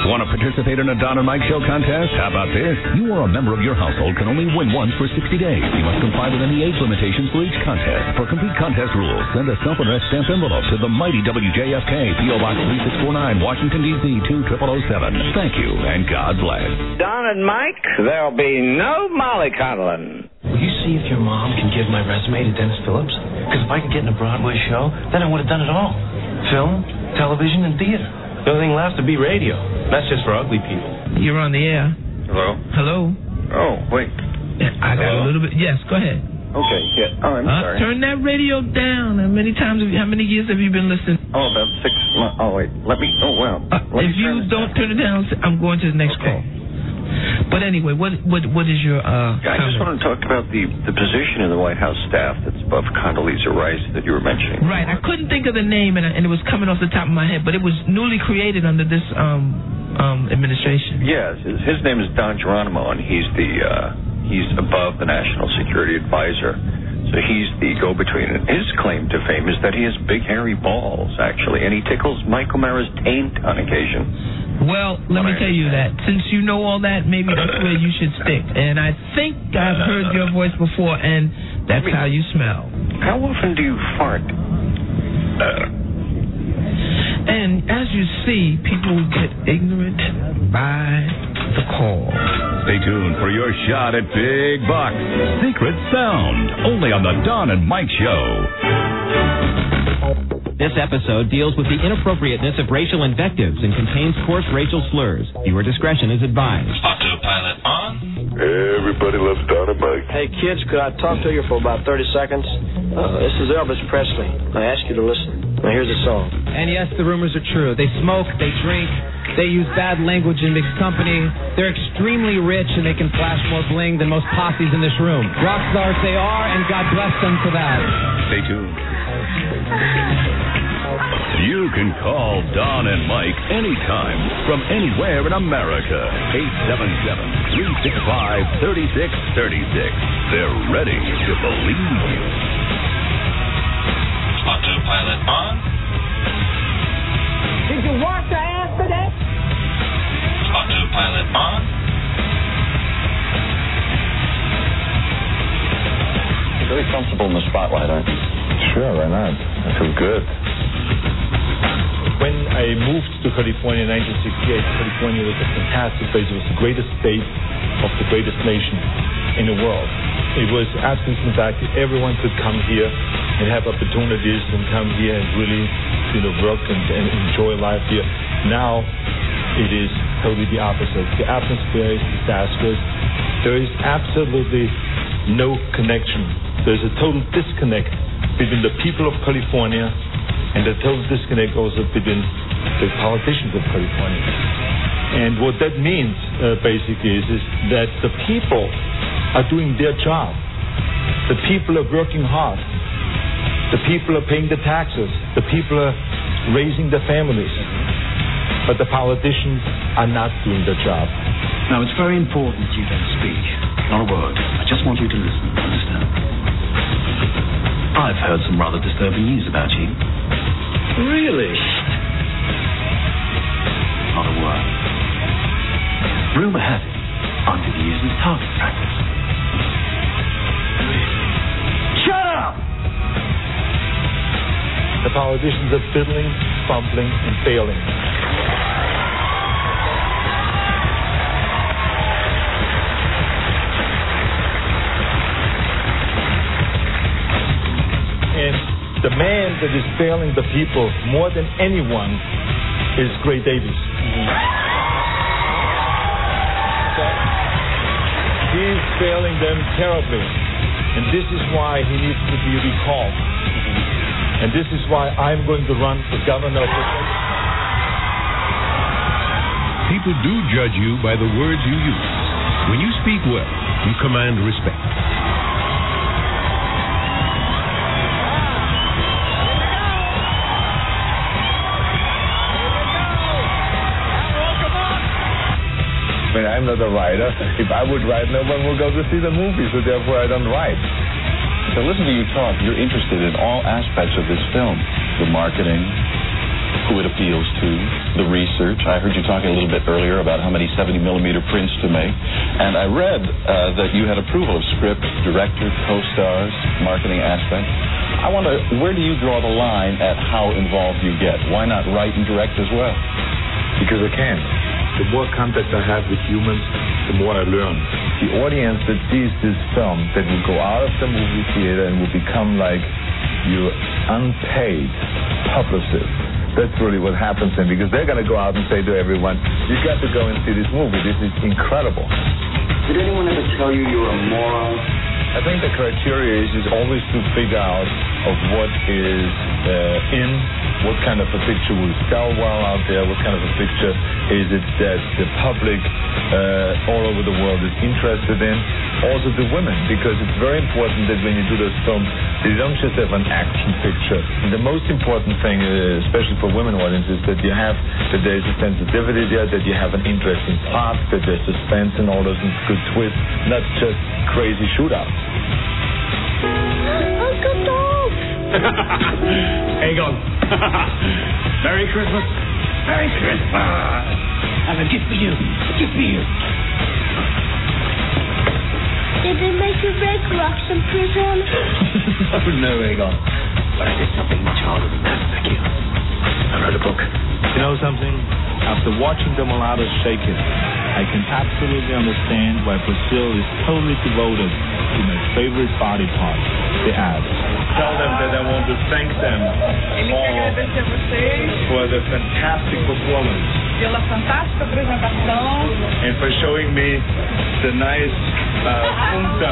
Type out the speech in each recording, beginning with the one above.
Want to participate in a Don and Mike Show contest? How about this? You or a member of your household can only win once for 60 days. You must comply with any age limitations for each contest. For complete contest rules, send a self-addressed stamped envelope to the mighty WJFK, P.O. Box 3649, Washington, D.C. 20007. Thank you, and God bless. Don and Mike, there'll be no mollycoddling. Will you see if your mom can give my resume to Dennis Phillips? Because if I could get in a Broadway show, then I would have done it all. Film, television, and theater. The only thing left to be radio. That's just for ugly people. You're on the air. Hello? Hello? Oh, wait. I got a little bit. Yes, go ahead. Okay, yeah. Oh, I'm sorry. Turn that radio down. How many years have you been listeing? Oh, about 6 months. Oh, wait. Oh, wow. If you don't turn it down, I'm going to the next call. But anyway, what is your I just want to talk about the position in the White House staff that's above Condoleezza Rice that you were mentioning. Right. I couldn't think of the name, and it was coming off the top of my head, but it was newly created under this administration. Yes. His name is Don Geronimo, and he's above the National Security Advisor. So he's the go-between. And his claim to fame is that he has big, hairy balls, actually, and he tickles Mike O'Mara's taint on occasion. Well, let me tell you that. Since you know all that, maybe that's where you should stick. And I think I've heard your voice before, and that's how you smell. How often do you fart? And as you see, people get ignorant by the call. Stay tuned for your shot at Big Bucks. Secret Sound, only on the Don and Mike Show. This episode deals with the inappropriateness of racial invectives and contains coarse racial slurs. Viewer discretion is advised. Autopilot on. Everybody loves Don and Mike. Hey, kids, could I talk to you for about 30 seconds? This is Elvis Presley. I ask you to listen. Now, here's the song. And yes, the rumors are true. They smoke, they drink, they use bad language in mixed company. They're extremely rich, and they can flash more bling than most posses in this room. Rock stars they are, and God bless them for that. Stay tuned. You can call Don and Mike anytime from anywhere in America. 877-365-3636. They're ready to believe you. Autopilot on. Did you wash your ass today? Autopilot on. You're very comfortable in the spotlight, aren't you? Sure, why not? I feel good. When I moved to California in 1968, California was a fantastic place. It was the greatest state of the greatest nation in the world. It was absolutely fantastic. Everyone could come here and have opportunities and come here and really, work and enjoy life here. Now, it is totally the opposite. The atmosphere is disastrous. There is absolutely no connection. There's a total disconnect between the people of California and the total disconnect also between the politicians of California. And what that means, basically, is that the people are doing their job. The people are working hard. The people are paying the taxes. The people are raising their families. But the politicians are not doing their job. Now, it's very important that you don't speak. Not a word. I just want you to listen. Understand? I've heard some rather disturbing news about you. Really? Not a word. Rumor has it I'm to be used as target practice. Shut up! The politicians are fiddling, fumbling, and failing. And the man that is failing the people more than anyone is Gray Davis. He's failing them terribly. And this is why he needs to be recalled. And this is why I'm going to run for governor of the state. People do judge you by the words you use. When you speak well, you command respect. I'm not a writer. If I would write, no one will go to see the movie, so therefore I don't write. So listen to you talk. You're interested in all aspects of this film. The marketing, who it appeals to, the research. I heard you talking a little bit earlier about how many 70-millimeter prints to make. And I read that you had approval of script, director, co-stars, marketing aspect. I wonder, where do you draw the line at how involved you get? Why not write and direct as well? Because I can. The more contact I have with humans, the more I learn. The audience that sees this film, that will go out of the movie theater and will become like your unpaid publicist. That's really what happens then, because they're going to go out and say to everyone, you got to go and see this movie. This is incredible. Did anyone ever tell you you're a moron? I think the criteria is always to figure out of what is what kind of a picture will sell well out there, what kind of a picture is it that the public all over the world is interested in. Also the women, because it's very important that when you do those films, you don't just have an action picture. And the most important thing, especially for women audiences, that there's a sensitivity there, that you have an interesting plot, that there's suspense and all those good twists, not just crazy shootouts. Uncle Tom! There you go. Merry Christmas. Merry Christmas. I have a gift for you. A gift for you. Did they make you break rocks in prison? Oh, no, Egon. But I did something much harder than that, thank you. I wrote a book. You know something? After watching the Mulattoes shake it, I can absolutely understand why Brazil is totally devoted to my favorite body part, the abs. Tell them that I want to thank them all for the fantastic performance. Pela fantástica apresentação. And for showing me the nice punta.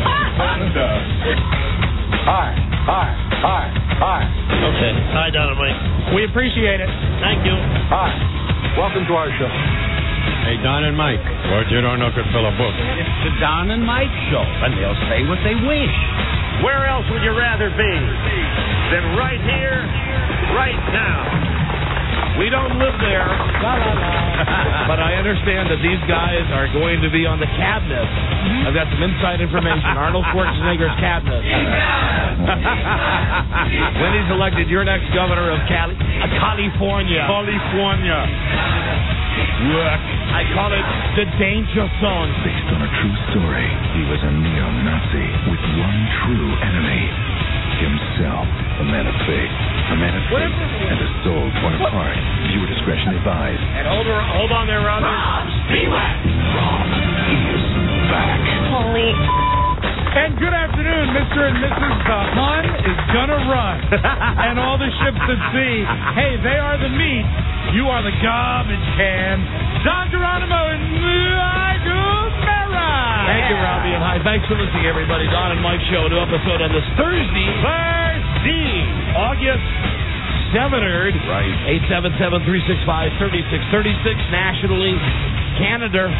Hi. Okay. Hi, Dynamite. We appreciate it. Thank you. Hi. Welcome to our show. Hey, Don and Mike. What you don't know could fill a book. It's the Don and Mike show, and they'll say what they wish. Where else would you rather be than right here, right now? We don't live there, but I understand that these guys are going to be on the cabinet. I've got some inside information. Arnold Schwarzenegger's cabinet. When he's elected, your next governor of California. I call it the danger zone. Based on a true story, he was a neo-Nazi with one true enemy. Himself, a man of faith. A man of faith and a soul torn apart. Viewer discretion advised. And hold on there, Rob. Beware! Rob is back. Holy. And good afternoon, Mr. and Mrs. The Hun is gonna run. And all the ships at sea, hey, they are the meat. You are the garbage can. Don Geronimo and Michael Mara. Thank you, Robbie, and hi. Thanks for listening, everybody. Don and Mike Show, a new episode on this Thursday, August 7th. Right. 877-365-3636 nationally. Canada,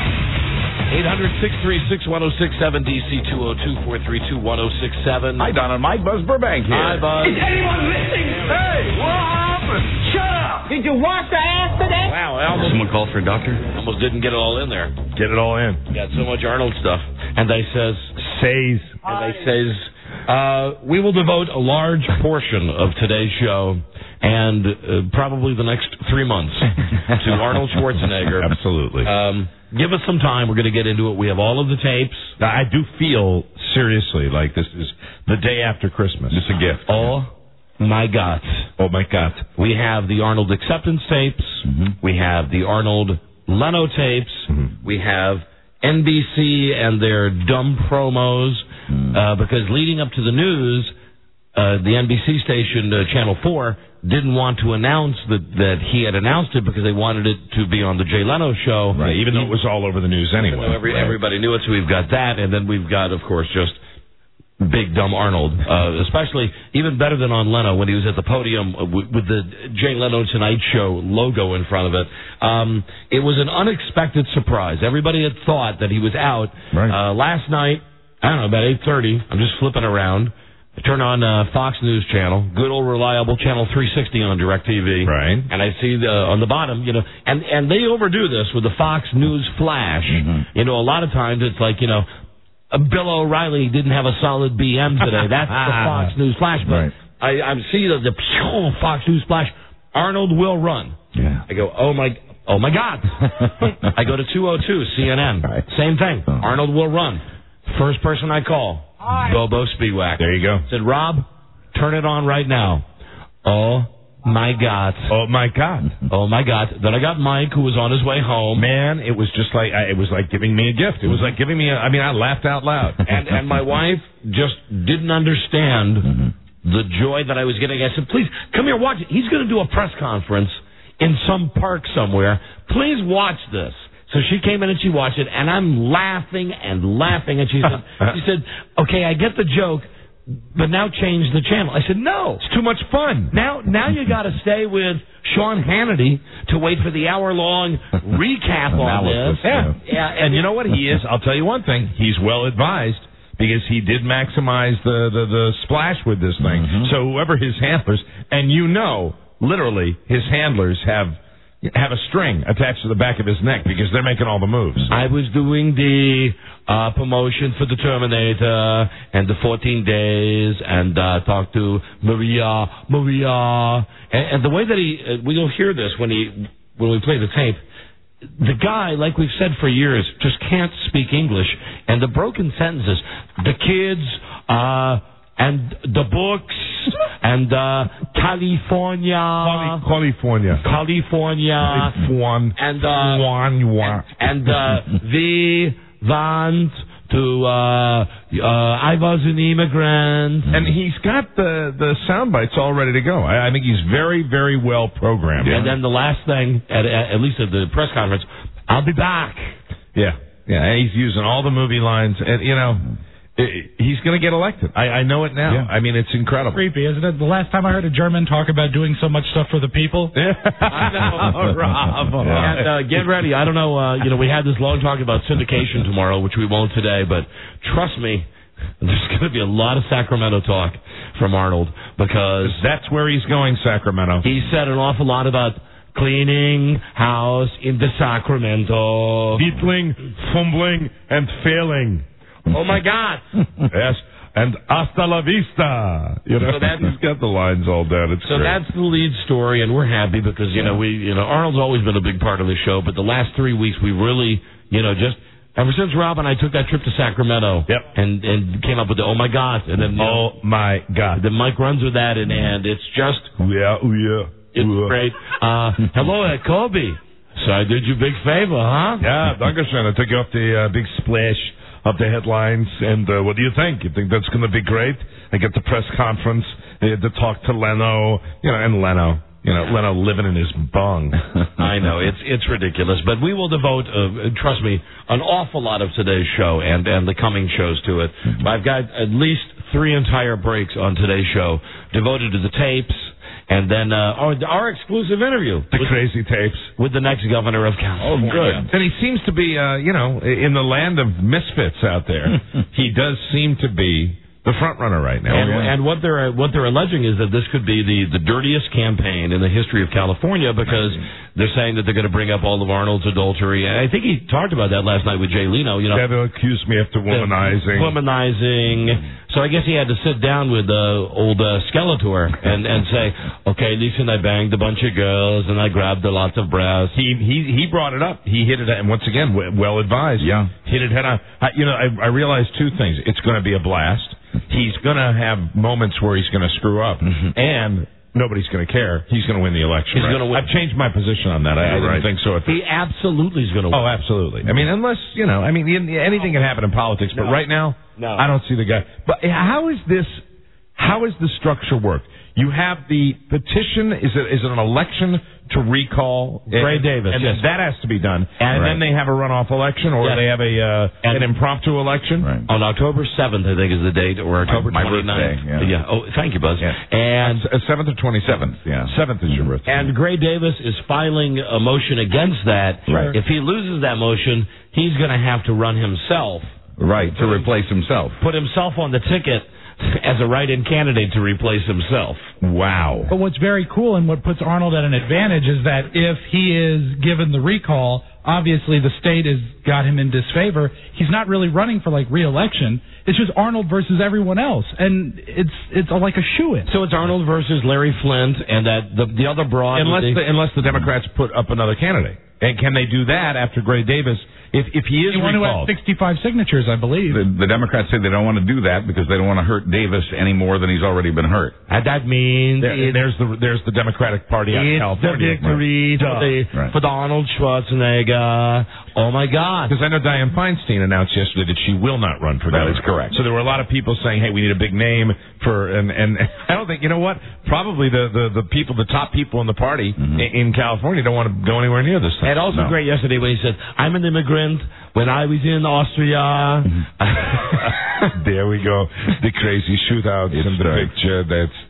800-636-1067, DC 202-432-1067. Hi, Don and Mike. Buzz Burbank here. Hi, Buzz. Is anyone listening? Hey, what happened? Shut up! Did you wash the ass today? Wow, someone called for a doctor? Almost didn't get it all in there. Get it all in. Got so much Arnold stuff. And they says, we will devote a large portion of today's show and probably the next 3 months to Arnold Schwarzenegger. Absolutely. Give us some time. We're going to get into it. We have all of the tapes. I do feel, seriously, like this is the day after Christmas. It's a gift. Oh, my God. Oh, my God. We have the Arnold acceptance tapes. Mm-hmm. We have the Arnold Leno tapes. Mm-hmm. We have NBC and their dumb promos. Because leading up to the news, the NBC station, Channel 4, didn't want to announce that he had announced it because they wanted it to be on the Jay Leno show. Right, even though it was all over the news anyway. Everybody knew it, so we've got that. And then we've got, of course, just big dumb Arnold, especially even better than on Leno when he was at the podium with the Jay Leno Tonight Show logo in front of it. It was an unexpected surprise. Everybody had thought that he was out. Right. Last night, I don't know, about 8:30, I'm just flipping around. I turn on Fox News Channel, good old reliable Channel 360 on DirecTV. Right. And I see on the bottom, and they overdo this with the Fox News Flash. Mm-hmm. A lot of times it's like, Bill O'Reilly didn't have a solid BM today. That's the Fox News Flash. But right. I see the Fox News Flash. Arnold will run. Yeah. I go, oh my God. I go to 202 CNN. Right. Same thing. Arnold will run. First person I call, Bobo Spiewak. There you go. Said, Rob, turn it on right now. Oh my God. Oh my God. Oh my God. Then I got Mike, who was on his way home. Man, it was just like it was like giving me a gift. It was like giving me I laughed out loud. And my wife just didn't understand the joy that I was getting. I said, please, come here, watch it. He's going to do a press conference in some park somewhere. Please watch this. So she came in and she watched it, and I'm laughing and laughing. And she said, okay, I get the joke, but now change the channel. I said, no. It's too much fun. Now you got to stay with Sean Hannity to wait for the hour-long recap on this. Yeah. And you know what he is? I'll tell you one thing. He's well advised because he did maximize the splash with this thing. So whoever his handlers, and literally, his handlers have a string attached to the back of his neck because they're making all the moves. I was doing the promotion for the Terminator and the 14 Days and talked to Maria. And the way that we'll hear this when we play the tape, the guy, like we've said for years, just can't speak English. And the broken sentences, the kids, and the books, and California, and the want to I was an immigrant, and he's got the sound bites all ready to go. I think he's very, very well programmed. And then the last thing, at least at the press conference, I'll be back. Yeah, he's using all the movie lines, and he's going to get elected. I know it now. Yeah. I mean, it's incredible. Creepy, isn't it? The last time I heard a German talk about doing so much stuff for the people. I know, Rob. Yeah. And get ready. I don't know. We had this long talk about syndication tomorrow, which we won't today. But trust me, there's going to be a lot of Sacramento talk from Arnold because that's where he's going. Sacramento. He said an awful lot about cleaning house in the Sacramento, beetling, fumbling, and failing. Oh my God! Yes, and hasta la vista. He's got the lines all down. It's so great. That's the lead story, and we're happy because Arnold's always been a big part of the show. But the last 3 weeks, we really, just ever since Rob and I took that trip to Sacramento, and came up with the oh my God, and then oh my God, then Mike runs with that, and it's just it's great. Hello, Kobe. So I did you a big favor, huh? Yeah, Dankeschön. I took you off the big splash of the headlines, and what do you think? You think that's going to be great? I get the press conference, they had to talk to Leno, and Leno living in his bung. I know, it's ridiculous, but we will devote, trust me, an awful lot of today's show and the coming shows to it. I've got at least 3 entire breaks on today's show devoted to the tapes, and then our exclusive interview. The crazy tapes. With the next governor of California. Oh, good. And he seems to be, in the land of misfits out there. He does seem to be the front runner right now. And what they're alleging is that this could be the dirtiest campaign in the history of California because they're saying that they're going to bring up all of Arnold's adultery. And I think he talked about that last night with Jay Leno. They'll accuse me of womanizing. So I guess he had to sit down with old Skeletor and say, okay, listen, I banged a bunch of girls and I grabbed a lot of breasts. He brought it up. He hit it, and once again, well advised. Yeah. Hit it head on. I realized 2 things. It's going to be a blast. He's going to have moments where he's going to screw up, and nobody's going to care. He's going to win the election. He's going to win. I've changed my position on that. I didn't think so. He absolutely is going to win. Oh, absolutely. I mean, unless, anything can happen in politics, but right now, I don't see the guy. But how is the structure work? You have the petition. Is it an election to recall Gray Davis? And yes. That has to be done. And then they have a runoff election, or they have an impromptu election? Right. On October 7th, I think is the date, or October 29th. Yeah. Oh, thank you, Buzz. Yeah. And 7th or 27th. Yeah. 7th is your birthday. And Gray Davis is filing a motion against that. Right. If he loses that motion, he's going to have to run himself. Right, to replace himself. Put himself on the ticket as a write-in candidate to replace himself. Wow. But what's very cool and what puts Arnold at an advantage is that if he is given the recall, obviously the state has got him in disfavor. He's not really running for re-election. It's just Arnold versus everyone else, and it's like a shoo-in. So it's Arnold versus Larry Flint, and that the other broad. Unless the Democrats put up another candidate, and can they do that after Gray Davis? If he is recalled, who has 65 signatures, I believe. The Democrats say they don't want to do that because they don't want to hurt Davis any more than he's already been hurt. And that means there's the Democratic Party out in California. It's the victory for the Arnold Schwarzenegger. Oh my God! Because I know Dianne Feinstein announced yesterday that she will not run for governor. That is correct. So there were a lot of people saying, "Hey, we need a big name for," and I don't think, you know what? Probably the top people in the party in California don't want to go anywhere near this thing. And also great yesterday when he said, "I'm an immigrant. When I was in Austria." There we go. The crazy shootouts in the picture. That's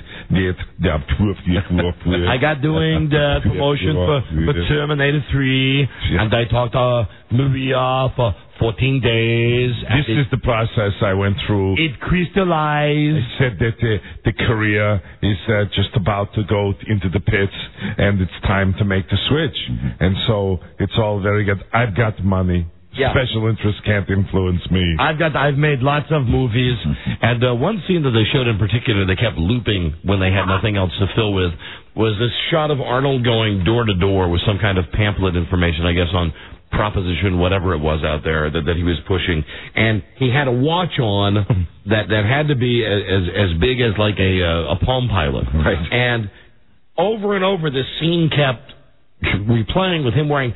I got doing the promotion for Terminator 3, and I talked to Maria for 14 days. This is the process I went through. It crystallized. I said that the career is just about to go into the pits, and it's time to make the switch. And so it's all very good. I've got money. Yeah. Special interests can't influence me. I've made lots of movies, and one scene that they showed in particular, they kept looping when they had nothing else to fill with, was this shot of Arnold going door to door with some kind of pamphlet information, I guess, on Proposition, whatever it was out there that he was pushing, and he had a watch on that had to be as big as like a Palm Pilot, right? And over this scene kept replaying with him wearing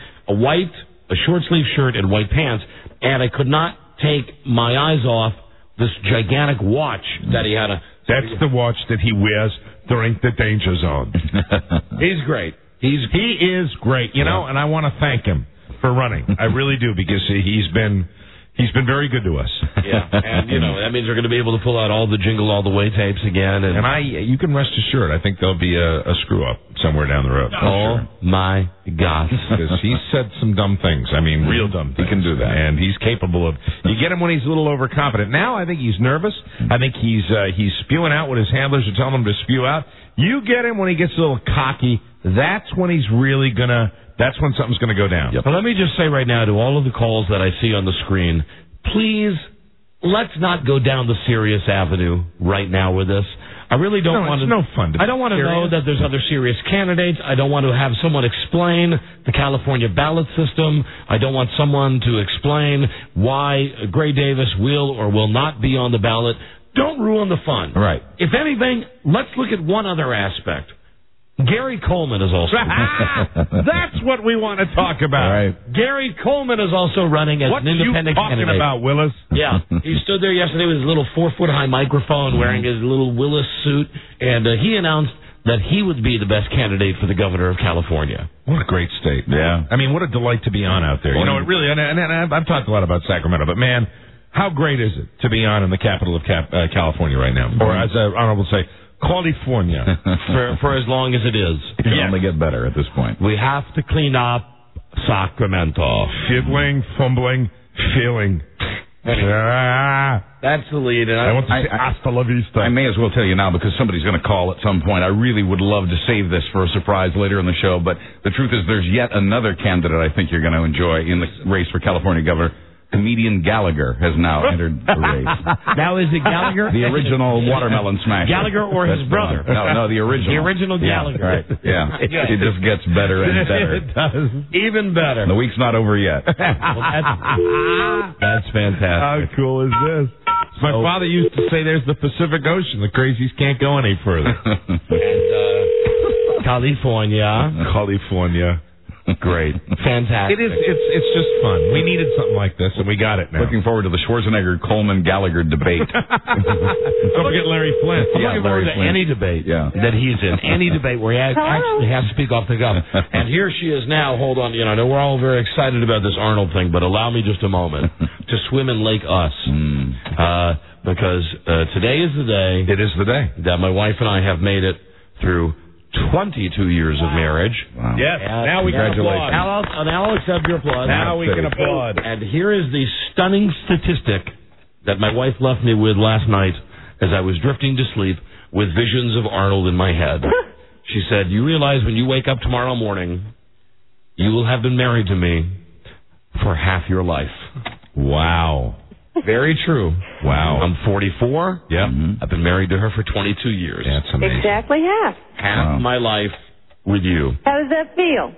a short sleeve shirt and white pants, and I could not take my eyes off this gigantic watch that he had. That's the watch that he wears during the danger zone. He's great. He is great, and I want to thank him for running. I really do, because he's been very good to us. Yeah, and that means we're going to be able to pull out all the Jingle All the Way tapes again. And you can rest assured, I think there'll be a screw up somewhere down the road. Oh my God! Because he said some dumb things. I mean, real dumb things. He can do that, and he's capable of. You get him when he's a little overconfident. Now I think he's nervous. I think he's spewing out what his handlers are telling him to spew out. You get him when he gets a little cocky. That's when he's really gonna. That's when something's going to go down. Yep. But let me just say right now to all of the calls that I see on the screen, please, let's not go down the serious avenue right now with this. I really don't want to. It's no fun. I don't want to know that there's other serious candidates. I don't want to have someone explain the California ballot system. I don't want someone to explain why Gray Davis will or will not be on the ballot. Don't ruin the fun. Right. If anything, let's look at one other aspect. Gary Coleman is also That's what we want to talk about. Right. Gary Coleman is also running as an independent candidate. What are you talking about, Willis? Yeah. He stood there yesterday with his little 4-foot-high microphone, wearing his little Willis suit, and he announced that he would be the best candidate for the governor of California. What a great state. Yeah. I mean, what a delight to be on out there. It really, and I've talked a lot about Sacramento, but man, how great is it to be on in the capital of California right now? Or as Arnold would say, California. for as long as it is. It can only get better at this point. We have to clean up Sacramento. Fiddling, fumbling, feeling. That's the lead. And I want to say hasta la vista. I may as well tell you now, because somebody's going to call at some point. I really would love to save this for a surprise later in the show, but the truth is there's yet another candidate I think you're going to enjoy in the race for California governor. Comedian Gallagher has now entered the race. Now is it Gallagher? The original watermelon smasher. Gallagher or his brother? No, the original. The original Gallagher. Yeah, right. Yeah. It just gets better and better. It does. Even better. The week's not over yet. Well, that's fantastic. How cool is this? My father used to say there's the Pacific Ocean. The crazies can't go any further. And California. Great. Fantastic. It's just fun. We needed something like this, and we got it now. Looking forward to the Schwarzenegger-Coleman-Gallagher debate. Don't forget Larry Flint. I'm looking forward to any debate that he's in. Any debate where he actually has to speak off the cuff. And here she is now. Hold on. I know we're all very excited about this Arnold thing, but allow me just a moment to swim in Lake Us. Because today is the day. It is the day. That my wife and I have made it through 22 years of marriage. Wow. Yes, now we can applaud. Now I'll accept your applause. Now we can applaud. And here is the stunning statistic that my wife left me with last night as I was drifting to sleep with visions of Arnold in my head. She said, "You realize when you wake up tomorrow morning, you will have been married to me for half your life." Wow. Very true. Wow. I'm 44. Yeah. I've been married to her for 22 years. That's amazing. Exactly half. Half my life with you. How does that feel?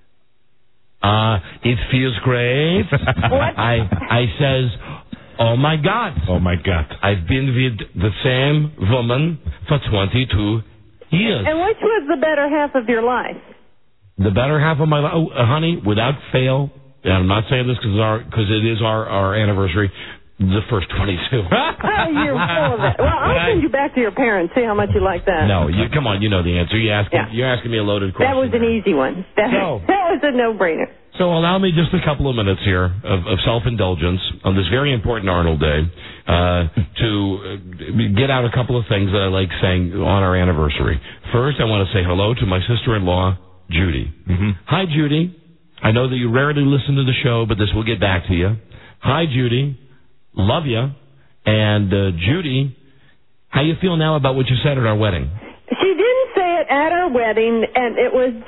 It feels great. What? I says, oh my God. Oh my God. I've been with the same woman for 22 years. And which was the better half of your life? The better half of my life, honey, without fail, and I'm not saying this because it is our anniversary, the first 22. You're full of it. Well, I'll send you back to your parents, see how much you like that. No, come on, you know the answer. You're asking me a loaded question. That was an easy one. That was a no-brainer. So allow me just a couple of minutes here of self-indulgence on this very important Arnold Day to get out a couple of things that I like saying on our anniversary. First, I want to say hello to my sister-in-law, Judy. Hi, Judy. I know that you rarely listen to the show, but this will get back to you. Hi, Judy. Love you. And Judy, how you feel now about what you said at our wedding? She didn't say it at our wedding, and it was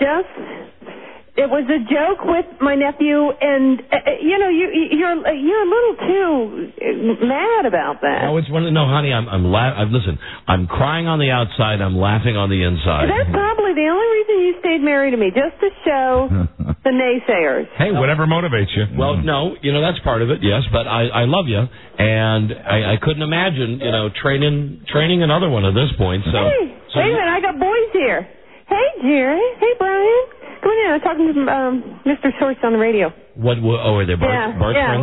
a joke with my nephew, and you're a little too mad about that. No, honey, listen, I'm crying on the outside, I'm laughing on the inside. That's probably the only reason you stayed married to me, just to show the naysayers. Hey, whatever motivates you. Well, no, that's part of it, yes, but I love you, and I couldn't imagine, training another one at this point. So, wait a minute, I got boys here. Hey, Jerry. Hey, Brian. Come on in. I'm talking to Mr. Schwartz on the radio. Are they Bart's friends?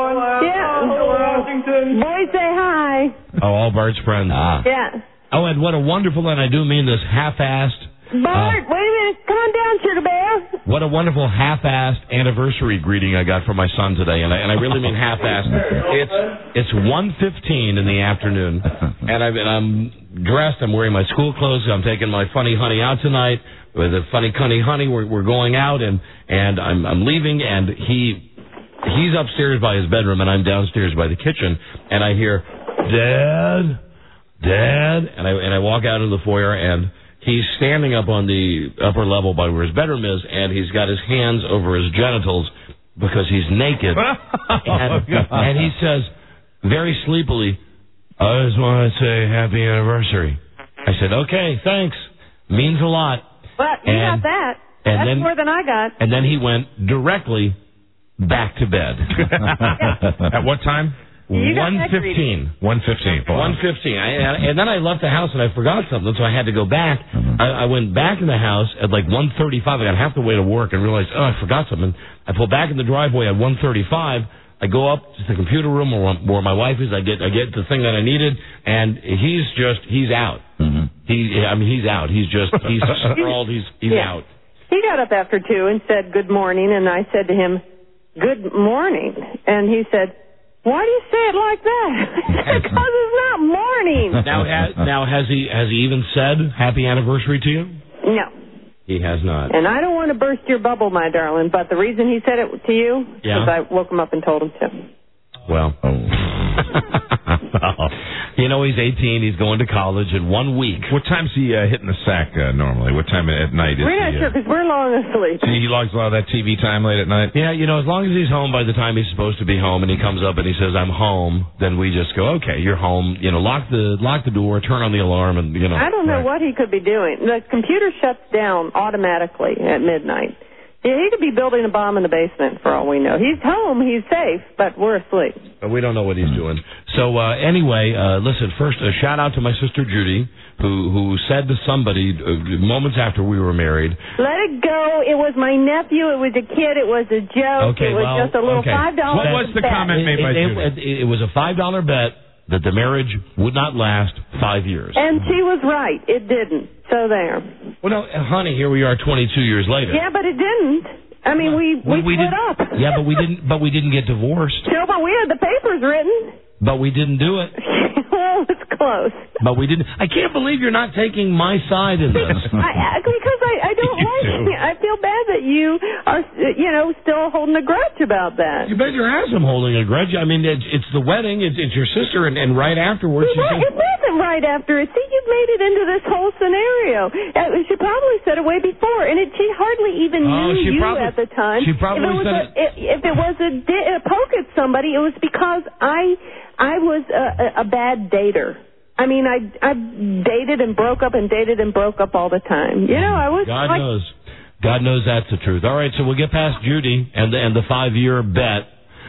Yeah. Boys say hi. Oh, all Bart's friends. Yeah. Oh, and what a wonderful, and I do mean this, half-assed. Bart, wait a minute. Come on down, Sugar Bear. What a wonderful half-assed anniversary greeting I got from my son today, and I really mean half-assed. It's 1:15 in the afternoon, and I'm dressed. I'm wearing my school clothes. I'm taking my funny honey out tonight with a funny honey. We're going out, and I'm leaving, and he's upstairs by his bedroom, and I'm downstairs by the kitchen, and I hear, Dad, and I walk out into the foyer, and he's standing up on the upper level by where his bedroom is, and he's got his hands over his genitals because he's naked. and he says, very sleepily, I just want to say happy anniversary. I said, okay, thanks. Means a lot. But you got that. That's more than I got. And then he went directly back to bed. At what time? 1:15. 1:15. 1:15. And then I left the house and I forgot something, so I had to go back. I went back in the house at like 1:35. I got half the way to work and realized, I forgot something. I pull back in the driveway at 1:35. I go up to the computer room where my wife is. I get the thing that I needed, and he's out. He's out. He's sprawled. He's out. He got up after 2 and said good morning, and I said to him, good morning, and he said, why do you say it like that? Because it's not morning. Now has he even said happy anniversary to you? No. He has not. And I don't want to burst your bubble, my darling, but the reason he said it to you is I woke him up and told him to. Well, he's 18. He's going to college in 1 week. What time's he hitting the sack normally? What time at night is he? We're not sure because we're long asleep. So he logs a lot of that TV time late at night? Yeah, as long as he's home by the time he's supposed to be home and he comes up and he says, I'm home, then we just go, okay, you're home. Lock the door, turn on the alarm, and, I don't know what he could be doing. The computer shuts down automatically at midnight. Yeah, he could be building a bomb in the basement for all we know. He's home, he's safe, but we're asleep. We don't know what he's doing. So anyway, listen, first a shout out to my sister Judy, who said to somebody moments after we were married, let it go. It was my nephew. It was a kid. It was a joke. Okay, it was just a little $5 What was the comment made by Judy? It was a $5 bet that the marriage would not last 5 years. And she was right. It didn't. So there. Well, no, honey, here we are 22 years later. Yeah, but it didn't. I mean, we split up. Yeah, but we didn't get divorced. No, but we had the papers written. But we didn't do it. Well, it's close. But we didn't. I can't believe you're not taking my side in this. Because I don't like. I feel bad that you are, still holding a grudge about that. You bet your ass I'm holding a grudge. I mean, it's the wedding. It's your sister, and right afterwards. It wasn't right after it. See, you've made it into this whole scenario. She probably said it way before, and she hardly even knew you at the time. She probably said if it was a poke at somebody, it was because I was a bad dater. I mean, I dated and broke up and dated and broke up all the time. I was. God knows that's the truth. All right, so we'll get past Judy and the 5-year bet.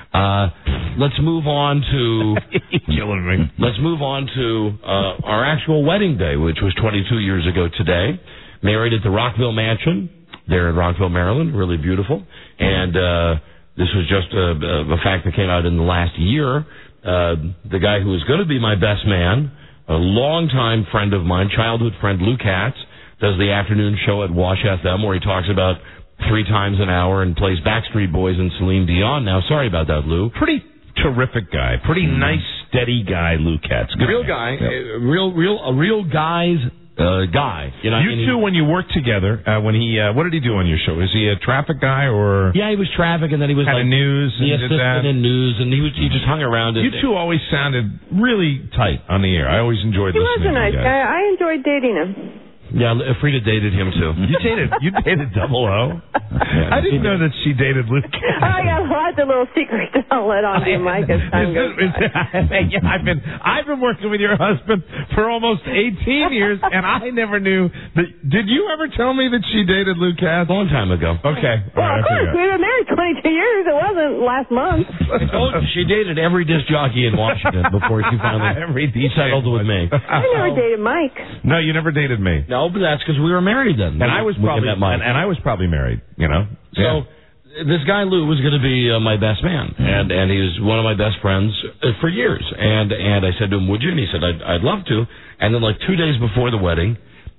Let's move on to killing me. Let's move on to our actual wedding day, which was 22 years ago today. Married at the Rockville Mansion there in Rockville, Maryland. Really beautiful. And this was just a fact that came out in the last year. The guy who was going to be my best man, a longtime friend of mine, childhood friend Lou Katz, does the afternoon show at Wash FM where he talks about 3 times an hour and plays Backstreet Boys and Celine Dion. Now, sorry about that, Lou. Pretty terrific guy. Pretty nice, steady guy, Lou Katz. Good real man. Guy. Yep. A real guy's guy. You two, when you worked together, what did he do on your show? Is he a traffic guy or? Yeah, he was traffic, and then he was like news. The assistant in news, and he just hung around. You two always sounded really tight on the air. I always enjoyed listening to you guys. He was a nice guy. I enjoyed dating him. Yeah, Frida dated him too. You dated Double O? Yeah. I didn't know that she dated Luke. I got lots of little secrets I'll let on to you, Mike, as time goes by. I've been working with your husband for almost 18 years, and I never knew that. Did you ever tell me that she dated Luke Katz? A long time ago. Okay. Well, of course, we've been married 22 years. It wasn't last month. I told you, she dated every disc jockey in Washington before she finally settled with me. I never dated Mike. No, you never dated me. No, but that's because we were married then. And I was probably married, So this guy Lou was going to be my best man, and he was one of my best friends for years. And I said to him, "Would you?" And he said, "I'd love to." And then, like 2 days before the wedding,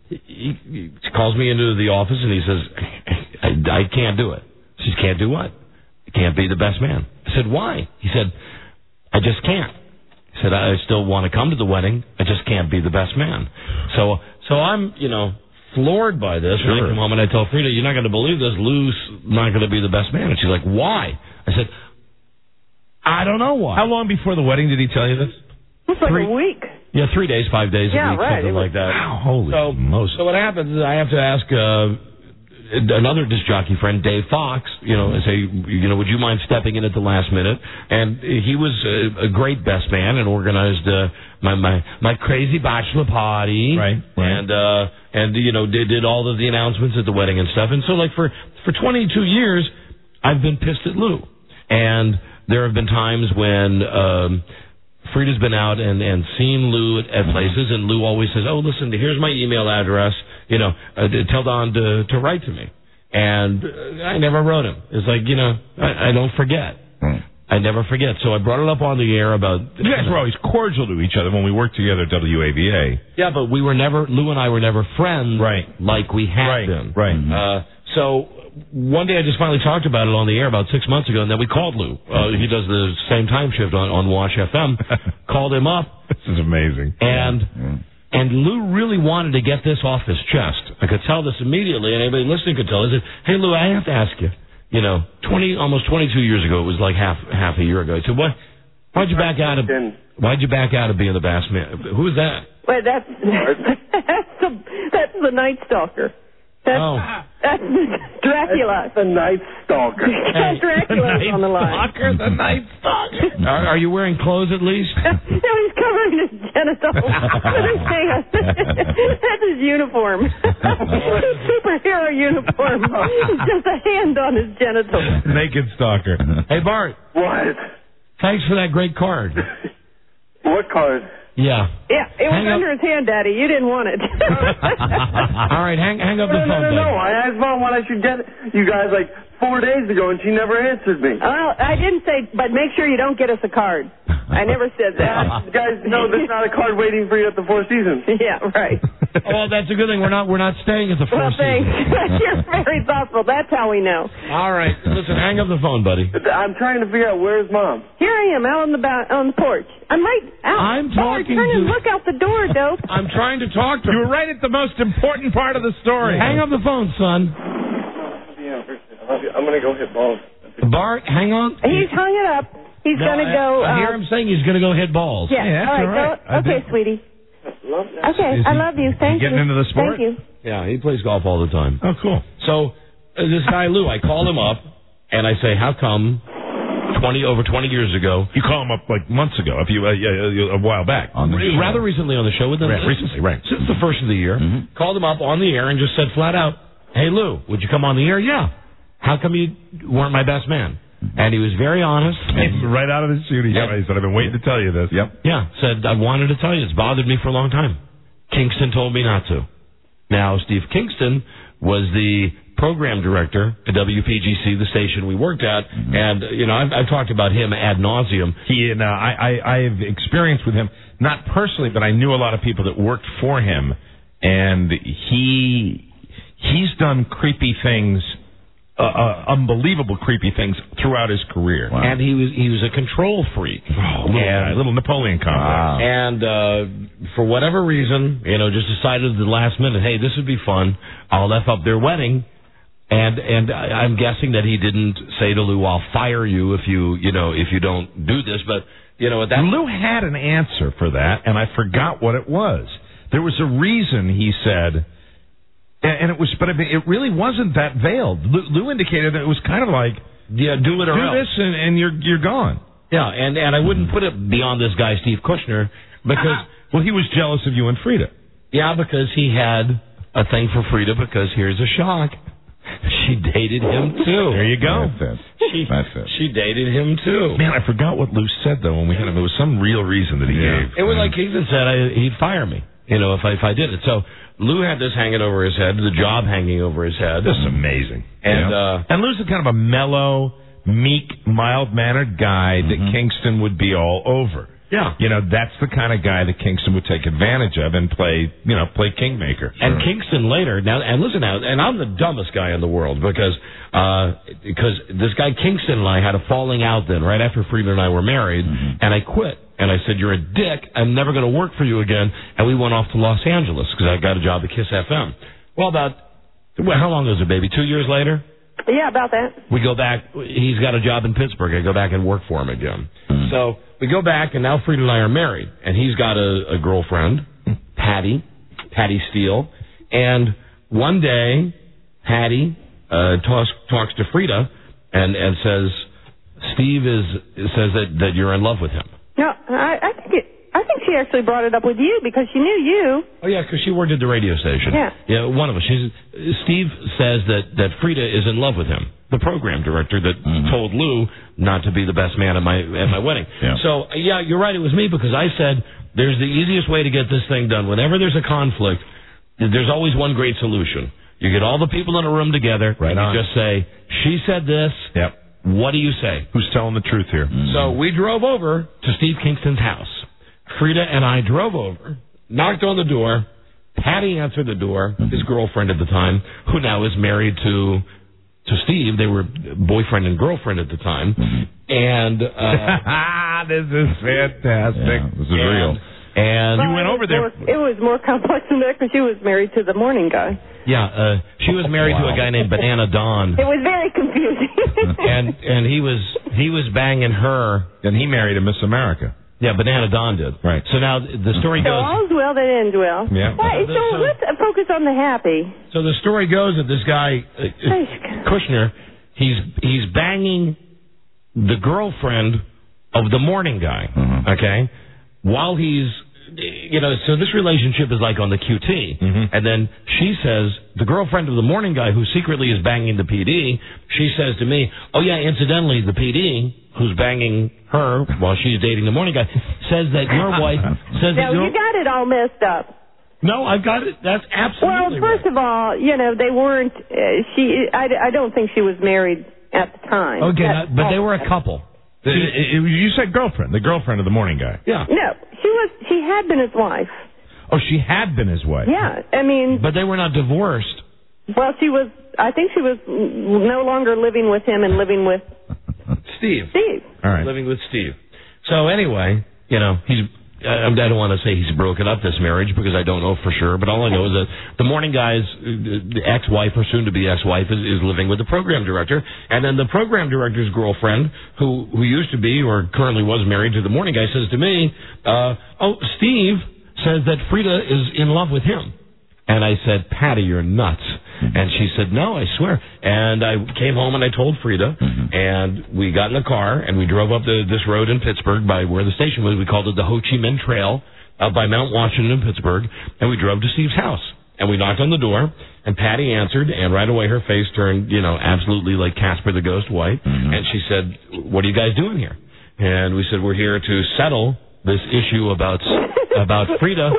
he calls me into the office and he says, "I can't do it." I said, "Can't do what?" "I can't be the best man." I said, "Why?" He said, "I just can't." He said, "I still want to come to the wedding. I just can't be the best man." So I'm, floored by this. Sure. When I come home and I tell Frida, "You're not going to believe this. Lou's not going to be the best man." And she's like, "Why?" I said, "I don't know why." How long before the wedding did he tell you this? It's like a week. Yeah, 3 days, 5 days a week, right. something like that. Wow, holy Moses. So what happens is I have to ask another disc jockey friend, Dave Fox, and say, "Would you mind stepping in at the last minute?" And he was a great best man and organized my crazy bachelor party, right. And did all of the announcements at the wedding and stuff. And so, like for 22 years, I've been pissed at Lou, and there have been times when Frida's been out and seen Lou at places, and Lou always says, "Oh, listen, here's my email address. Tell Don to write to me." And I never wrote him. It's like, I don't forget. I never forget. So I brought it up on the air about... You guys were always cordial to each other when we worked together at WAVA. Yeah, but Lou and I were never friends like we had been. Right. So one day I just finally talked about it on the air about 6 months ago, and then we called Lou. He does the same time shift on Wash FM. Called him up. This is amazing. And Lou really wanted to get this off his chest. I could tell this immediately, and anybody listening could tell. I said, "Hey, Lou, I have to ask you. Almost 22 years ago, it was like half a year ago." I said, why'd you back out of being the best man? Who is that? Wait, that's the Night Stalker. That's Dracula. The Night Stalker. Dracula's on the line. The Night Stalker. Are you wearing clothes at least? No, he's covering his genitals with his hand. That's his uniform. His superhero uniform. It's just a hand on his genitals. Naked stalker. Hey, Bart. What? Thanks for that great card. What card? Yeah. Yeah, it was under his hand, Daddy. You didn't want it. All right, hang up the phone. No. I asked Mom when I should get you guys like 4 days ago, and she never answered me. Well, I didn't say, but make sure you don't get us a card. I never said that. You guys know there's not a card waiting for you at the Four Seasons. Yeah, right. Oh, that's a good thing. We're not staying at the Four Well, thanks. Seasons. You're very thoughtful. That's how we know. All right. Listen, hang up the phone, buddy. I'm trying to figure out where's Mom. Here I am, out on the porch. I'm right out. I'm talking Turn and to- look out the door, Dope. I'm trying to talk to You were right at the most important part of the story. Hang up the phone, son. I'm going to go hit balls. Bart, hang on. He's hung it up. He's No, going to go. I hear him saying he's going to go hit balls. Yeah, all right. Go, okay, sweetie. Okay, I love you. Thank you. getting into the sport? Thank you. Yeah, he plays golf all the time. Oh, cool. So this guy Lou, I call him up and I say, "How come over 20 years ago?" You call him up like months ago, a while back. Rather recently on the show with them. Recently, right. Since the first of the year, called him up on the air and just said flat out, "Hey Lou, would you come on the air?" "Yeah." "How come you weren't my best man?" And he was very honest. Right out of the chute, he said, "I've been waiting to tell you this." Yep. Yeah, said, "I wanted to tell you. It's bothered me for a long time. Kingston told me not to." Now, Steve Kingston was the program director at WPGC, the station we worked at, and, I've talked about him ad nauseum. He and I've experienced with him, not personally, but I knew a lot of people that worked for him, and he's done creepy things, unbelievable creepy things throughout his career. Wow. And he was a control freak. A little Napoleon complex. And for whatever reason, just decided at the last minute, hey, this would be fun. I'll F up their wedding. And I'm guessing that he didn't say to Lou, "I'll fire you if you don't do this." But Lou had an answer for that, and I forgot what it was. There was a reason he said. And it really wasn't that veiled. Lou indicated that it was kind of like, do it or else. Do this and you're gone. Yeah, and I wouldn't put it beyond this guy, Steve Kushner, because... Well, he was jealous of you and Frida. Yeah, because he had a thing for Frida, because here's a shock. She dated him, too. There you go. That's it. She dated him, too. Man, I forgot what Lou said, though, when we had him. There was some real reason that he gave. It was like Kingston said, he'd fire me, if I did it. So... Lou had this hanging over his head, the job hanging over his head. This is amazing. And Lou's kind of a mellow, meek, mild-mannered guy that Kingston would be all over. Yeah. That's the kind of guy that Kingston would take advantage of and play kingmaker. And Kingston later, and I'm the dumbest guy in the world because this guy Kingston and I had a falling out then, right after Frida and I were married, and I quit. And I said, "You're a dick. I'm never going to work for you again." And we went off to Los Angeles because I got a job at KISS FM. Well, how long was it, baby? 2 years later? Yeah, about that. We go back. He's got a job in Pittsburgh. I go back and work for him again. So we go back, and now Frida and I are married. And he's got a girlfriend, Patty Steele. And one day, Patty talks to Frida and says, "Steve says that you're in love with him." No, I think she actually brought it up with you because she knew you. Oh yeah, because she worked at the radio station. Yeah, one of us. Steve says that Frida is in love with him, the program director that told Lou not to be the best man at my wedding. Yeah. So yeah, you're right. It was me because I said there's the easiest way to get this thing done. Whenever there's a conflict, there's always one great solution. You get all the people in a room together, and you just say, "She said this." Yep. What do you say? Who's telling the truth here? So we drove over to Steve Kingston's house. Frida and I drove over, knocked on the door. Patty answered the door, his girlfriend at the time, who now is married to Steve. They were boyfriend and girlfriend at the time. And this is fantastic. This is real. And you went over there. It was more complex than that because she was married to the morning guy. Yeah, she was married to a guy named Banana Don. It was very confusing. and he was banging her, and he married a Miss America. Yeah, Banana Don did. Right. So now the story goes. So all's well that ends well. Yeah. Right, so let's focus on the happy. So the story goes that this guy Kushner, he's banging the girlfriend of the morning guy. Okay, while he's. So this relationship is like on the QT. And then she says, the girlfriend of the morning guy who secretly is banging the PD, she says to me, "Oh yeah, incidentally, the PD, who's banging her while she's dating the morning guy, says that your wife says that you got it all messed up. No, I've got it. That's absolutely Well, first of all, they weren't, I don't think she was married at the time. Okay, but they were a couple. You said girlfriend, the girlfriend of the morning guy. Yeah. No, she had been his wife. Oh, she had been his wife. Yeah, I mean. But they were not divorced. Well, I think she was no longer living with him and living with Steve. All right. Living with Steve. So anyway, I don't want to say he's broken up this marriage because I don't know for sure, but all I know is that the morning guy's ex-wife or soon-to-be ex-wife is living with the program director, and then the program director's girlfriend, who used to be or currently was married to the morning guy, says to me, Steve says that Frida is in love with him. And I said, Patty, you're nuts. And she said, no, I swear. And I came home and I told Frida, and we got in the car and we drove up this road in Pittsburgh by where the station was. We called it the Ho Chi Minh Trail by Mount Washington in Pittsburgh, and we drove to Steve's house. And we knocked on the door, and Patty answered, and right away her face turned, absolutely like Casper the Ghost white. And she said, what are you guys doing here? And we said, we're here to settle this issue about Frida.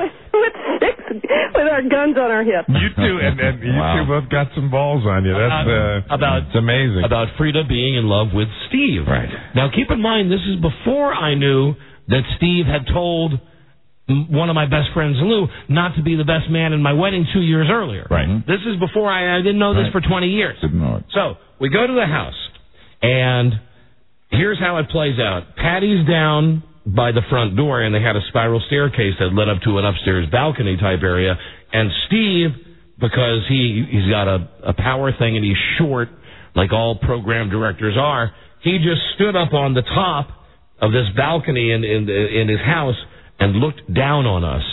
With our guns on our hips. You two, and you two both got some balls on you. It's amazing. About Frida being in love with Steve. Right. Now, keep in mind, this is before I knew that Steve had told one of my best friends, Lou, not to be the best man in my wedding 2 years earlier. Right. This is before I didn't know this for 20 years. Didn't know it. So, we go to the house, and here's how it plays out. Patty's down by the front door, and they had a spiral staircase that led up to an upstairs balcony type area. And Steve, because he's got a power thing and he's short, like all program directors are, he just stood up on the top of this balcony in his house and looked down on us.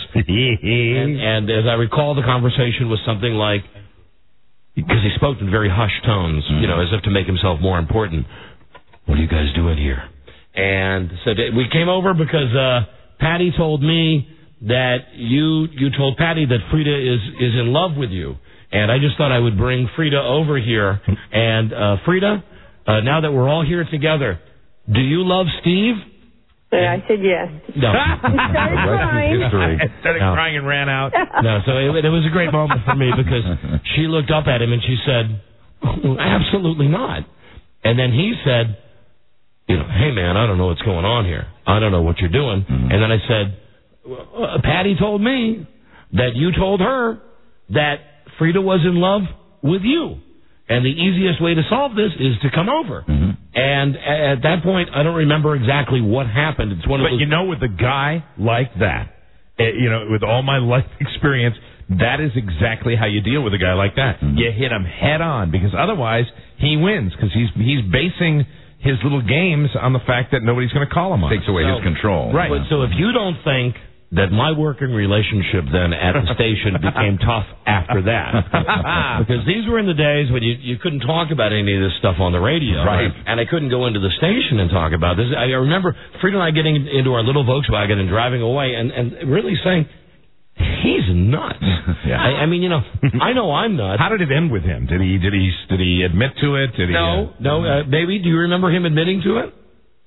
and as I recall, the conversation was something like, because he spoke in very hushed tones, as if to make himself more important. What are you guys doing here? And so we came over because Patty told me that you told Patty that Frida is in love with you. And I just thought I would bring Frida over here. And Frida, now that we're all here together, do you love Steve? And I said yes. No. He started crying. Started crying and ran out. No, so it was a great moment for me because she looked up at him and she said, absolutely not. And then he said, hey, man, I don't know what's going on here. I don't know what you're doing. And then I said, Patty told me that you told her that Frida was in love with you. And the easiest way to solve this is to come over. And at that point, I don't remember exactly what happened. It's one of those... But with a guy like that, with all my life experience, that is exactly how you deal with a guy like that. You hit him head on, because otherwise he wins, because he's basing his little games on the fact that nobody's going to call him on. Takes away his control. Right. So if you don't think that my working relationship then at the station became tough after that, because these were in the days when you couldn't talk about any of this stuff on the radio. Right. And I couldn't go into the station and talk about this. I remember Frida and I getting into our little Volkswagen and driving away and really saying, he's nuts. Yeah. I mean, I know I'm nuts. How did it end with him? Did he admit to it? No. Baby, do you remember him admitting to it?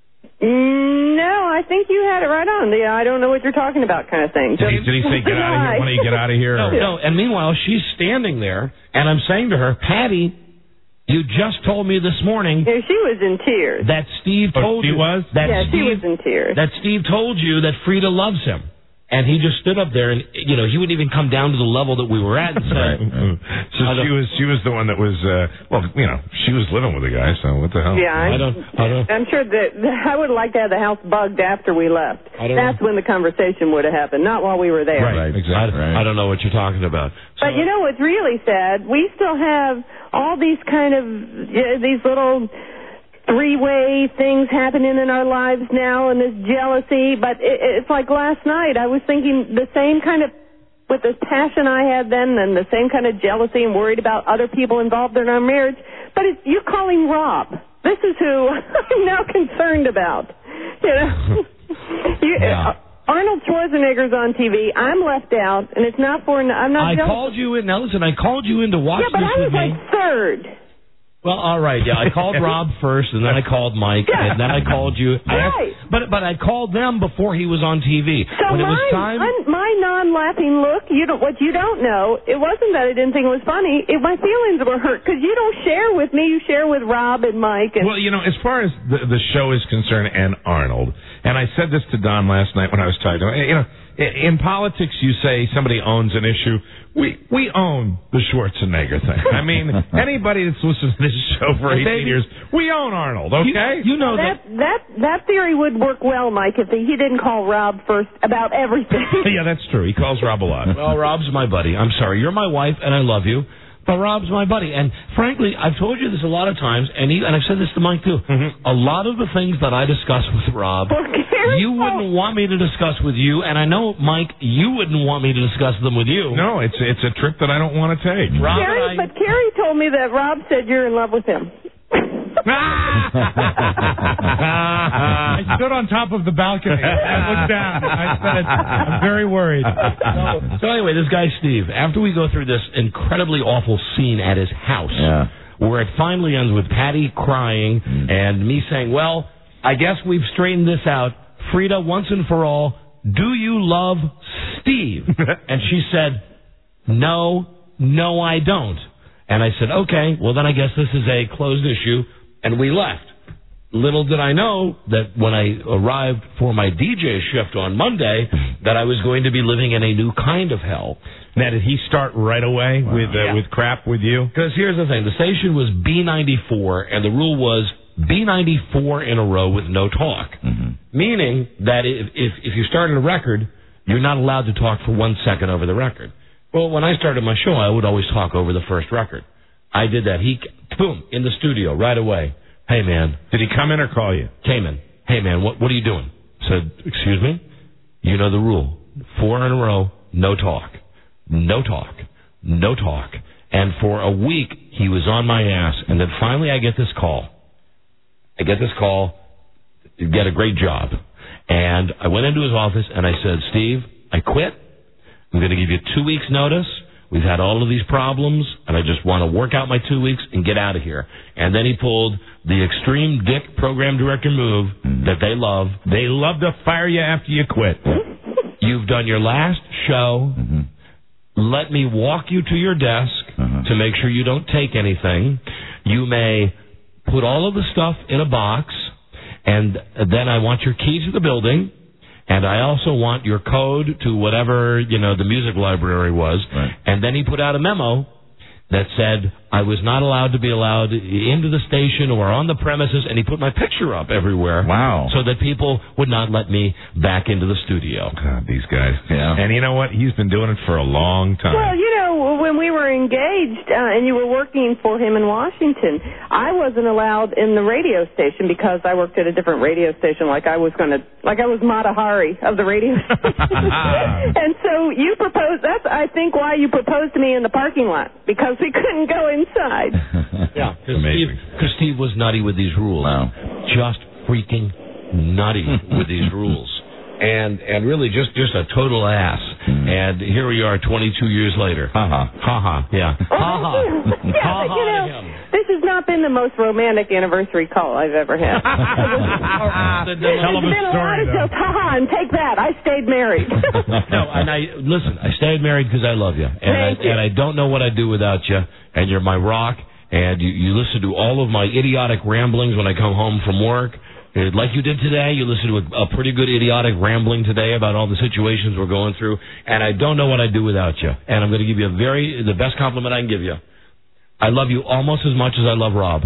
No, I think you had it right on. The I don't know what you're talking about kind of thing. Did he say, get out of here? Why don't you get out of here? No. And meanwhile, she's standing there, and I'm saying to her, Patty, you just told me this morning. Yeah, she was in tears. That Steve told you. Was? She was in tears. That Steve told you that Frida loves him. And he just stood up there, and he wouldn't even come down to the level that we were at. And said, So she was the one that was she was living with the guy. So what the hell? Yeah, I'm sure that I would like to have the house bugged after we left. That's when the conversation would have happened, not while we were there. Right, exactly. I don't know what you're talking about. But what's really sad? We still have all these kind of these little three-way things happening in our lives now, and this jealousy. But it's like last night, I was thinking the same kind of, with the passion I had then, and the same kind of jealousy and worried about other people involved in our marriage. But you're calling Rob. This is who I'm now concerned about. Arnold Schwarzenegger's on TV. I'm left out, and it's not for. I'm not. I called you in. Now listen, I called you in to watch this with me. Yeah, but I was like third. Well, all right. Yeah, I called Rob first, and then I called Mike, and then I called you. Right. But I called them before he was on TV. So when it was time. My my non-laughing look, what you don't know, it wasn't that I didn't think it was funny. My feelings were hurt because you don't share with me. You share with Rob and Mike. And well, as far as the show is concerned, and Arnold, and I said this to Don last night when I was talking to him, in politics, you say somebody owns an issue. We own the Schwarzenegger thing. I mean, anybody that's listened to this show for 18 years, we own Arnold, okay? You know that theory would work well, Mike, if he didn't call Rob first about everything. Yeah, that's true. He calls Rob a lot. Well, Rob's my buddy. I'm sorry. You're my wife, and I love you. But Rob's my buddy. And frankly, I've told you this a lot of times, and I've said this to Mike, too. Mm-hmm. A lot of the things that I discuss with Rob, you wouldn't want me to discuss with you, and I know, Mike, you wouldn't want me to discuss them with you. No, it's a trip that I don't want to take. But Carrie told me that Rob said you're in love with him. I stood on top of the balcony and looked down. I said, I'm very worried. So anyway, this guy Steve, after we go through this incredibly awful scene at his house, where it finally ends with Patty crying and me saying, well, I guess we've straightened this out. Frida, once and for all, do you love Steve? And she said, no, I don't. And I said, okay, well, then I guess this is a closed issue. And we left. Little did I know that when I arrived for my DJ shift on Monday, that I was going to be living in a new kind of hell. Now, did he start right away with crap with you? Because here's the thing. The station was B94, and the rule was B94 in a row with no talk. Mm-hmm. Meaning that if you started a record, you're not allowed to talk for 1 second over the record. Well, when I started my show, I would always talk over the first record. I did that. He, boom, in the studio right away. Hey, man. Did he come in or call you? Came in. Hey, man, what are you doing? Said, excuse me? You know the rule. 4 in a row, no talk. No talk. No talk. And for a week, he was on my ass. And then finally I get this call. You get a great job. And I went into his office and I said, Steve, I quit. I'm going to give you 2 weeks' notice. We've had all of these problems, and I just want to work out my 2 weeks and get out of here. And then he pulled the extreme dick program director move that they love. They love to fire you after you quit. You've done your last show. Mm-hmm. Let me walk you to your desk to make sure you don't take anything. You may put all of the stuff in a box, and then I want your key to the building. And I also want your code to whatever, the music library was. Right. And then he put out a memo that said I was not allowed to be allowed into the station or on the premises, and he put my picture up everywhere. Wow. So that people would not let me back into the studio. God, these guys. Yeah. And you know what? He's been doing it for a long time. Well, when we were engaged and you were working for him in Washington, I wasn't allowed in the radio station because I worked at a different radio station, like I was Mata Hari of the radio station. And so you proposed, that's, I think, why you proposed to me in the parking lot, because we couldn't go inside. Yeah, because Steve was nutty with these rules. Wow. Just freaking nutty with these rules. And really just a total ass. And here we are 22 years later. Ha-ha. Yeah. Ha-ha. This has not been the most romantic anniversary call I've ever had. Hell of a story, though. Ha-ha, and take that. I stayed married. No, and I stayed married because I love you. And I don't know what I'd do without you. And you're my rock. And you listen to all of my idiotic ramblings when I come home from work. Like you did today, you listened to a pretty good idiotic rambling today about all the situations we're going through, and I don't know what I'd do without you. And I'm going to give you the best compliment I can give you. I love you almost as much as I love Rob.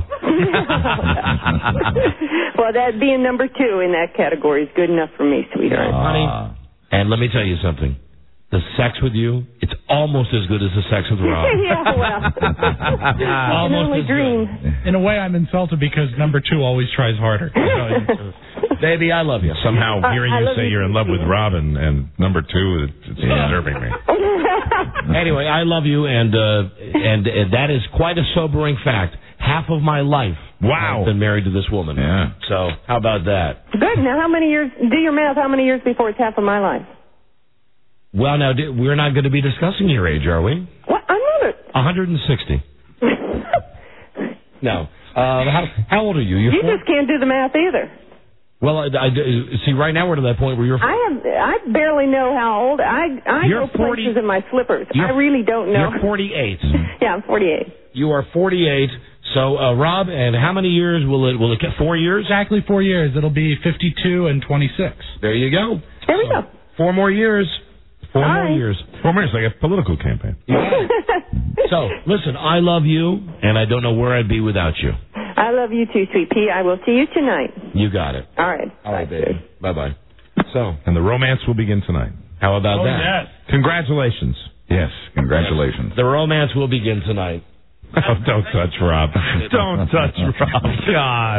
Well, that being number 2 in that category is good enough for me, sweetheart. Honey, and let me tell you something. The sex with you, it's almost as good as the sex with Rob. Yeah, well. Almost as dream. In a way, I'm insulted because number 2 always tries harder. Baby, I love you. Somehow hearing you say you're in love with Rob and number 2, it's disturbing me. Anyway, I love you, and that is quite a sobering fact. Half of my life I've been married to this woman. Yeah. So how about that? Good. Now, how many years, do your math, how many years before it's half of my life? Well, now, we're not going to be discussing your age, are we? What? I'm not. 160. No. How old are you? You just can't do the math either. Well, see, right now we're to that point where you're... I barely know how old. I You're go places in my slippers. I really don't know. You're 48. Yeah, I'm 48. You are 48. So, Rob, and how many years will it get? 4 years? Exactly 4 years. It'll be 52 and 26. There you go. There we go. 4 more years. 4 more years. 4 more years, like a political campaign. So, listen, I love you, and I don't know where I'd be without you. I love you too, Sweet Pea. I will see you tonight. You got it. All right. All right, baby. Bye-bye. So, and the romance will begin tonight. How about that? Yes. Congratulations. Yes, congratulations. The romance will begin tonight. Oh, don't touch Rob. Don't touch Rob. God.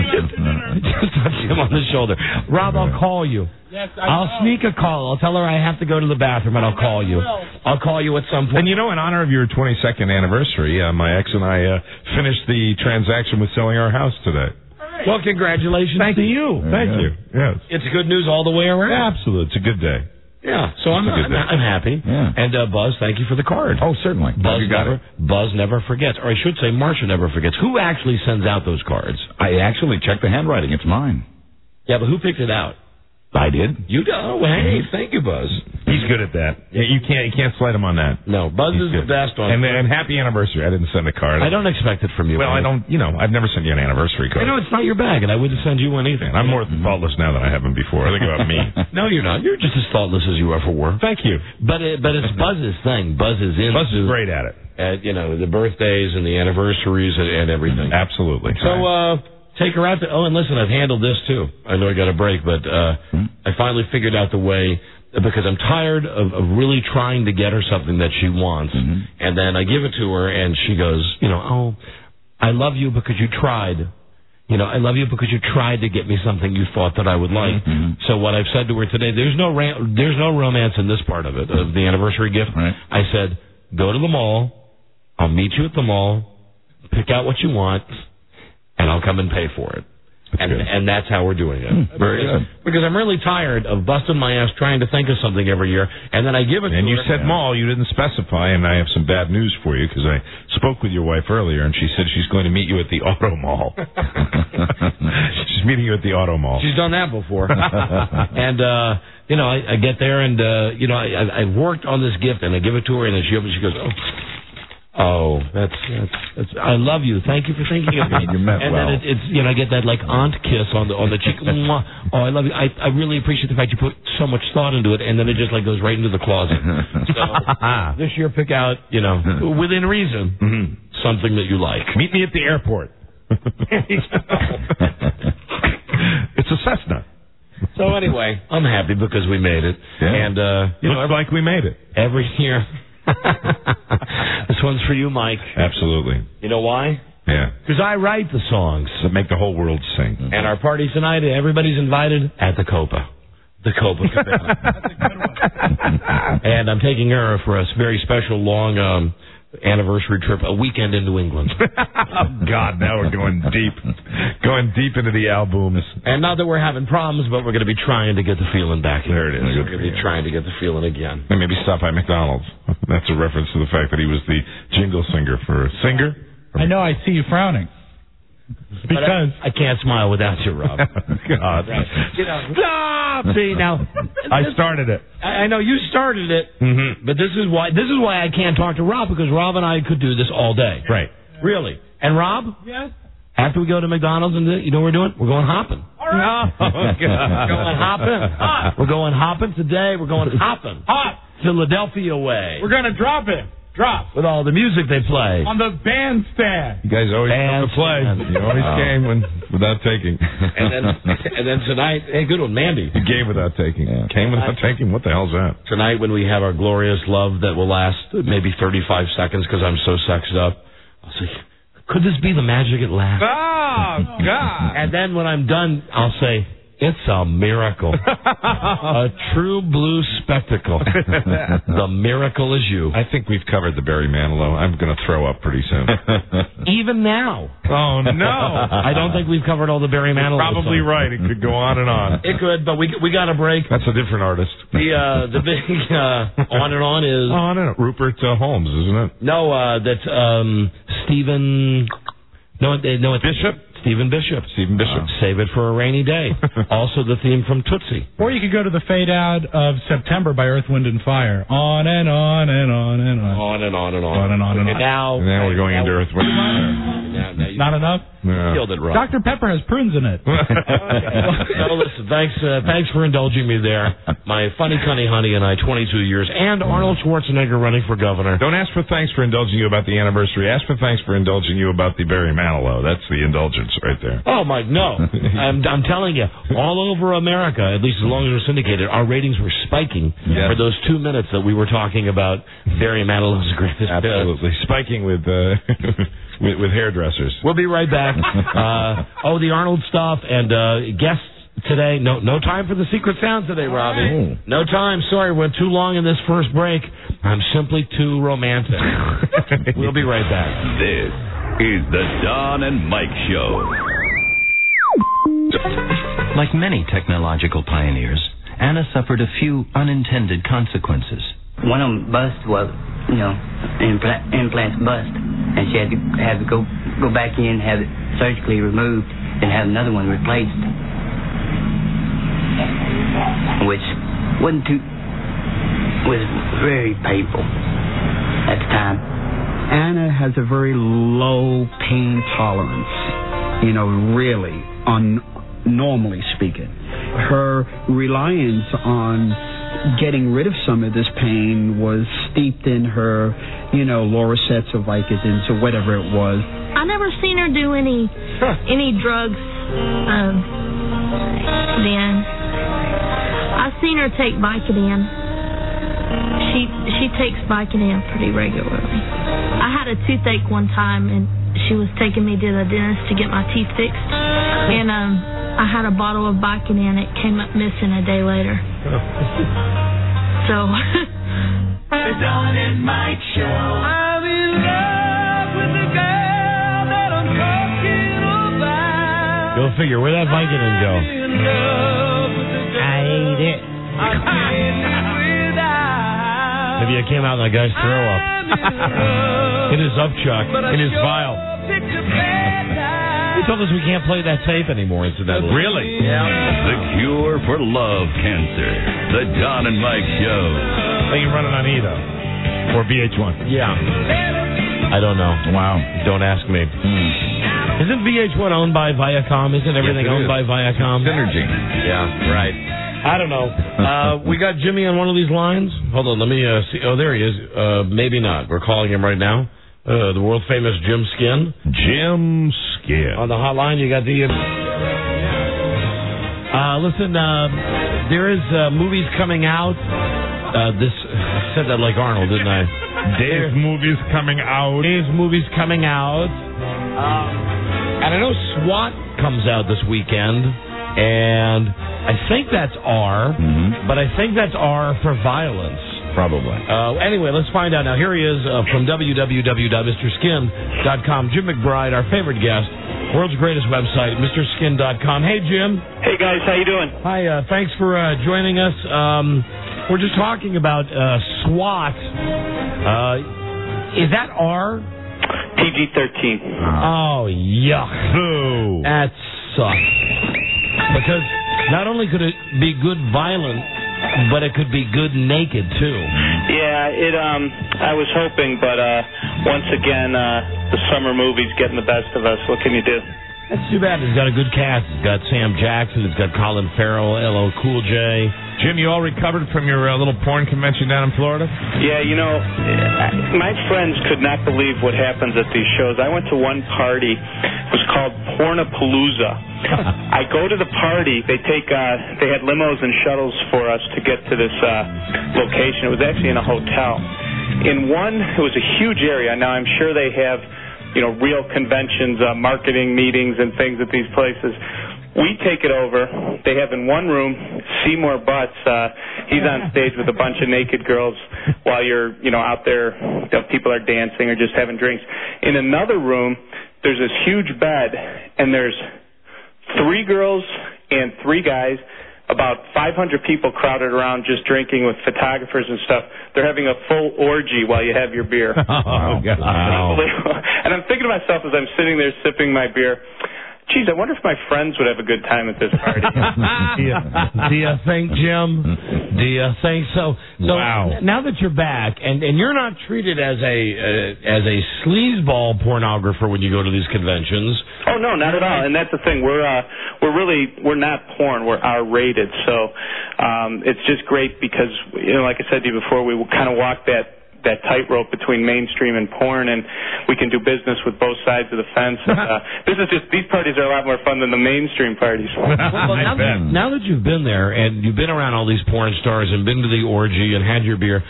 Just touch him on the shoulder. Rob, I'll call you. Yes, I'll sneak a call. I'll tell her I have to go to the bathroom, and I'll call you. I'll call you at some point. And you know, in honor of your 22nd anniversary, my ex and I finished the transaction with selling our house today. Well, congratulations to you. Thank you. Yes. It's good news all the way around. Absolutely. It's a good day. Yeah, so I'm happy. Yeah. And Buzz, thank you for the card. Oh, certainly. Buzz never forgets, or I should say, Marcia never forgets. Who actually sends out those cards? I actually checked the handwriting. It's mine. Yeah, but who picked it out? I did. You did? Oh, hey, thank you, Buzz. He's good at that. Yeah, you can't slide him on that. No, Buzz is the best on. And happy anniversary. I didn't send a card. I don't expect it from you. Well, I don't. I've never sent you an anniversary card. I know it's not your bag, and I wouldn't send you one either. I'm more thoughtless now than I have been before. I think about me. No, you're not. You're just as thoughtless as you are for work. Thank you. But it's Buzz's thing. Buzz is great at it. The birthdays and the anniversaries and everything. Absolutely. So. Take her out to... Oh, and listen, I've handled this, too. I know I got a break, but I finally figured out the way, because I'm tired of really trying to get her something that she wants, and then I give it to her, and she goes, oh, I love you because you tried. I love you because you tried to get me something you thought that I would like. So what I've said to her today, there's no romance in this part of it, of the anniversary gift. Right. I said, go to the mall. I'll meet you at the mall. Pick out what you want. And I'll come and pay for it. And that's how we're doing it. Very good. Because I'm really tired of busting my ass trying to think of something every year, and then I give it to her. And you said mall, you didn't specify, and I have some bad news for you, because I spoke with your wife earlier, and she said she's going to meet you at the auto mall. She's meeting you at the auto mall. She's done that before. And, I get there, and, I worked on this gift, and I give it to her, and then she opens, she goes, oh, that's I love you. Thank you for thinking of me. You meant and well. then it's I get that like aunt kiss on the cheek. Oh, I love you. I really appreciate the fact you put so much thought into it, and then it just like goes right into the closet. So this year, pick out within reason something that you like. Meet me at the airport. It's a Cessna. So anyway, I'm happy because we made it, and looks like we made it every year. This one's for you, Mike. Absolutely. You know why? Yeah. Because I write the songs that make the whole world sing. And our party tonight, everybody's invited at the Copa. The Copa Cabana. That's a good one. And I'm taking her for a very special long anniversary trip, a weekend in New England. Oh, God, now we're going deep. Going deep into the albums. And not that we're having problems, but we're going to be trying to get the feeling back. There it is. We're going to be trying to get the feeling again. And maybe stop by McDonald's. That's a reference to the fact that he was the jingle singer for Singer. I know, I see you frowning. Because I can't smile without you, Rob. God. Stop! See, now... I started it. I know you started it, but this is why I can't talk to Rob, because Rob and I could do this all day. Right. Really. And Rob? Yes? After we go to McDonald's, and you know what we're doing? We're going hopping. All right. Oh, God. We're going hopping. Hot. We're going hopping today. We're going hopping. Hot. Philadelphia way. We're going to drop it. Drop. With all the music they play. On the bandstand. You guys always come to play. You always came without taking. And then tonight, hey, good one, Mandy. You gave without taking. Yeah. Came without taking? What the hell's that? Tonight when we have our glorious love that will last maybe 35 seconds because I'm so sexed up, I'll say, could this be the magic at last? Oh, God. And then when I'm done, I'll say, it's a miracle. A true blue spectacle. The miracle is you. I think we've covered the Barry Manilow. I'm going to throw up pretty soon. Even now. Oh, no. I don't think we've covered all the Barry Manilow. You're probably right. It could go on and on. It could, but we got a break. That's a different artist. The big on and on is... On and on. Rupert Holmes, isn't it? No, that's Stephen... No, it's Bishop? Stephen Bishop. Save it for a rainy day. Also the theme from Tootsie. Or you could go to the fade out of September by Earth, Wind, and Fire. On and on and on and on. On and on and on. On and on and on. And now we're going into Earth, Wind, and Fire. Not enough? Yeah. Killed it, Rob. Dr. Pepper has prunes in it. No, listen, thanks for indulging me there. My funny cunny honey and I, 22 years, and Arnold Schwarzenegger running for governor. Don't ask for thanks for indulging you about the anniversary. Ask for thanks for indulging you about the Barry Manilow. That's the indulgence right there. Oh, Mike, no. I'm telling you, all over America, at least as long as we're syndicated, our ratings were spiking for those 2 minutes that we were talking about Barry Manilow's greatest Absolutely. Spiking with with hairdressers. We'll be right back. The Arnold stuff and guests today. No time for the secret sound today, Robbie. No time. Sorry, went too long in this first break. I'm simply too romantic. We'll be right back. This is the Don and Mike Show. Like many technological pioneers, Anna suffered a few unintended consequences. One of them bust was, implants bust, and she had to go back in, have it surgically removed, and have another one replaced, which was very painful at the time. Anna has a very low pain tolerance, really, normally speaking. Her reliance on getting rid of some of this pain was steeped in her, Loracets or Vicodins or whatever it was. I never seen her do any drugs then. I've seen her take Vicodin. She takes Vicodin pretty regularly. I had a toothache one time, and she was taking me to the dentist to get my teeth fixed, and I had a bottle of Vicodin. It came up missing a day later. So. The Don and Mike Show. I'm in love with the girl that I'm talking about. Go figure. Where'd that Vicodin go? I ate it. Maybe it came out in that guy's throw up. In his upchuck. In his vial. They told us we can't play that tape anymore, incidentally. Really? Yeah. The cure for love cancer. The Don and Mike Show. They can run it on E, though. Or VH1. Yeah. I don't know. Wow. Don't ask me. Isn't VH1 owned by Viacom? Isn't everything owned by Viacom? Synergy. Yeah, right. I don't know. We got Jimmy on one of these lines. Hold on, let me see. Oh, there he is. Maybe not. We're calling him right now. The world famous Jim Skin. Jim Skin. On the hotline, you got the... listen, there is movies coming out. I said that like Arnold, didn't I? Dave's movies coming out. And I know SWAT comes out this weekend, and I think that's R, but I think that's R for violence. Probably. Anyway, let's find out now. Here he is from www.mrskin.com. Jim McBride, our favorite guest, world's greatest website, mrskin.com. Hey, Jim. Hey, guys. How you doing? Hi. Thanks for joining us. We're just talking about SWAT. Is that R? PG-13. Oh, yuck. Boo. That sucks. Because not only could it be good violent, but it could be good naked, too. Yeah, I was hoping, but once again, the summer movie's getting the best of us. What can you do? That's too bad. It's got a good cast. It's got Sam Jackson. It's got Colin Farrell, LL Cool J. Jim, you all recovered from your little porn convention down in Florida? Yeah, my friends could not believe what happens at these shows. I went to one party. It was called Pornapalooza. I go to the party. They had limos and shuttles for us to get to this location. It was actually in a hotel. It was a huge area. Now, I'm sure they have real conventions, marketing meetings and things at these places. We take it over. They have in one room Seymour Butts. He's on stage with a bunch of naked girls while you're, out there. People are dancing or just having drinks. In another room, there's this huge bed, and there's 3 girls and 3 guys. About 500 people crowded around just drinking with photographers and stuff. They're having a full orgy while you have your beer. Oh, God. And I'm thinking to myself as I'm sitting there sipping my beer, geez, I wonder if my friends would have a good time at this party. Do you think, Jim? Do you think so? Wow. Now that you're back, and you're not treated as a sleazeball pornographer when you go to these conventions. Oh no, not at all. And that's the thing. We're not porn. We're R-rated. So it's just great because, like I said to you before, we kind of walk that tightrope between mainstream and porn, and we can do business with both sides of the fence. These parties are a lot more fun than the mainstream parties. Well, now that you've been there and you've been around all these porn stars and been to the orgy and had your beer,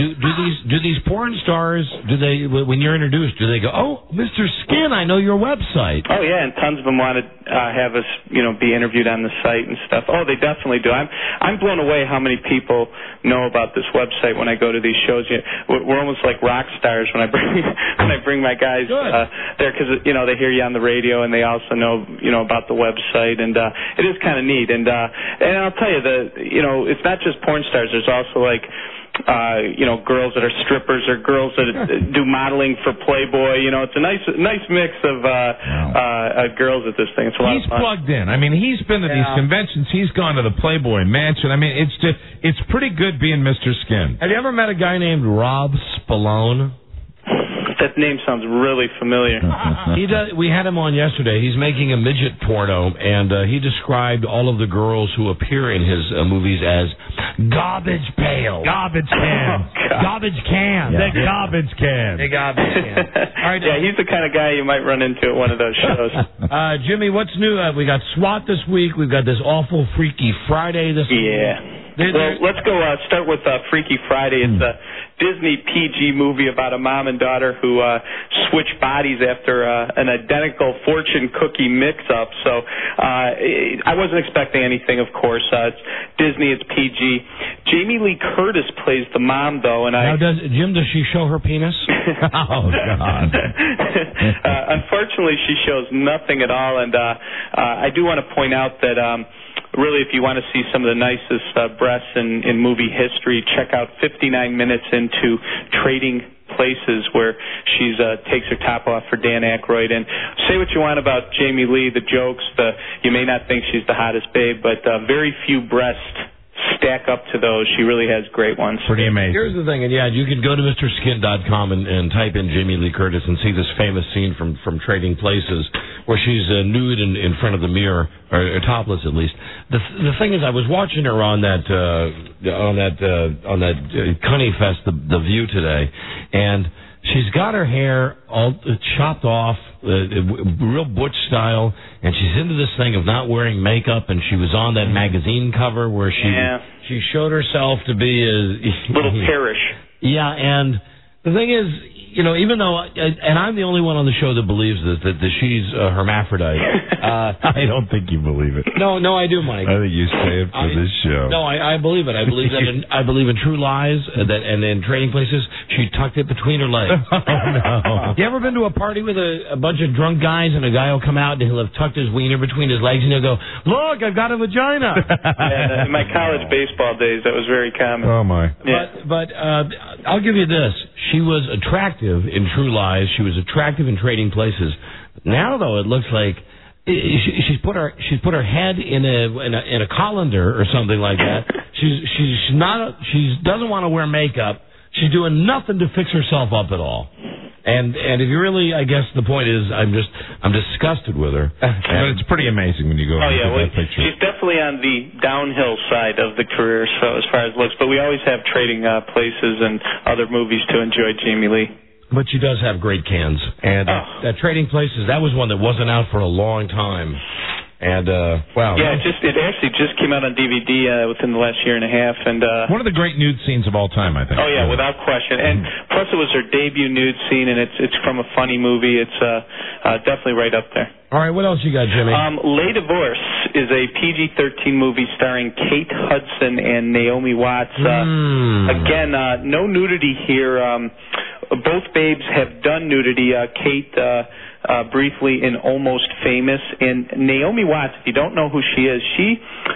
do these porn stars, when you're introduced, do they go, "Oh, Mr. Skin, I know your website"? Oh yeah, and tons of them want to have us, be interviewed on the site and stuff. Oh, they definitely do. I'm blown away how many people know about this website when I go to these shows. We're almost like rock stars when I bring my guys there, because they hear you on the radio and they also know about the website, and it is kind of neat. And I'll tell you, it's not just porn stars. There's also like girls that are strippers or girls that do modeling for Playboy. It's a nice mix of girls at this thing. It's a lot of fun. He's plugged in. I mean, he's been to these conventions. He's gone to the Playboy Mansion. I mean, it's pretty good being Mr. Skin. Have you ever met a guy named Rob Spallone? That name sounds really familiar. He does. We had him on yesterday. He's making a midget porno, and he described all of the girls who appear in his movies as garbage pails. Garbage can. Garbage can. The garbage can. The garbage can. All right. Yeah, he's the kind of guy you might run into at one of those shows. Jimmy, what's new? We got SWAT this week. We've got this awful Freaky Friday this week. Yeah. Well, let's go start with Freaky Friday. It's a Disney PG movie about a mom and daughter who switch bodies after an identical fortune cookie mix-up. So I wasn't expecting anything, of course. It's Disney, it's PG. Jamie Lee Curtis plays the mom, though. And now, does she show her penis? Oh, God. Unfortunately, she shows nothing at all. And I do want to point out that... really, if you want to see some of the nicest breasts in movie history, check out 59 minutes into Trading Places, where she takes her top off for Dan Aykroyd. And say what you want about Jamie Lee, the jokes, you may not think she's the hottest babe, but very few breasts stack up to those. She really has great ones. Pretty amazing. Here's the thing, and you can go to MrSkin.com and type in Jamie Lee Curtis and see this famous scene from Trading Places where she's nude in front of the mirror, or topless at least. The thing is, I was watching her on that Cunny Fest, the View today, and she's got her hair all chopped off, real butch style, and she's into this thing of not wearing makeup, and she was on that magazine cover where she showed herself to be a little perish. Yeah, and the thing is, even though, and I'm the only one on the show that believes this, that she's a hermaphrodite. I don't think you believe it. No, I do, Mike. I think you say it for this show. No, I believe it. I believe that. I believe in True Lies, and in Trading Places, she tucked it between her legs. Oh, no. You ever been to a party with a bunch of drunk guys, and a guy will come out and he'll have tucked his wiener between his legs, and he'll go, "Look, I've got a vagina." Yeah, in my college baseball days, that was very common. Oh my! Yeah. But I'll give you this: she was attractive in True Lies. She was attractive in Trading Places. Now, though, it looks like she's put her head in a colander or something like that. She doesn't want to wear makeup. She's doing nothing to fix herself up at all. And if you really, I guess the point is, I'm disgusted with her. But it's pretty amazing when you go look at that picture. She's definitely on the downhill side of the career, so as far as looks. But we always have Trading Places and other movies to enjoy Jamie Lee. But she does have great cans. And that Trading Places, that was one that wasn't out for a long time. And, wow. Yeah, it actually just came out on DVD within the last year and a half. And one of the great nude scenes of all time, I think. Oh, yeah, without question. And plus it was her debut nude scene, and it's from a funny movie. It's definitely right up there. All right, what else you got, Jimmy? Les Divorce is a PG-13 movie starring Kate Hudson and Naomi Watts. Again, no nudity here. Both babes have done nudity. Kate briefly in Almost Famous. And Naomi Watts, if you don't know who she is, she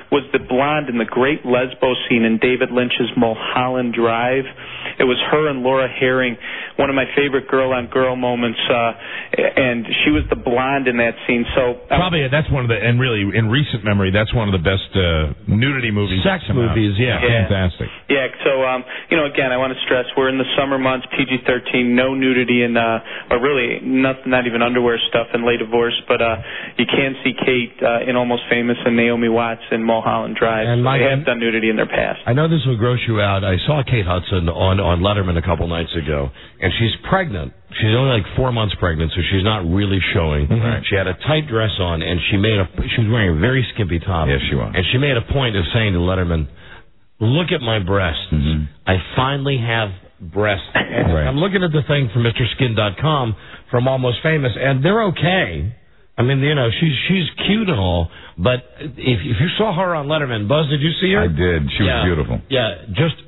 was the blonde in the great Lesbo scene in David Lynch's Mulholland Drive. It was her and Laura Herring, one of my favorite girl-on-girl moments, and she was the blonde in that scene. So probably that's one of the, and really in recent memory, that's one of the best nudity movies. Sex movies, yeah. Fantastic. Yeah, so, again, I want to stress, we're in the summer months, PG-13, no nudity in, or really not even underwear stuff in Late Divorce, but you can see Kate in Almost Famous and Naomi Watts in Mulholland Drive. And they have done nudity in their past. I know this will gross you out. I saw Kate Hudson on Letterman a couple nights ago, and she's pregnant. She's only like 4 months pregnant, so she's not really showing. Right. She had a tight dress on, and she was wearing a very skimpy top. Yes, she was. And she made a point of saying to Letterman, "Look at my breasts. I finally have breasts." Right. I'm looking at the thing from MrSkin.com from Almost Famous, and they're okay. I mean, she's cute and all, but if you saw her on Letterman, Buzz, did you see her? I did. She was beautiful. Yeah, just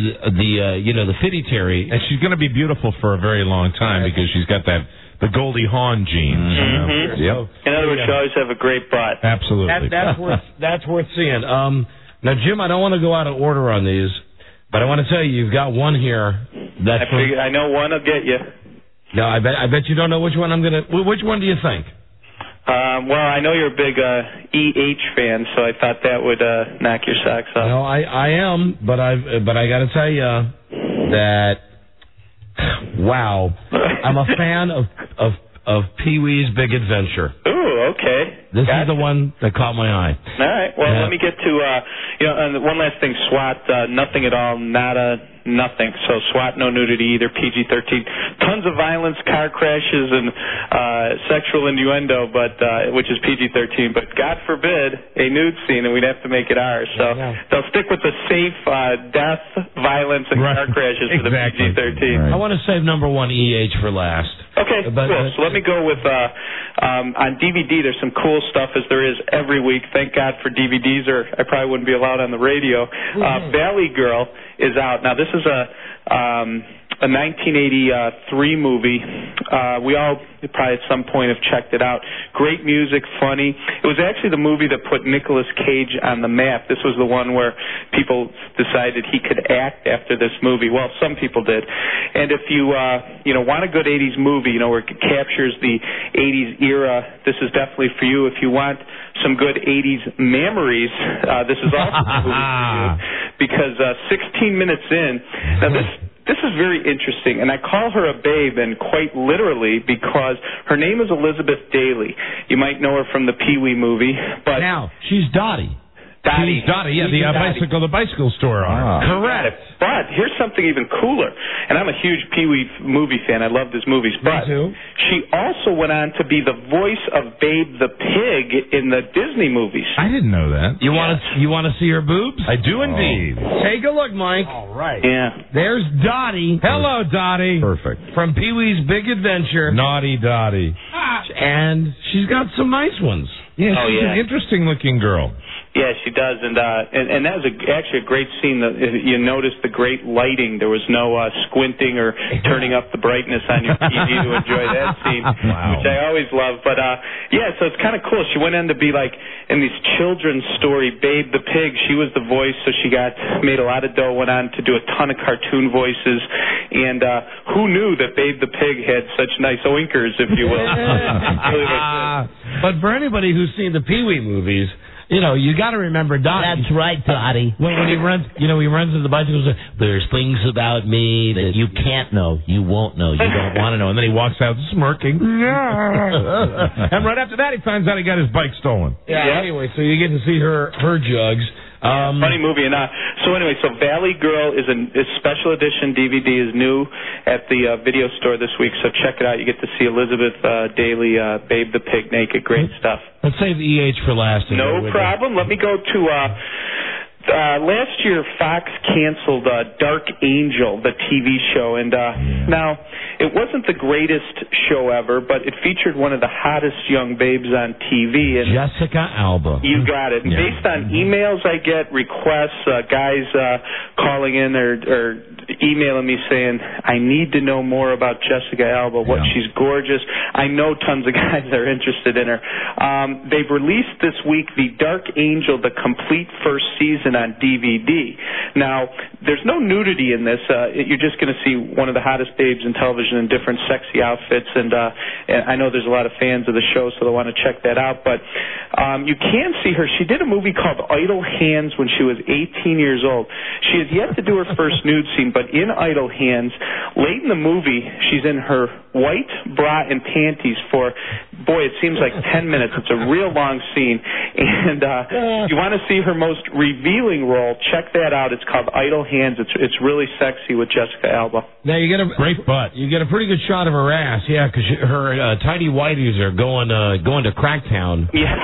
the fitty terry, and she's going to be beautiful for a very long time because she's got the Goldie Hawn genes. Yep. In other words, she always have a great butt. Absolutely. That's worth seeing. Now, Jim, I don't want to go out of order on these, but I want to tell you, you've got one here. I know one will get you. No, I bet you don't know which one I'm gonna. Which one do you think? Well, I know you're a big EH fan, so I thought that would knock your socks off. No, I am, but I got to tell you that wow, I'm a fan of Pee-wee's Big Adventure. Ooh, okay. This is the one that caught my eye. All right. Well, let me get to and one last thing. SWAT, nothing at all, nada. Nothing. So SWAT, no nudity either, PG-13. Tons of violence, car crashes, and sexual innuendo, but which is PG-13. But God forbid a nude scene, and we'd have to make it ours. So they'll stick with the safe death, violence, and car crashes for the PG-13. I want to save number one EH for last. Okay, cool. So let me go with on DVD. There's some cool stuff as there is every week. Thank God for DVDs, or I probably wouldn't be allowed on the radio. Valley Girl is out now. This is a 1983 movie. We all probably at some point have checked it out. Great music, funny. It was actually the movie that put Nicolas Cage on the map. This was the one where people decided he could act after this movie. Well, some people did. And if you want a good 80s movie, where it captures the 80s era, this is definitely for you. If you want some good 80s memories, this is also the movie for you. Because 16 minutes in, now this is very interesting, and I call her a babe, and quite literally, because her name is Elizabeth Daly. You might know her from the Pee-wee movie, but now she's Dottie. She's Dottie, the bicycle store owner. Correct. But here's something even cooler, and I'm a huge Pee-wee movie fan. I love his movies. But she also went on to be the voice of Babe the Pig in the Disney movies. I didn't know that. You want to see her boobs? I do indeed. Take a look, Mike. All right. Yeah. There's Dottie. Hello, Dottie. Perfect. From Pee-wee's Big Adventure. Naughty Dottie. And she's got some nice ones. Yeah, she's an interesting-looking girl. Yeah, she does, and that was actually a great scene. You noticed the great lighting. There was no squinting or turning up the brightness on your TV to enjoy that scene, which I always love. But so it's kind of cool. She went on to be like in this children's story, Babe the Pig. She was the voice, so she made a lot of dough. Went on to do a ton of cartoon voices, and who knew that Babe the Pig had such nice oinkers, if you will. But for anybody who's seen the Pee-wee movies, you got to remember Dottie. That's right, Dottie. When he runs, he runs with the bicycle. There's things about me that you can't know, you won't know, you don't want to know, and then he walks out smirking. And right after that, he finds out he got his bike stolen. Anyway, so you get to see her jugs. Funny movie, and so Valley Girl is a special edition DVD, is new at the video store this week. So check it out. You get to see Elizabeth Daly, Babe the Pig naked. Great stuff. Let's save EH for last. No problem. Let me go to Last year, Fox canceled Dark Angel, the TV show, and now it wasn't the greatest show ever, but it featured one of the hottest young babes on TV. And Jessica Alba. You got it. And based on emails I get, requests, guys calling in or emailing me saying, I need to know more about Jessica Alba, she's gorgeous. I know tons of guys that are interested in her. They've released this week the Dark Angel, the complete first season on DVD. Now, there's no nudity in this. You're just going to see one of the hottest babes in television in different sexy outfits, and I know there's a lot of fans of the show, so they want to check that out. But you can see her. She did a movie called Idle Hands when she was 18 years old. She has yet to do her first nude scene, but in Idle Hands, late in the movie, she's in her white bra and panties for, boy, it seems like 10 minutes. It's a real long scene. And if you want to see her most revealing role, check that out. It's called Idle Hands. It's really sexy with Jessica Alba. Now you get a great butt. You get a pretty good shot of her ass, yeah, because her tidy whities are going to Cracktown. Yes.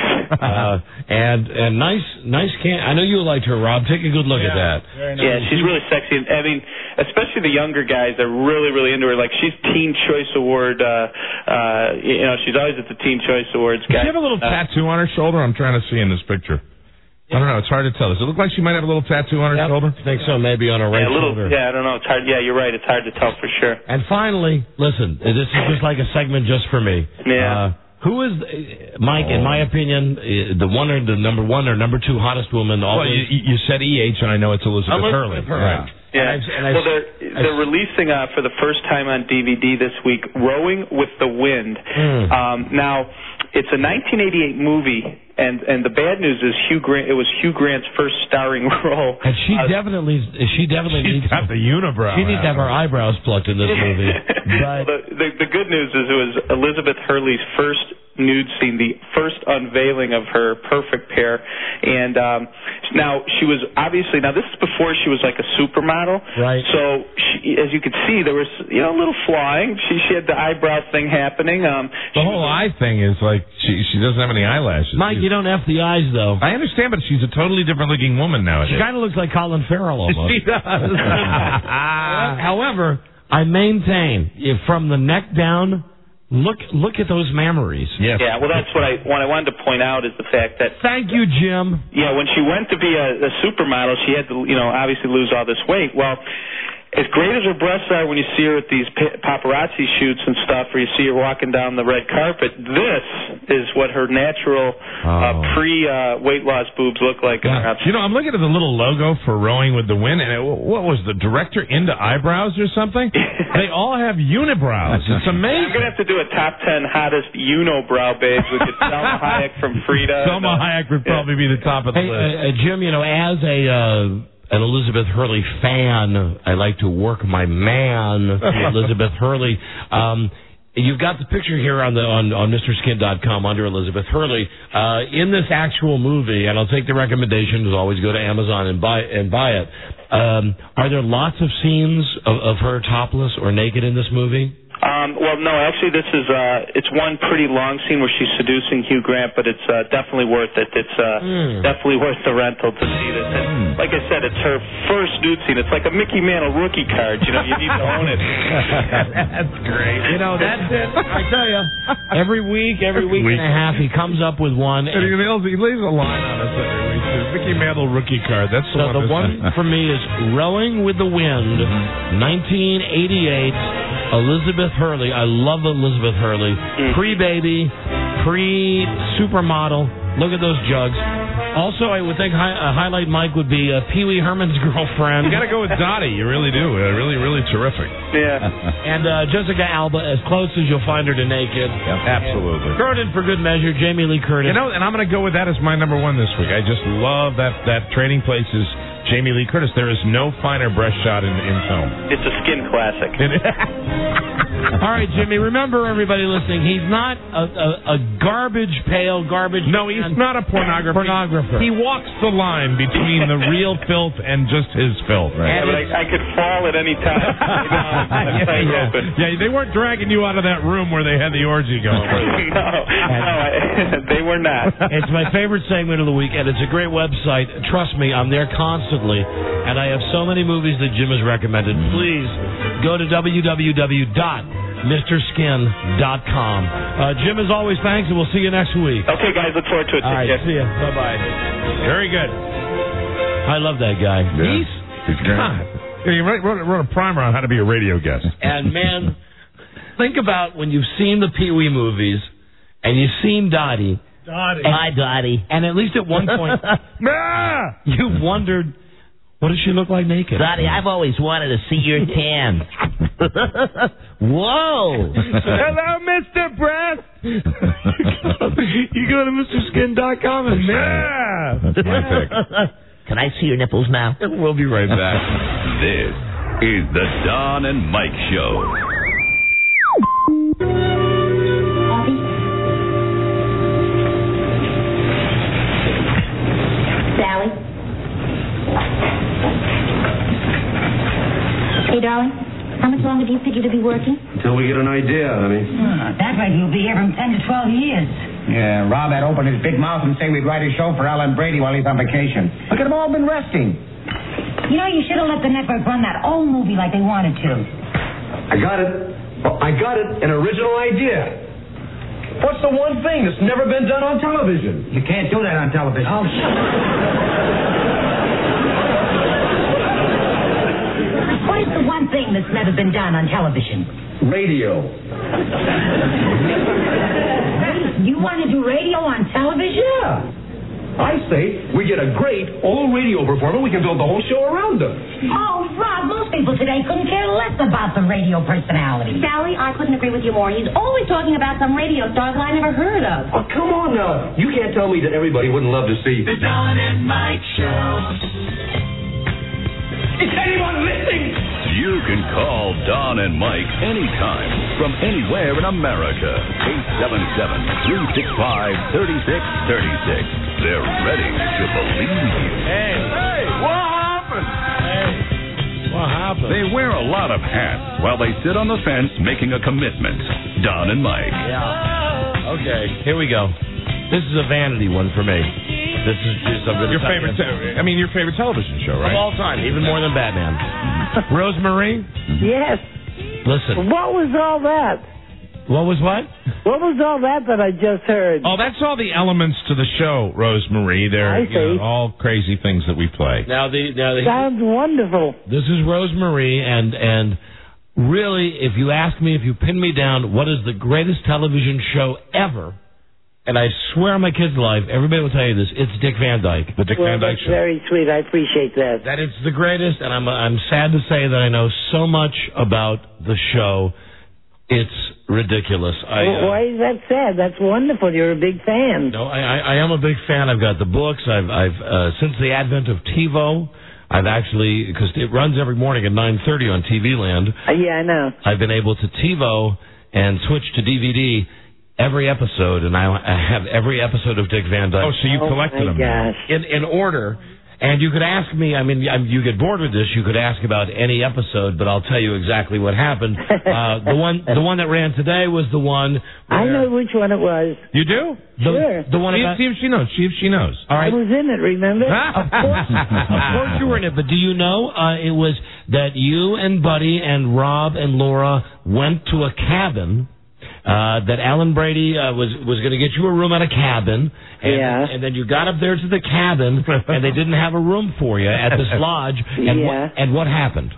And nice I know you liked her, Rob. Take a good look at that. Nice. Yeah, she's really sexy. I mean, especially the younger guys are really, really into her. Like, she's Teen Choice Award. She's always at the Teen Choice Awards. Does she have a little tattoo on her shoulder? I'm trying to see in this picture. I don't know. It's hard to tell. Does it look like she might have a little tattoo on her shoulder? I think so. Maybe on her right shoulder. Yeah, I don't know. It's hard. Yeah, you're right. It's hard to tell for sure. And finally, listen, this is just like a segment just for me. Yeah. Who is, Mike, in my opinion, the number one or number two hottest woman? Well, you said EH, and I know it's Elizabeth Hurley. Right. Yeah. Well, they're releasing for the first time on DVD this week, Rowing with the Wind. Now, it's a 1988 movie. And the bad news is it was Hugh Grant's first starring role. And she definitely she's got the unibrow. She needs to have her eyebrows plucked in this movie. But the good news is it was Elizabeth Hurley's first nude scene, the first unveiling of her perfect pair. And now she was obviously, this is before she was like a supermodel. Right. So as you could see, there was a little flying. She had the eyebrow thing happening. The whole eye thing is like she doesn't have any eyelashes. Mike, you don't F the eyes though. I understand, but she's a totally different looking woman nowadays. She kind of looks like Colin Farrell almost. She does. However, I maintain from the neck down. Look at those mammaries. Yes. Yeah, well, that's what I wanted to point out is the fact that... Thank you, Jim. Yeah, when she went to be a supermodel, she had to, obviously lose all this weight. Well, as great as her breasts are when you see her at these paparazzi shoots and stuff, or you see her walking down the red carpet, this is what her natural pre-weight loss boobs look like. Yeah. I'm looking at the little logo for Rowing with the Wind, and what was the director into eyebrows or something? They all have unibrows. It's amazing. We're going to have to do a top 10 hottest unibrow babes. We get Selma Hayek from Frida. Selma Hayek would probably be the top of the list. Jim, as an Elizabeth Hurley fan, I like to work my man, Elizabeth Hurley. You've got the picture here on MrSkin.com under Elizabeth Hurley. In this actual movie, and I'll take the recommendation, as always, go to Amazon and buy it. Are there lots of scenes of her topless or naked in this movie? Well, no, actually, this is it's one pretty long scene where she's seducing Hugh Grant, but it's definitely worth it. It's definitely worth the rental to see this. And like I said, it's her first nude scene. It's like a Mickey Mantle rookie card. You need to own it. That's great. That's it. I tell you, every week and a half, he comes up with one. And he leaves a line on us every week. Mickey Mantle rookie card. That's the one for me is Rowing with the Wind, 1988. Elizabeth Hurley. I love Elizabeth Hurley. Pre-baby, pre-supermodel. Look at those jugs. Also, I would think a highlight, Mike, would be Pee Wee Herman's girlfriend. You got to go with Dottie. You really do. Really, really terrific. Yeah. And Jessica Alba, as close as you'll find her to naked. Yep, absolutely. Throw it in for good measure, Jamie Lee Curtis. And I'm going to go with that as my number one this week. I just love that Trading Places Jamie Lee Curtis. There is no finer breast shot in film. It's a skin classic. All right, Jimmy, remember, everybody listening, he's not a garbage pail, garbage... No, he's not a pornographer. He walks the line between the real filth and just his filth. Right? Yeah, but I could fall at any time. Yeah, they weren't dragging you out of that room where they had the orgy going. No, they were not. It's my favorite segment of the week, and it's a great website. Trust me, I'm there constantly, and I have so many movies that Jim has recommended. Please go to www.mrskin.com. Jim, as always, thanks, and we'll see you next week. Okay, guys, look forward to it. All right, see ya. Bye-bye. Very good. I love that guy. Yeah. He's great. Yeah, you wrote a primer on how to be a radio guest. And, man, think about when you've seen the Pee Wee movies and you've seen Dottie. Hi, Dottie. And at least at one point, you've wondered, what does she look like naked? Dottie, I've always wanted to see your tan. Whoa. Hello, Mr. Breast. You go to MrSkin.com and That's my pick. Can I see your nipples now? We'll be right back. This is the Don and Mike Show. Sally? Hey, darling, how much longer do you figure to be working? Until we get an idea, honey. That way you'll be here from 10 to 12 years. Yeah, Rob had opened his big mouth and say we'd write a show for Alan Brady while he's on vacation. Look at them all been resting. You know, you should have let the network run that old movie like they wanted to. I got it. I got it. An original idea. What's the one thing that's never been done on television? You can't do that on television. Oh, what is the one thing that's never been done on television? Radio. You want to do radio on television? Yeah. I say we get a great old radio performer. We can build the whole show around them. Oh, Rob, most people today couldn't care less about the radio personality. Sally, I couldn't agree with you more. He's always talking about some radio stars I never heard of. Oh, come on now. You can't tell me that everybody wouldn't love to see The Don and Mike Show. Is anyone listening? You can call Don and Mike anytime from anywhere in America. 877-365-3636. They're ready to believe you. Hey, what happened? What happened? They wear a lot of hats while they sit on the fence making a commitment. Don and Mike. Yeah. Okay, here we go. This is a vanity one for me. This is your favorite. Your favorite television show, right? Of all time, even more than Batman. Rosemarie? Yes. Listen. What was all that? What was what? What was all that I just heard? Oh, that's all the elements to the show, Rosemarie. They're all crazy things that we play. Now sounds wonderful. This is Rosemarie, and really, if you ask me, if you pin me down, what is the greatest television show ever? And I swear on my kid's life, everybody will tell you this. It's Dick Van Dyke. The Dick Van Dyke Show. Very sweet. I appreciate that. That it's the greatest, and I'm sad to say that I know so much about the show. It's ridiculous. Why is that sad? That's wonderful. You're a big fan. No, I am a big fan. I've got the books. I've since the advent of TiVo, I've actually, because it runs every morning at 9:30 on TV Land. Yeah, I know. I've been able to TiVo and switch to DVD. Every episode, and I have every episode of Dick Van Dyke. Oh, so you collected them in order. And you could ask me. I mean, you get bored with this. You could ask about any episode, but I'll tell you exactly what happened. The one that ran today was the one. I know which one it was. You do? Sure. The one. See if she knows. See if she knows. All right. I was in it. Remember? Of course you were in it. But do you know it was that you and Buddy and Rob and Laura went to a cabin. That Alan Brady was going to get you a room at a cabin, and then you got up there to the cabin, and they didn't have a room for you at this lodge. And what happened?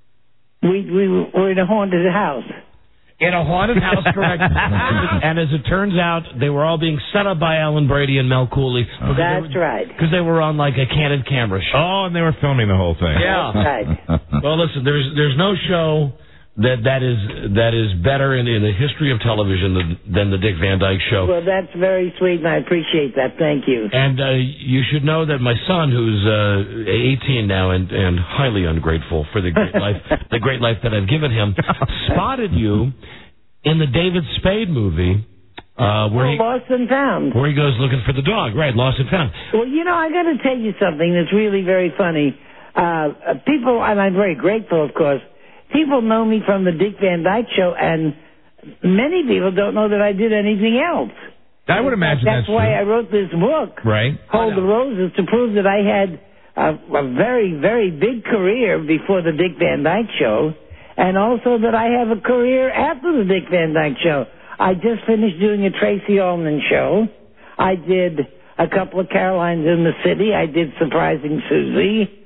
We were in a haunted house. In a haunted house, correct. And as it turns out, they were all being set up by Alan Brady and Mel Cooley. That's right. Because they were on like a candid camera show. Oh, and they were filming the whole thing. Yeah. Right. Well, listen, there's no show that is better in the history of television than the Dick Van Dyke Show. Well, that's very sweet, and I appreciate that. Thank you. And you should know that my son, who's 18 now and highly ungrateful for the great life that I've given him, spotted you in the David Spade movie. Lost and Found. Where he goes looking for the dog, right? Lost and Found. Well, I got to tell you something that's really very funny. People, and I'm very grateful, of course. People know me from the Dick Van Dyke Show, and many people don't know that I did anything else. I would imagine that's why I wrote this book, right? Hold the Roses, to prove that I had a very, very big career before the Dick Van Dyke Show, and also that I have a career after the Dick Van Dyke Show. I just finished doing a Tracy Ullman show. I did a couple of Carolines in the City. I did Surprising Susie.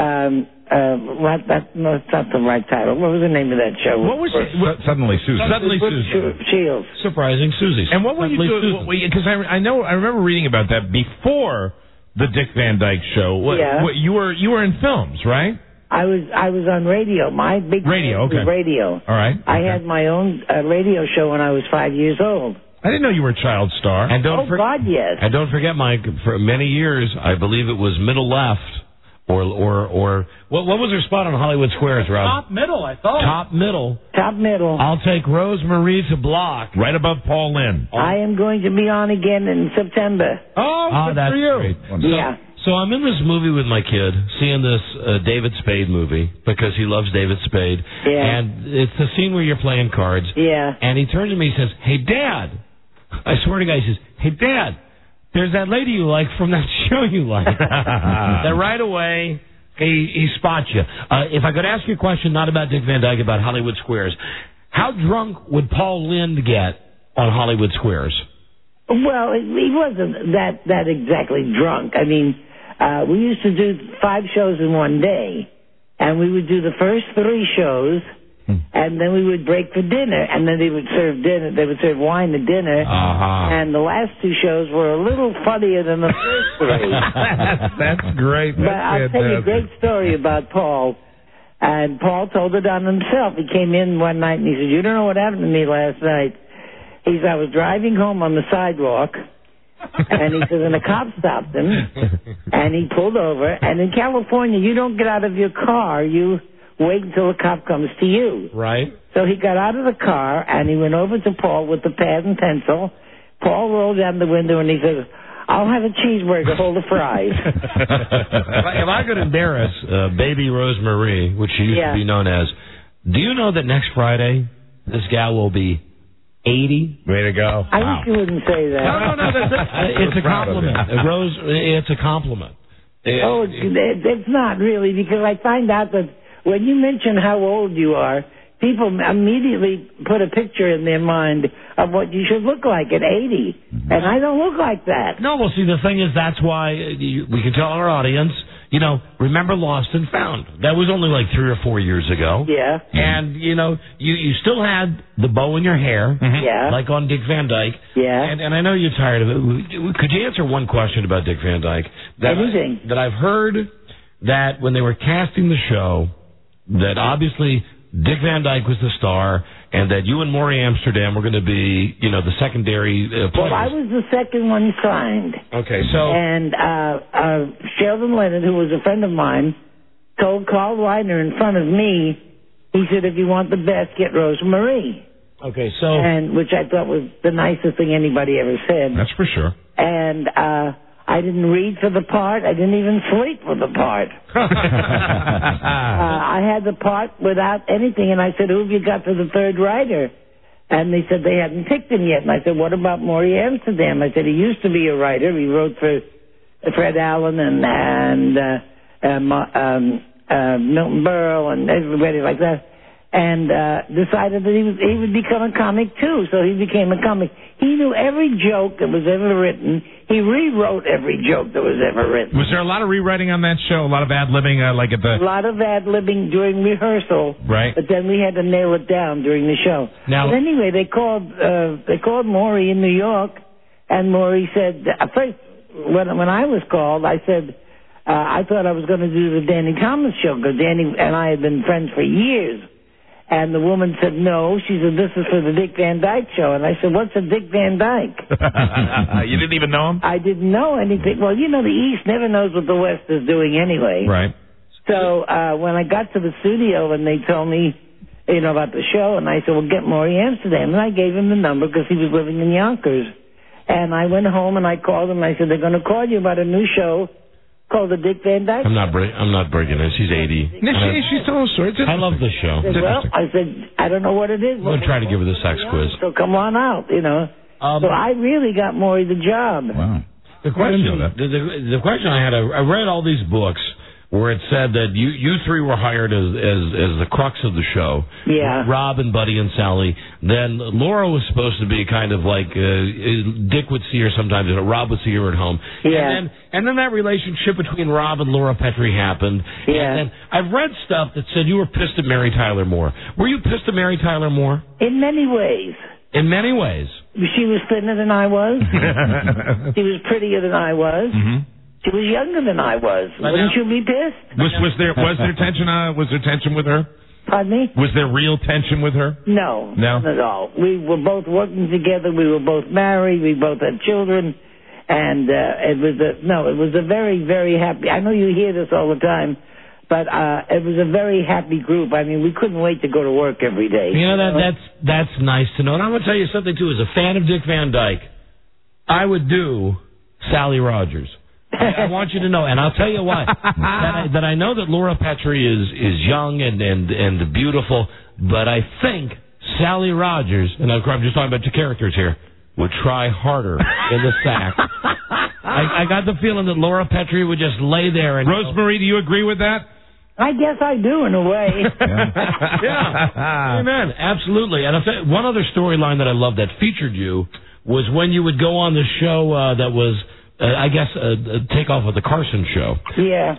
No, it's not the right title. What was the name of that show? What was it? Suddenly Susie. Suddenly Susie. Shields. Surprising Susie. And what were you doing? Because I remember reading about that before the Dick Van Dyke Show. You were in films, right? I was on radio. My big radio. Okay. Was radio. All right. I had my own radio show when I was 5 years old. I didn't know you were a child star. And God, yes. And don't forget, Mike, for many years, I believe it was middle left. Or what was her spot on Hollywood Squares, Rob? Top middle, I thought. Top middle. I'll take Rosemarie to block. Right above Paul Lynde. I am going to be on again in September. Oh, that's for you. Great. Yeah. So I'm in this movie with my kid, seeing this David Spade movie, because he loves David Spade. Yeah. And it's the scene where you're playing cards. Yeah. And he turns to me and says, "Hey, Dad." I swear to God, he says, "Hey, Dad, there's that lady you like from that show you like." That right away... He spots you. If I could ask you a question, not about Dick Van Dyke, about Hollywood Squares, how drunk would Paul Lynde get on Hollywood Squares? Well, he wasn't that exactly drunk. I mean, we used to do 5 shows in one day, and we would do the first 3 shows, and then we would break for dinner, and then they would serve dinner. They would serve wine at dinner, and the last 2 shows were a little funnier than the first 3. That's great. But I'll tell you a great story about Paul. And Paul told it on himself. He came in one night and he said, "You don't know what happened to me last night." He said, "I was driving home on the sidewalk," and he says, and a cop stopped him, and he pulled over. And in California, you don't get out of your car. You wait until a cop comes to you. Right. So he got out of the car, and he went over to Paul with the pad and pencil. Paul rolled down the window, and he says, "I'll have a cheeseburger, hold the fries." If I could embarrass baby Rosemarie, which she used to be known as, do you know that next Friday, this gal will be 80? Way to go. I wish you wouldn't say that. No, it's a compliment. Rose, it's a compliment. Oh, it's not really, because I find out that when you mention how old you are, people immediately put a picture in their mind of what you should look like at 80. And I don't look like that. No, well, see, the thing is, that's why we can tell our audience, remember Lost and Found. That was only like 3 or 4 years ago. Yeah. And, you still had the bow in your hair. Yeah. Like on Dick Van Dyke. Yeah. And I know you're tired of it. Could you answer one question about Dick Van Dyke? Anything. That I've heard that when they were casting the show, that obviously Dick Van Dyke was the star, and that you and Maury Amsterdam were going to be, the secondary players. Well, I was the second one signed. Okay, so... And Sheldon Leonard, who was a friend of mine, told Carl Reiner in front of me, he said, "If you want the best, get Rosemarie." Okay, so... And which I thought was the nicest thing anybody ever said. That's for sure. And I didn't read for the part. I didn't even sleep for the part. I had the part without anything, and I said, "Who have you got for the third writer?" And they said they hadn't picked him yet. And I said, "What about Maury Amsterdam?" I said, "He used to be a writer. He wrote for Fred Allen and Milton Berle and everybody like that." And decided that he would become a comic, too. So he became a comic. He knew every joke that was ever written. He rewrote every joke that was ever written. Was there a lot of rewriting on that show? A lot of ad-libbing like at the... A lot of ad-libbing during rehearsal. Right. But then we had to nail it down during the show. Now, but anyway, they called Maury in New York, and Maury said, first, when I was called, I said, I thought I was going to do the Danny Thomas show, because Danny and I had been friends for years. And the woman said, no. She said, this is for the Dick Van Dyke Show. And I said, what's a Dick Van Dyke? You didn't even know him? I didn't know anything. Well, you know, the East never knows what the West is doing anyway. Right. So when I got to the studio and they told me, you know, about the show, and I said, well, get Maury Amsterdam. And I gave him the number because he was living in Yonkers. And I went home and I called him and I said, they're going to call you about a new show called the Dick Van Dyke. I'm not breaking this. She's 80. She's telling stories. I love the show. Well, I said, I don't know what it is. I'm going to try to give her the sex quiz. So come on out, you know. So I really got Maury the job. Wow. The question, the question I had, I read all these books where it said that you three were hired as the crux of the show. Yeah. Rob and Buddy and Sally. Then Laura was supposed to be kind of like Dick would see her sometimes, and Rob would see her at home. Yeah. And then that relationship between Rob and Laura Petrie happened. Yeah. And then I've read stuff that said you were pissed at Mary Tyler Moore. Were you pissed at Mary Tyler Moore? In many ways. In many ways. She was thinner than I was. She was prettier than I was. Mm-hmm. She was younger than I was. Wouldn't you be pissed? Was there tension? Was there tension with her? Pardon me? Was there real tension with her? No, not at all. We were both working together. We were both married. We both had children, and it was a very, very happy. I know you hear this all the time, but it was a very happy group. I mean, we couldn't wait to go to work every day. You know, that's nice to know. And I'm going to tell you something too. As a fan of Dick Van Dyke, I would do Sally Rogers. I want you to know, and I'll tell you why. that I know that Laura Petrie is young and beautiful, but I think Sally Rogers, and I'm just talking about two characters here, would try harder in the sack. I got the feeling that Laura Petrie would just lay there and... Rosemary, do you agree with that? I guess I do, in a way. Yeah. Amen. Absolutely. And I'll tell you, one other storyline that I loved that featured you was when you would go on the show that was... I guess take off with the Carson show. Yeah.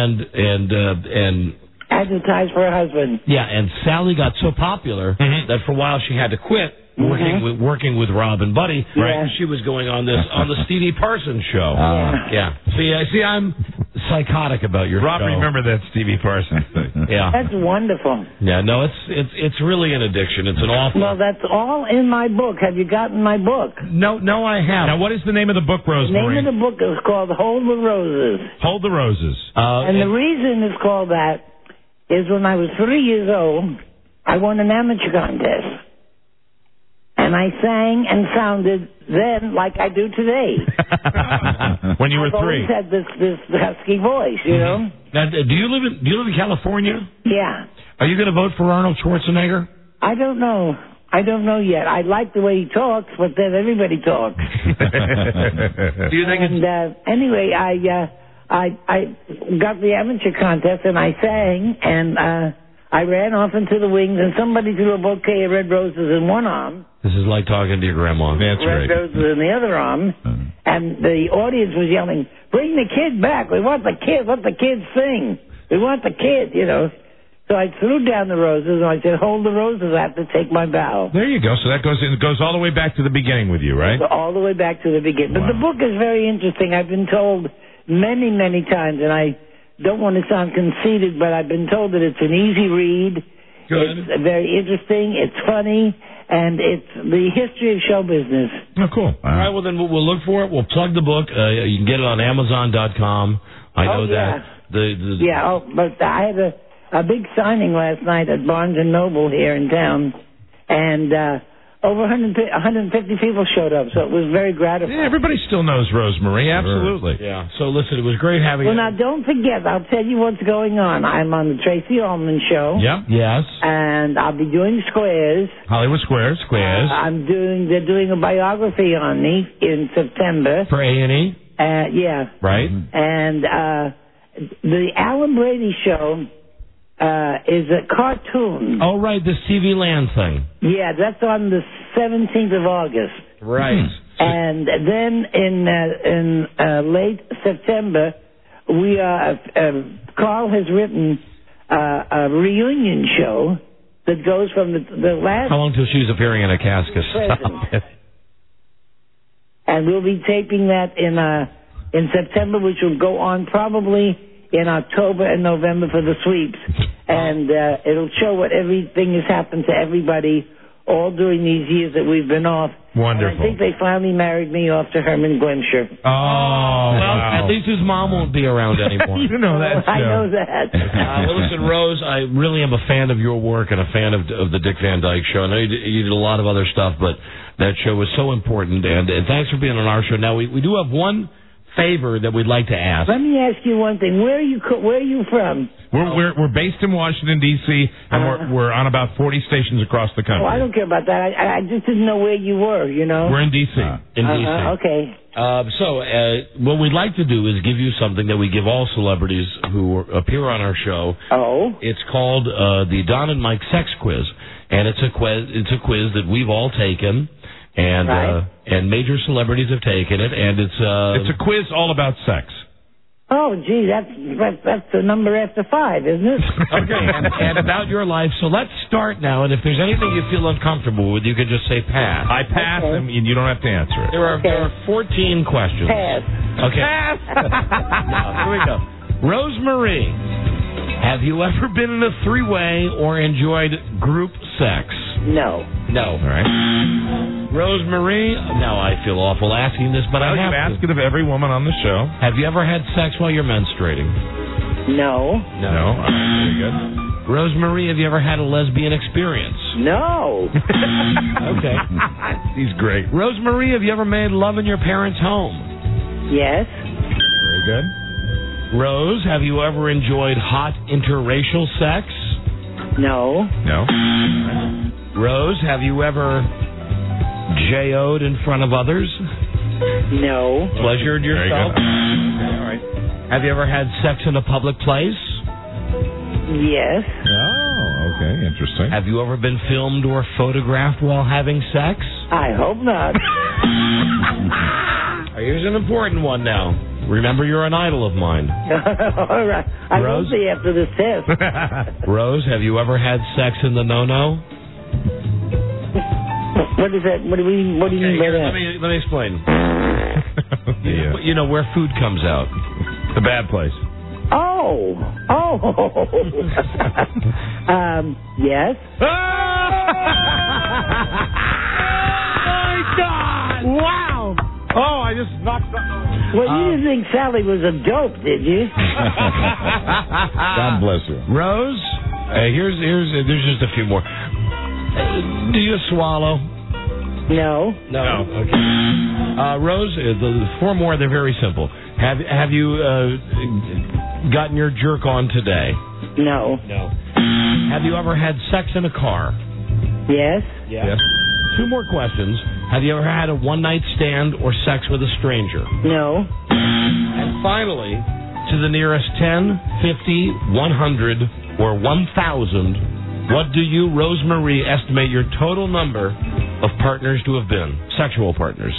And advertise for her husband. Yeah, and Sally got so popular that for a while she had to quit working with Rob and Buddy. Right. She was going on the Stevie Parsons show. Yeah. See, I'm psychotic about your Rob, show. remember that Stevie Parsons thing. Yeah. That's wonderful. Yeah, no, it's really an addiction. It's an awful... Well, that's all in my book. Have you gotten my book? No, I haven't. Now, what is the name of the book, Rosemary? The name of the book is called Hold the Roses. Hold the Roses. And the reason it's called that is when I was 3 years old, I won an amateur contest. And I sang and sounded then like I do today. When you were I've 3. always had this husky voice, you know. Now, do you live in California? Yeah. Are you going to vote for Arnold Schwarzenegger? I don't know. I don't know yet. I like the way he talks, but then everybody talks. Do you think? Anyway, I got the amateur contest and I sang and I ran off into the wings and somebody threw a bouquet of red roses in one arm. This is like talking to your grandma. That's red roses in the other arm, and the audience was yelling, "Bring the kid back! We want the kid! Let the kid sing! We want the kid!" You know. So I threw down the roses and I said, "Hold the roses! I have to take my bow." There you go. So that goes all the way back to the beginning with you, right? All the way back to the beginning. But the book is very interesting. I've been told many, many times, and I don't want to sound conceited, but I've been told that it's an easy read. Good. It's very interesting. It's funny. And it's the history of show business. Oh, cool. All right, well, then we'll look for it. We'll plug the book. You can get it on Amazon.com. I know that. But I had a big signing last night at Barnes & Noble here in town. And over 150 people showed up, so it was very gratifying. Yeah, everybody still knows Rosemary, absolutely. Yeah. So listen, it was great having you. Well, now don't forget, I'll tell you what's going on. I'm on the Tracy Ullman Show. Yep. Yes. And I'll be doing Squares. Hollywood Squares. They're doing a biography on me in September. For A&E? Yeah. Right. And the Alan Brady Show is a cartoon. Oh, right, this TV Land thing. Yeah, that's on the 17th of August. Right. And then in late September, Carl has written a reunion show that goes from the last... How long till she's appearing in a casket? Stop it. And we'll be taping that in September, which will go on probably in October and November for the sweeps. and it'll show what everything has happened to everybody all during these years that we've been off. Wonderful. And I think they finally married me off to Herman Glimcher. Oh, well, at least his mom won't be around anymore. You know that. I know that. Well, listen, Rose, I really am a fan of your work and a fan of the Dick Van Dyke Show. I know you did a lot of other stuff, but that show was so important, and thanks for being on our show. Now, we do have one favor that we'd like to ask. Let me ask you one thing. Where are you from? We're based in Washington, D.C., and we're on about 40 stations across the country. Oh, I don't care about that. I just didn't know where you were, you know. We're in D.C. Okay. What we'd like to do is give you something that we give all celebrities who appear on our show. Oh. It's called the Don and Mike Sex Quiz, and it's a quiz that we've all taken. And major celebrities have taken it, and it's a quiz all about sex. Oh, gee, that's the number after 5, isn't it? Okay, and about your life. So let's start now, and if there's anything you feel uncomfortable with, you can just say pass. I pass, and you don't have to answer it. There are 14 questions. Pass. Okay. Pass. Here we go. Rosemarie, have you ever been in a three-way or enjoyed group sex? No. No. All right. Rosemarie, now I feel awful asking this, but I have to. Ask it of every woman on the show. Have you ever had sex while you're menstruating? No. No. All right, very good. Rosemarie, have you ever had a lesbian experience? No. Okay. He's great. Rosemarie, have you ever made love in your parents' home? Yes. Very good. Rose, have you ever enjoyed hot interracial sex? No. No. Rose, have you ever J.O.'d in front of others? No. Pleasured yourself? Okay, all right. Have you ever had sex in a public place? Yes. Oh, okay, interesting. Have you ever been filmed or photographed while having sex? I hope not. Here's an important one now. Remember, you're an idol of mine. All right. I Rose? won't be after this test. Rose, have you ever had sex in the no-no? What is that? What do you mean by that? Let me explain. You know where food comes out. The bad place. Oh. Yes. Oh my God! Wow! Oh, I just knocked something over. Well, you didn't think Sally was a dope, did you? God bless you. Rose, there's just a few more. Do you swallow? No. Okay. Rose, the 4 more, they're very simple. Have you gotten your jerk on today? No. Have you ever had sex in a car? Yes. Yes. 2 more questions. Have you ever had a one-night stand or sex with a stranger? No. And finally, to the nearest 10, 50, 100, or 1,000, what do you, Rosemarie, estimate your total number of partners to have been? Sexual partners.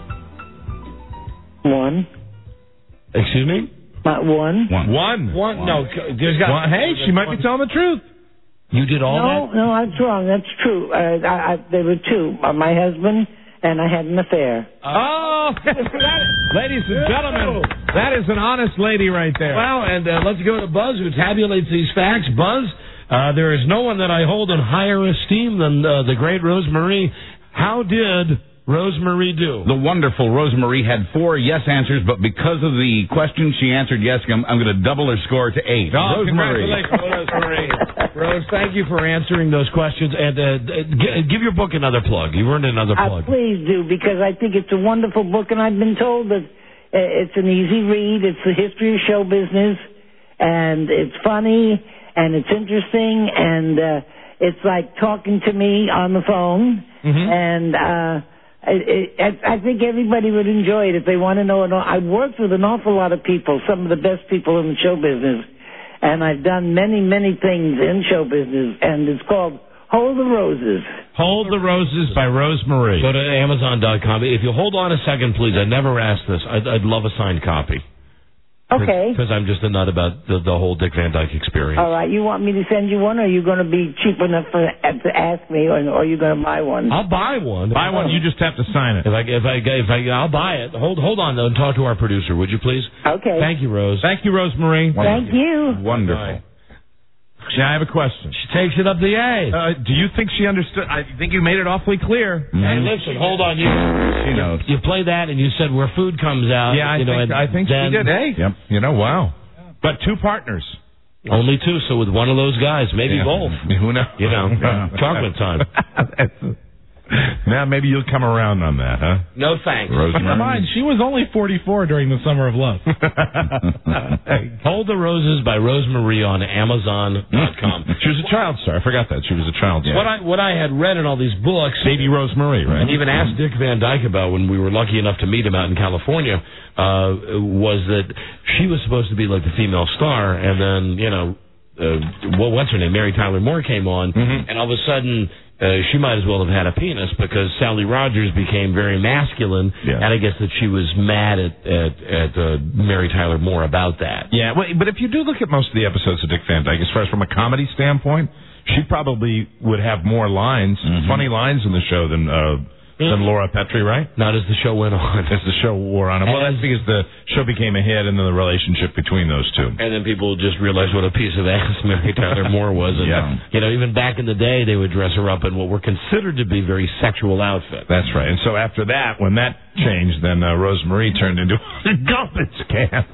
1. Excuse me? 1. One. No, there's got. Well, hey, she might be telling the truth. You did all that? No, that's wrong. That's true. There were 2. My husband, and I had an affair. Oh, ladies and gentlemen, that is an honest lady right there. Well, and let's go to Buzz, who tabulates these facts. Buzz, there is no one that I hold in higher esteem than the great Rosemarie. How did Rosemarie do? The wonderful Rosemarie had 4 yes answers, but because of the question she answered yes, I'm going to double her score to 8. Oh, Rosemarie. congratulations, Rosemarie. Rose, thank you for answering those questions. And give your book another plug. You earned another plug. Please do, because I think it's a wonderful book, and I've been told that it's an easy read. It's the history of show business, and it's funny, and it's interesting, and it's like talking to me on the phone, and I think everybody would enjoy it if they want to know. I've worked with an awful lot of people, some of the best people in the show business, and I've done many, many things in show business, and it's called Hold the Roses. Hold the Roses by Rosemarie. Go to Amazon.com. If you hold on a second, please. I never asked this. I'd love a signed copy. Okay. Because I'm just a nut about the whole Dick Van Dyke experience. All right. You want me to send you one, or are you going to be cheap enough to ask me, or are you going to buy one? I'll buy one. Buy one. You just have to sign it. I'll buy it. Hold on though, and talk to our producer, would you please? Okay. Thank you, Rose. Thank you, Rosemarie. Thank you. Wonderful. Now, I have a question. She takes it up the A. Do you think she understood? I think you made it awfully clear. Hey, listen, hold on. She knows. You play that, and you said where food comes out. Yeah, I think she did. Hey, yep. Wow. But 2 partners. Only 2, so with one of those guys, maybe both. Who knows? Chocolate time. Now maybe you'll come around on that, huh? No thanks. Never mind. She was only 44 during the Summer of Love. Hold the Roses by Rosemarie on Amazon.com. She was a child star. I forgot that. She was a child star. What I had read in all these books, Baby Rosemarie, right? And even asked Dick Van Dyke about when we were lucky enough to meet him out in California, was that she was supposed to be like the female star, and then, what's her name? Mary Tyler Moore came on, and all of a sudden, she might as well have had a penis because Sally Rogers became very masculine, and I guess that she was mad at Mary Tyler Moore about that. Yeah, but if you do look at most of the episodes of Dick Van Dyke, as far as from a comedy standpoint, she probably would have more lines, funny lines in the show than Laura Petrie, right? Not as the show went on. As the show wore on. Well, that's because the show became a hit and then the relationship between those two. And then people just realized what a piece of ass Mary Tyler Moore was. And, even back in the day, they would dress her up in what were considered to be very sexual outfits. That's right. And so after that, when that changed, then Rosemarie turned into a garbage can.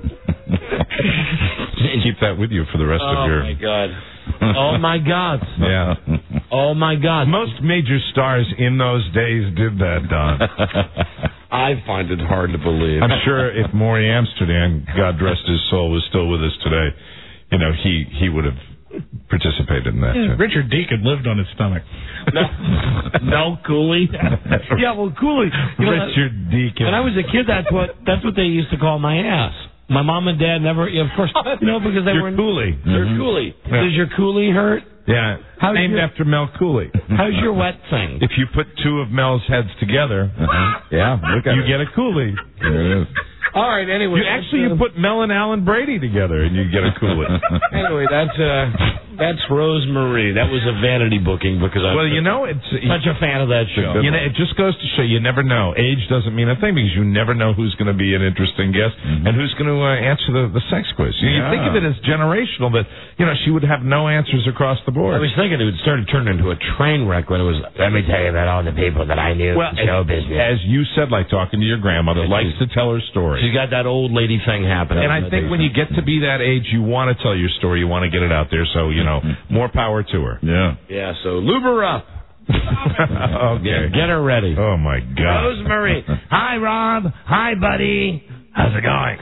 Keep that with you for the rest of your... Oh, my God. Oh, my God. Yeah. Oh, my God. Most major stars in those days did that, Don. I find it hard to believe. I'm sure if Maury Amsterdam, God rest his soul, was still with us today, he would have participated in that. Yeah, Richard Deacon lived on his stomach. No, Cooley. Yeah, well, Cooley. Richard Deacon. When I was a kid, that's what they used to call my ass. My mom and dad never, of course, because they were Cooley. They're Cooley. Yeah. Does your Coolie hurt? Yeah, named after Mel Cooley. How's your wet thing? If you put 2 of Mel's heads together, you get a Cooley. There it is. All right, anyway. You put Mel and Alan Brady together and you get a Cooley. Anyway, that's Rosemarie. That was a vanity booking because I'm it's such a fan of that show. It just goes to show you never know. Age doesn't mean a thing because you never know who's going to be an interesting guest and who's going to answer the sex quiz. You think of it as generational, but she would have no answers across the board. I was thinking it would start to turn into a train wreck when it was, let me tell you about all the people that I knew in show business. As you said, like talking to your grandmother, likes to tell her story. She's got that old lady thing happening. And I think when you get to be that age, you want to tell your story. You want to get it out there. So, more power to her. Yeah. Yeah, so lube her up. Okay. Get her ready. Oh, my God. Rosemarie. Hi, Rob. Hi, buddy. How's it going?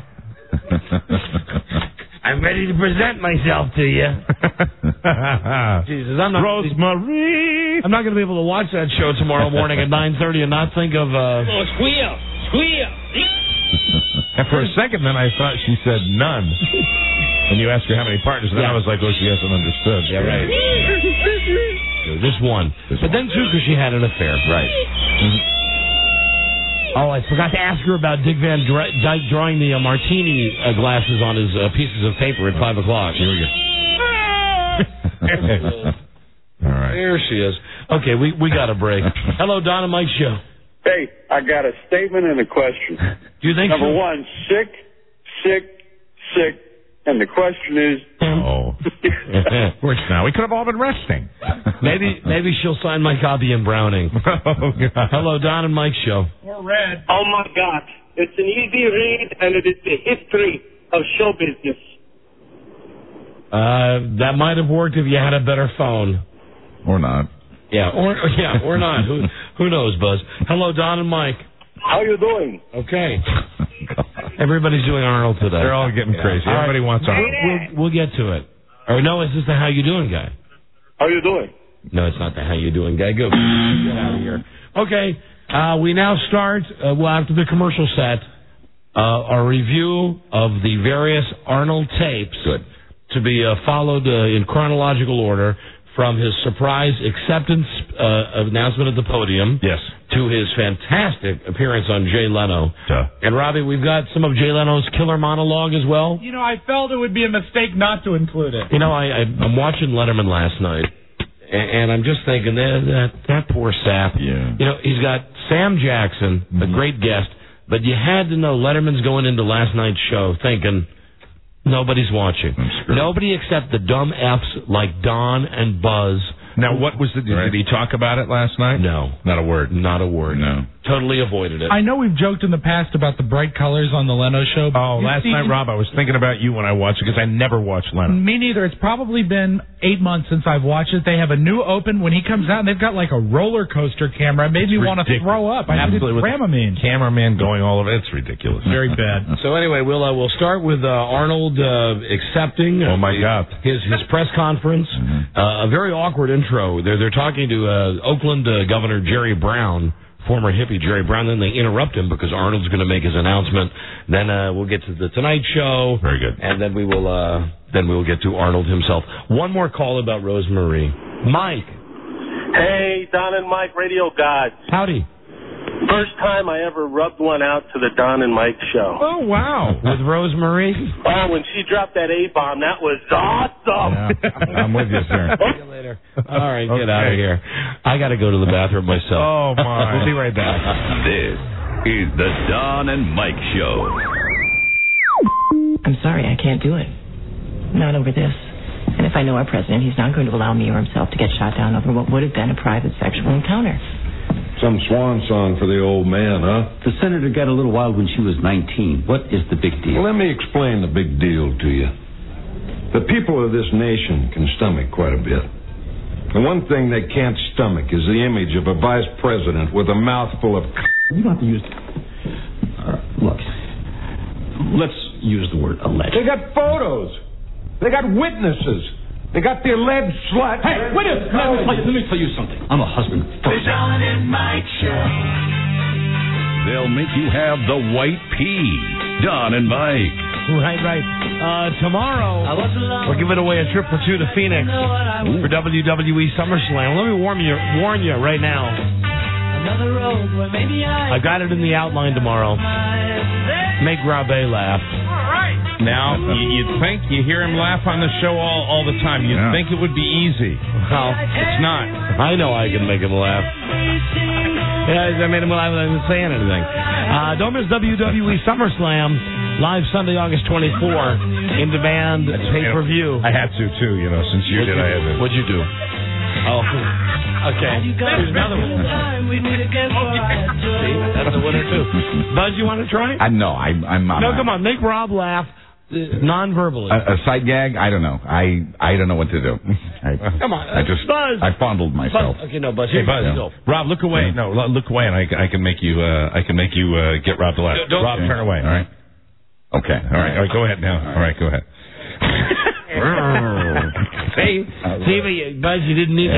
I'm ready to present myself to you. Jesus, Rosemarie. I'm not going to be able to watch that show tomorrow morning at 9:30 and not think of... squeal. And for a second, then I thought she said none. And you asked her how many partners, and then I was like, she hasn't understood. Yeah, right. Just one. But then, too, because she had an affair. Right. Oh, I forgot to ask her about Dick Van Dyke drawing the martini glasses on his pieces of paper at 5 o'clock. Here we go. All right. There she is. Okay, we got a break. Hello, Don and Mike Show. Hey, I got a statement and a question. Do you think Number one, sick, and the question is... Now, we could have all been resting. Maybe she'll sign my copy in Browning. Hello, Don and Mike Show. Or red. Oh, my God. It's an easy read, and it is the history of show business. That might have worked if you had a better phone. Or not. Yeah, or not. Who knows, Buzz? Hello, Don and Mike. How you doing? Okay. Everybody's doing Arnold today. They're all getting crazy. Everybody wants Arnold. We'll get to it. Or no, is this the how you doing guy? How you doing? No, it's not the how you doing guy. Go. Get out of here. Okay. We now start, after the commercial set, a review of the various Arnold tapes. Good. To be followed in chronological order from his surprise acceptance announcement at the podium. Yes. To his fantastic appearance on Jay Leno. And, Robbie, we've got some of Jay Leno's killer monologue as well. I felt it would be a mistake not to include it. I'm watching Letterman last night, and I'm just thinking, that poor sap. Yeah. He's got Sam Jackson, a great guest, but you had to know Letterman's going into last night's show thinking, Nobody's watching. Nobody except the dumb Fs like Don and Buzz. Now, what was did he talk about it last night? No. Not a word. Not a word. No. Totally avoided it. I know we've joked in the past about the bright colors on the Leno show. Oh, last night, Rob, I was thinking about you when I watched it because I never watched Leno. Me neither. It's probably been 8 months since I've watched it. They have a new open when he comes out, and they've got like a roller coaster camera. It made me want to throw up. I think it's Dramamine. Cameraman going all over. It's ridiculous. Very bad. So anyway, we'll start with Arnold accepting. Oh my God. His press conference. A very awkward intro. They're talking to Oakland Governor Jerry Brown, former hippie Jerry Brown. Then they interrupt him because Arnold's going to make his announcement. Then we'll get to the Tonight Show. Very good. And then we'll get to Arnold himself. One more call about Rosemary. Mike. Hey, Don and Mike, radio gods. Howdy. First time I ever rubbed one out to the Don and Mike show. Oh, wow. With Rosemary? Oh, when she dropped that A-bomb, that was awesome. Yeah, I'm with you, sir. See you later. All right, get out of here. I got to go to the bathroom myself. Oh, my. We'll be right back. This is the Don and Mike Show. I'm sorry, I can't do it. Not over this. And if I know our president, he's not going to allow me or himself to get shot down over what would have been a private sexual encounter. Some swan song for the old man, huh? The senator got a little wild when she was 19. What is the big deal? Well, let me explain the big deal to you. The people of this nation can stomach quite a bit. The one thing they can't stomach is the image of a vice president with a mouthful of... You don't have to use... look, let's use the word alleged. They got photos. They got witnesses. They got the alleged slut. Hey, wait a minute. Let me tell you something. I'm a husband first. The Don and Mike Show. They'll make you have the white pea. Don and Mike. Right. Tomorrow, we're giving away a trip for two to Phoenix for WWE SummerSlam. Let me warn you right now. I got it in the outline tomorrow. Make Rabe laugh. Now, you'd think you hear him laugh on the show all the time. You'd think it would be easy. Well, it's not. I know I can make him laugh. Yeah, I made him laugh without even saying anything. Don't miss WWE SummerSlam, live Sunday, August 24, in demand, pay-per-view. I had to, too, since you did, I had to. What'd you do? Oh, okay. There's another one. See, that's a winner, too. Buzz, you want to try? No, I'm No, come on, make Rob laugh. Non-verbally. A sight gag? I don't know. I don't know what to do. Come on, Buzz. I fondled myself. Buzz. Okay, no, Buzz. Hey, Buzz. Rob, look away. No, look away, and I can make you. Get Rob to laugh. Rob, turn away. All right. Okay. All right. Go ahead now. All right. Go ahead. See, Buzz, you didn't need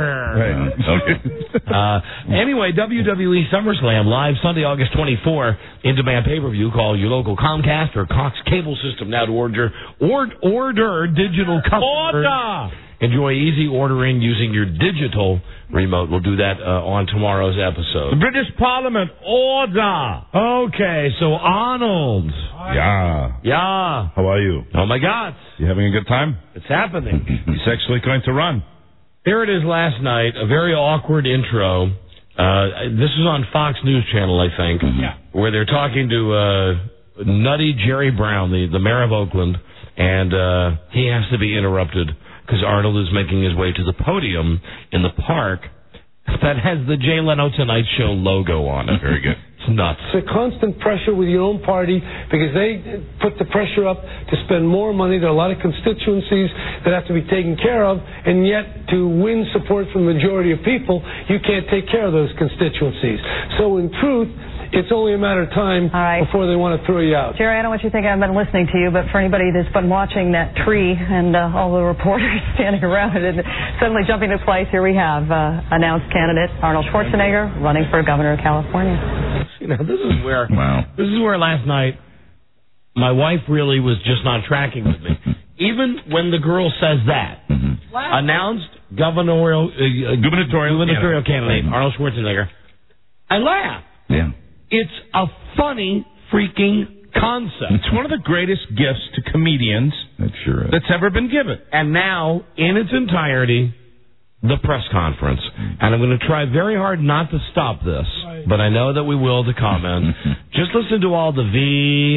Anyway, WWE SummerSlam live Sunday, August 24, in demand pay-per-view. Call your local Comcast or Cox cable system now to order digital customers. Order! Enjoy easy ordering using your digital remote. We'll do that on tomorrow's episode. The British Parliament, order! Okay, so Arnold. Yeah. How are you? Oh, my God. You having a good time? It's happening. He's actually going to run. Here it is last night, a very awkward intro. This is on Fox News Channel, I think, where they're talking to nutty Jerry Brown, the mayor of Oakland, and he has to be interrupted because Arnold is making his way to the podium in the park that has the Jay Leno Tonight Show logo on it. Very good. It's nuts. It's a constant pressure with your own party because they put the pressure up to spend more money. There are a lot of constituencies that have to be taken care of, and yet to win support from the majority of people, you can't take care of those constituencies. So in truth, it's only a matter of time before they want to throw you out. Jerry, I don't want you to think I've been listening to you, but for anybody that's been watching that tree and all the reporters standing around it and suddenly jumping to place, here we have announced candidate Arnold Schwarzenegger running for governor of California. This is where last night my wife really was just not tracking with me. Even when the girl says that, announced gubernatorial candidate Arnold Schwarzenegger, I laugh. Yeah. It's a funny freaking concept. It's one of the greatest gifts to comedians that's ever been given. And now, in its entirety, the press conference. And I'm going to try very hard not to stop this, but I know that we will to comment. Just listen to all the V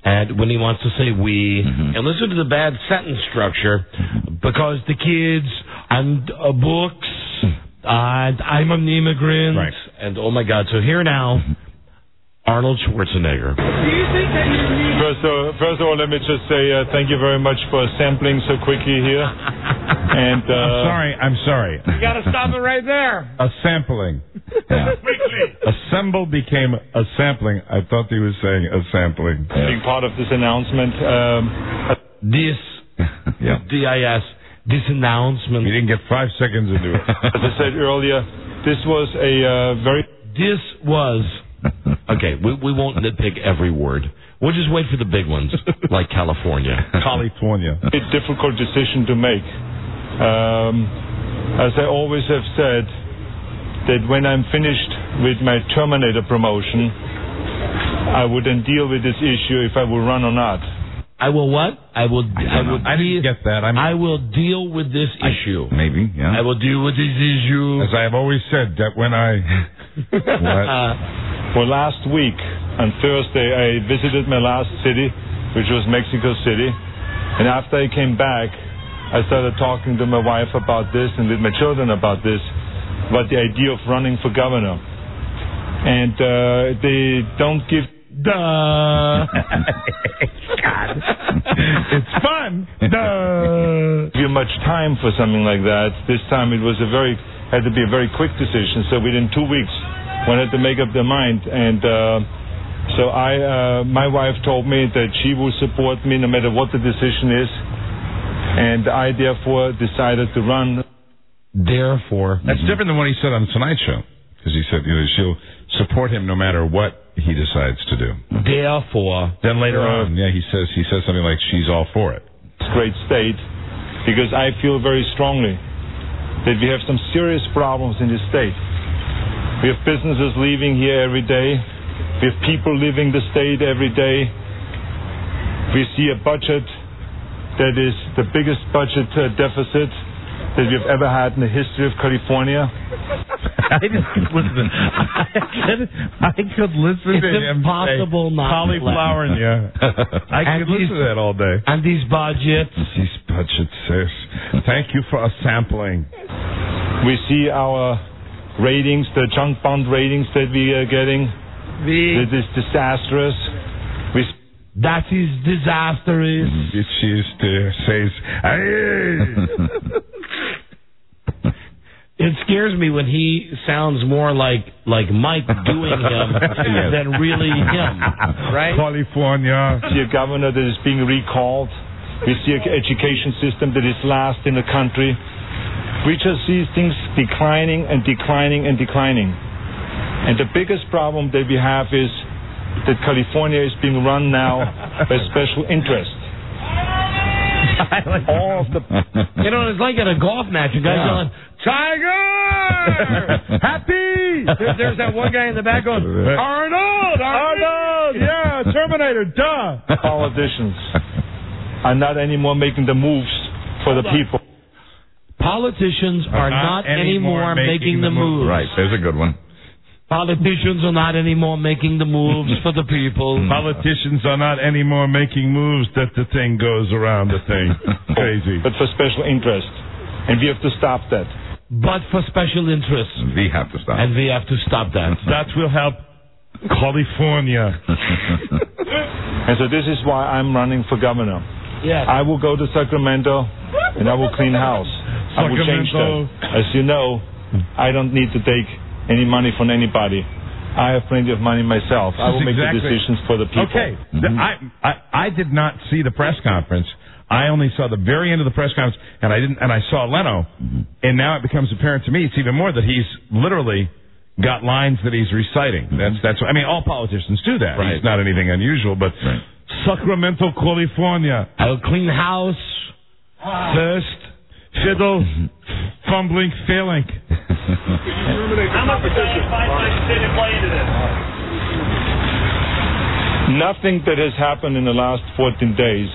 and when he wants to say we, and listen to the bad sentence structure, because the kids and books, and I'm an immigrant, Right. and oh my God. So here now, Arnold Schwarzenegger. First of all, let me just say thank you very much for sampling so quickly here. And I'm sorry. You got to stop it right there. A sampling. Assemble became a sampling. I thought he was saying a sampling. Being part of this announcement. This announcement. You didn't get 5 seconds to do it. As I said earlier, this was a very... This was... Okay, we won't nitpick every word. We'll just wait for the big ones, like California. California. A difficult decision to make. As I always have said, that when I'm finished with my Terminator promotion, I would then deal with this issue if I will run or not. I will what? I didn't get that. I will deal with this issue. Maybe, yeah. I will deal with this issue. As I have always said, that when I... What? Well, last week, on Thursday, I visited my last city, which was Mexico City. And after I came back, I started talking to my wife about this and with my children about this, about the idea of running for governor. And they don't give... Duh. God. It's fun. Duh. Give much time for something like that. This time it was had to be a very quick decision. So within 2 weeks, one had to make up their mind. And so my wife told me that she will support me no matter what the decision is. And I therefore decided to run. Therefore. That's different than what he said on The Tonight Show. Because he said, she'll support him no matter what he decides to do. Therefore. Then later on, he says something like she's all for it. It's a great state because I feel very strongly that we have some serious problems in this state. We have businesses leaving here every day. We have people leaving the state every day. We see a budget that is the biggest budget deficit that we've ever had in the history of California. I could listen to him impossible say not cauliflower. I could listen to that all day. And these budgets. These budgets, sis. Thank you for a sampling. We see our ratings, the junk bond ratings that we are getting. It is disastrous. That is disastrous. She used to say, it scares me when he sounds more like Mike doing him than really him, right? California. We see a governor that is being recalled. We see an education system that is last in the country. We just see things declining and declining and declining. And the biggest problem that we have is that California is being run now by special interest. All of the... it's like at a golf match. You guys yelling, Tiger! Happy! There's that one guy in the back going, Arnold! Yeah, Terminator, duh! Politicians are not anymore making the moves for the people. Politicians are not anymore making the moves. Right, there's a good one. Politicians are not anymore making the moves for the people. Politicians are not anymore making moves that the thing goes around the thing. Crazy. But for special interest. And we have to stop that. But for special interests. We have to stop. And we have to stop that. That will help California. And so this is why I'm running for governor. Yes. I will go to Sacramento and I will clean house. I will change that. As you know, I don't need to take any money from anybody. I have plenty of money myself. I will make the decisions for the people. Okay. I did not see the press conference. I only saw the very end of the press conference, and I saw Leno, and now it becomes apparent to me it's even more that he's literally got lines that he's reciting. That's I mean, all politicians do that. Right. It's not anything unusual, but Sacramento, California. I'll clean house first. Fiddle, fumbling, failing. How much does the five-night city play into this? Nothing that has happened in the last 14 days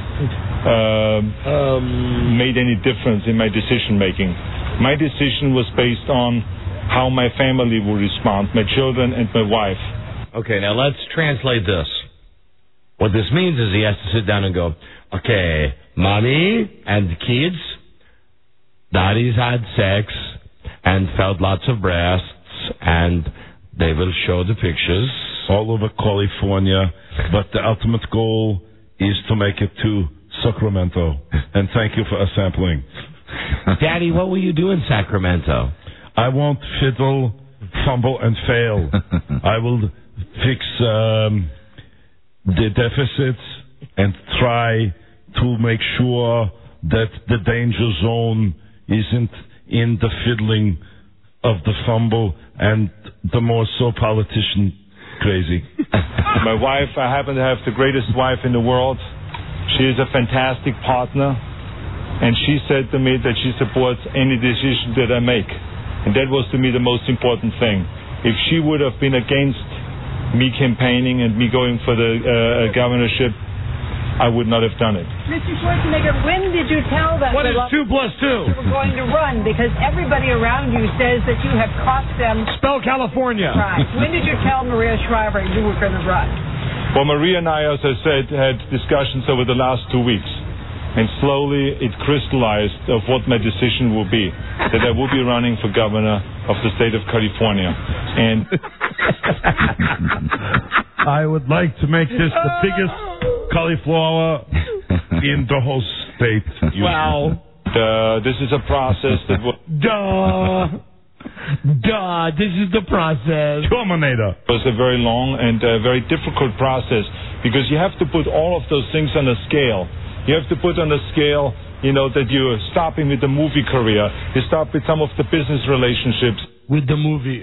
made any difference in my decision making. My decision was based on how my family will respond, my children and my wife. Okay, now let's translate this. What this means is he has to sit down and go, okay, mommy and kids, daddy's had sex and felt lots of breasts, and they will show the pictures. All over California, but the ultimate goal is to make it to Sacramento. And thank you for sampling. Daddy, what will you do in Sacramento? I won't fiddle, fumble, and fail. I will fix the deficits and try to make sure that the danger zone isn't in the fiddling of the fumble and the more so politician crazy. My wife, I happen to have the greatest wife in the world. She is a fantastic partner, and she said to me that she supports any decision that I make. And that was to me the most important thing. If she would have been against me campaigning and me going for the governorship, I would not have done it. Mr. Schwarzenegger, when did you tell them What is 2 plus 2? you were going to run? Because everybody around you says that you have cost them. Spell California. Right. When did you tell Maria Shriver you were going to run? Well, Maria and I, as I said, had discussions over the last 2 weeks. And slowly it crystallized of what my decision will be. That I will be running for governor of the state of California. And I would like to make this the biggest cauliflower in the whole state. Wow. This is a process that will... This is the process. Terminator. It was a very long and very difficult process because you have to put all of those things on a scale. You have to put on a scale, that you're stopping with the movie career. You stop with some of the business relationships. With the movie,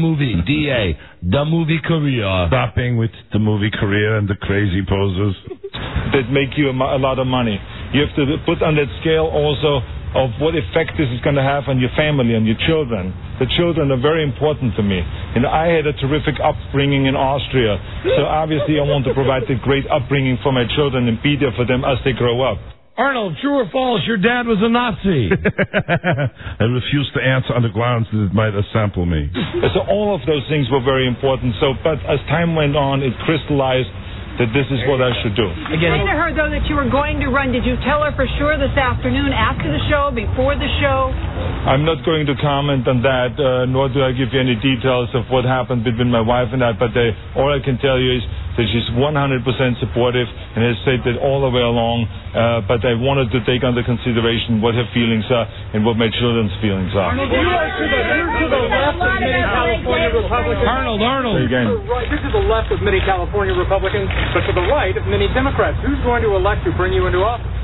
DA, the movie career. Stopping with the movie career and the crazy poses. That make you a lot of money. You have to put on that scale also of what effect this is going to have on your family and your children. The children are very important to me. I had a terrific upbringing in Austria. So obviously I want to provide a great upbringing for my children and be there for them as they grow up. Arnold, true or false, your dad was a Nazi? I refuse to answer on the grounds that it might sample me. So all of those things were very important. But as time went on, it crystallized that this is what I should do. Did you say to her, though, that you were going to run? Did you tell her for sure this afternoon, after the show, before the show? I'm not going to comment on that, nor do I give you any details of what happened between my wife and I, but all I can tell you is that she's 100% supportive and has said that all the way along, but I wanted to take under consideration what her feelings are and what my children's feelings are. Arnold, you're to the left of many California Republicans. Arnold. You're to the left of many California Republicans, but to the right of many Democrats. Who's going to elect you, bring you into office?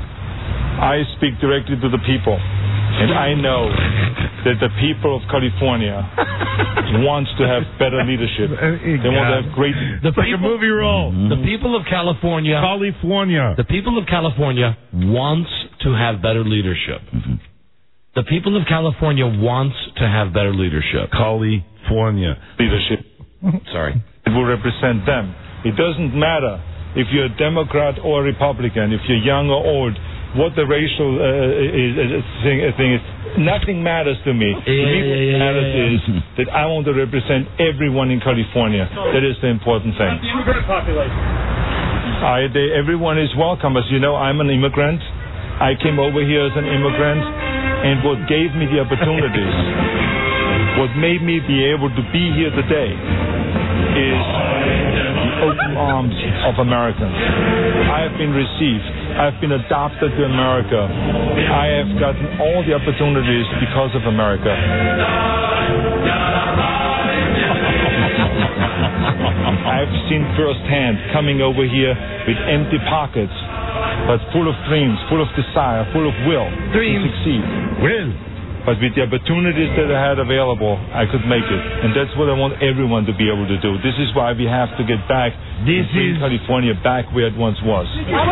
I speak directly to the people, and I know that the people of California wants to have better leadership. They want to have great... It's like a movie role. The people of California... The people of California wants to have better leadership. The people of California wants to have better leadership. California. Leadership. Sorry. It will represent them. It doesn't matter if you're a Democrat or a Republican, if you're young or old, what the racial thing is. Nothing matters to me. To me, what matters is that I want to represent everyone in California. That is the important thing. The immigrant population. Everyone is welcome. As you know, I'm an immigrant. I came over here as an immigrant, and what gave me the opportunities, what made me be able to be here today, is the open arms of Americans. I have been received. I've been adopted to America. I have gotten all the opportunities because of America. I've seen firsthand coming over here with empty pockets, but full of dreams, full of desire, full of will to succeed. But with the opportunities that I had available, I could make it. And that's what I want everyone to be able to do. This is why we have to get back California back where it once was.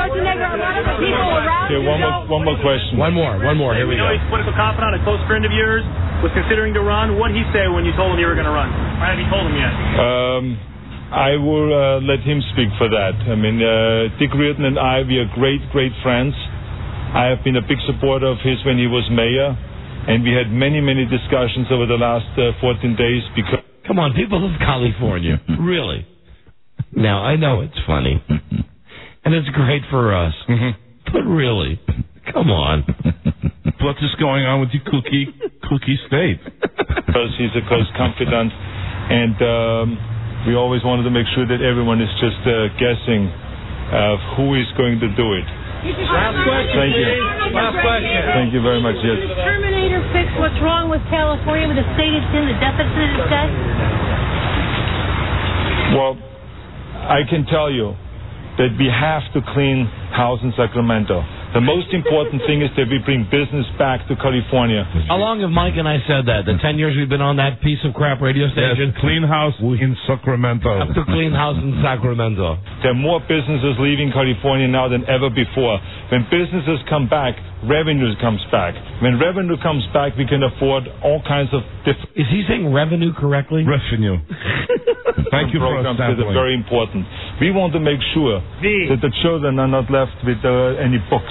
Okay, one more question. One more. Here we go. He's a political confidant, a close friend of yours, was considering to run. What did he say when you told him you were going to run? Or have you told him yet? I will let him speak for that. I mean, Dick Reardon and I, we are great, great friends. I have been a big supporter of his when he was mayor. And we had many, many discussions over the last 14 days because... Come on, people of California. Really. Now, I know it's funny. and it's great for us. But really, come on. What is going on with your cookie state? Because he's a close confidant, and we always wanted to make sure that everyone is just guessing who is going to do it. Last question, Thank you. Last question. Thank you very much. Yes. Will the Terminator fix what's wrong with California with the state it's in, the deficit it's got? Well, I can tell you that we have to clean house in Sacramento. The most important thing is that we bring business back to California. How long have Mike and I said that? The 10 years we've been on that piece of crap radio station? Yes, clean house in Sacramento. Have to clean house in Sacramento. There are more businesses leaving California now than ever before. When businesses come back, revenue comes back. When revenue comes back, we can afford all kinds of different... Is he saying revenue correctly? Revenue. Thank you for programs that are very important. We want to make sure that the children are not left with any books.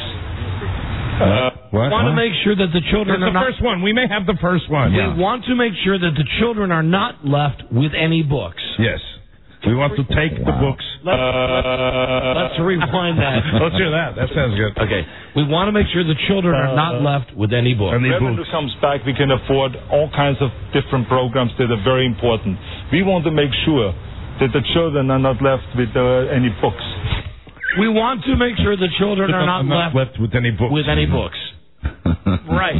What? Want to make sure that the children That's are the first one. We may have the first one. We want to make sure that the children are not left with any books. Yes. We want to take the books. Let's rewind that. Let's hear that. That sounds good. Okay. We want to make sure the children are not left with any books. When revenue comes back, we can afford all kinds of different programs that are very important. We want to make sure that the children are not left with any books. We want to make sure the children are not left with any books. Right.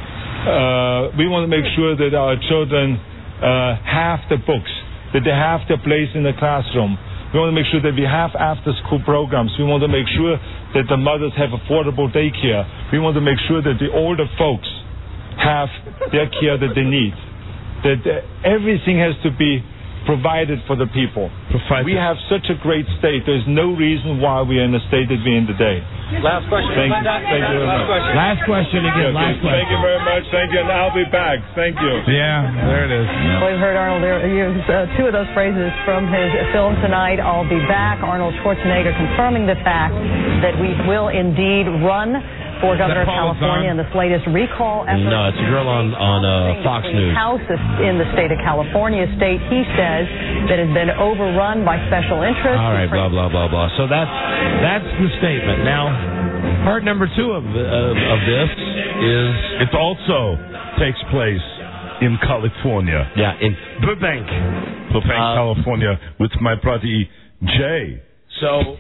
We want to make sure that our children have the books, that they have their place in the classroom. We want to make sure that we have after-school programs. We want to make sure that the mothers have affordable daycare. We want to make sure that the older folks have their care that they need. That everything has to be provided for the people. We have such a great state. There's no reason why we are in the state that we're in today. Last question. Thank you. Thank you very much. Last question again. Last question. Thank you very much. Thank you, and I'll be back. Thank you. Yeah, there it is. We've heard Arnold use two of those phrases from his film tonight. I'll be back. Arnold Schwarzenegger confirming the fact that we will indeed run for governor of California in this latest recall effort. No, it's a girl on Fox News. House in the state of California, state he says that has been overrun by special interests. All right, blah blah blah blah. So that's the statement. Now, part number 2 of this is it also takes place in California. Yeah, in Burbank, California, with my buddy Jay. So.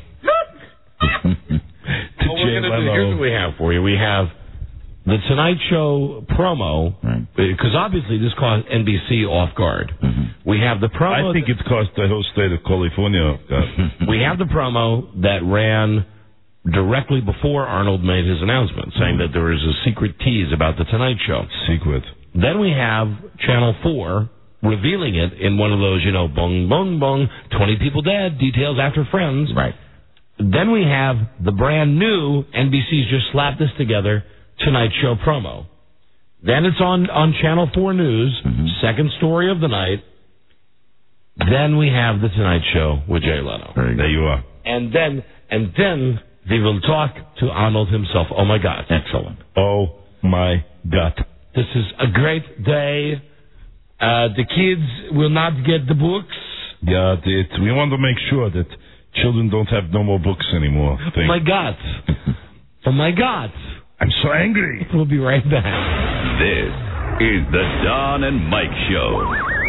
Here's what we have for you. We have the Tonight Show promo, because obviously this caught NBC off guard. We have the promo. I think it cost the whole state of California off guard. We have the promo that ran directly before Arnold made his announcement, saying that there was a secret tease about the Tonight Show. Secret. Then we have Channel 4 revealing it in one of those, bong, bong, bong, 20 people dead, details after Friends. Right. Then we have the brand new, NBC's just slapped this together, Tonight Show promo. Then it's on Channel 4 News, second story of the night. Then we have the Tonight Show with Jay Leno. There you are. And then they will talk to Arnold himself. Oh, my God. Excellent. Oh, my God. This is a great day. The kids will not get the books. Yeah, we want to make sure that children don't have no more books anymore. Oh, my God. Oh, my God. I'm so angry. We'll be right back. This is the Don and Mike Show.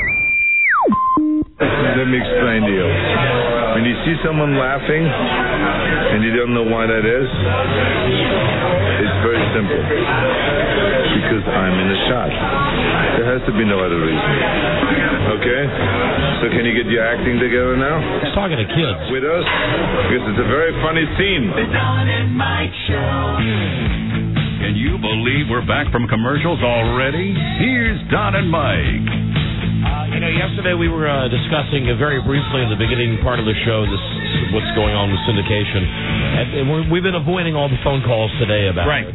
Let me explain to you. When you see someone laughing and you don't know why that is, it's very simple. Because I'm in the shot. There has to be no other reason. Okay? So can you get your acting together now? He's talking to kids. With us? Because it's a very funny scene. The Don and Mike Show. Can you believe we're back from commercials already? Here's Don and Mike. Yesterday we were discussing very briefly in the beginning part of the show what's going on with syndication. And we've been avoiding all the phone calls today about it.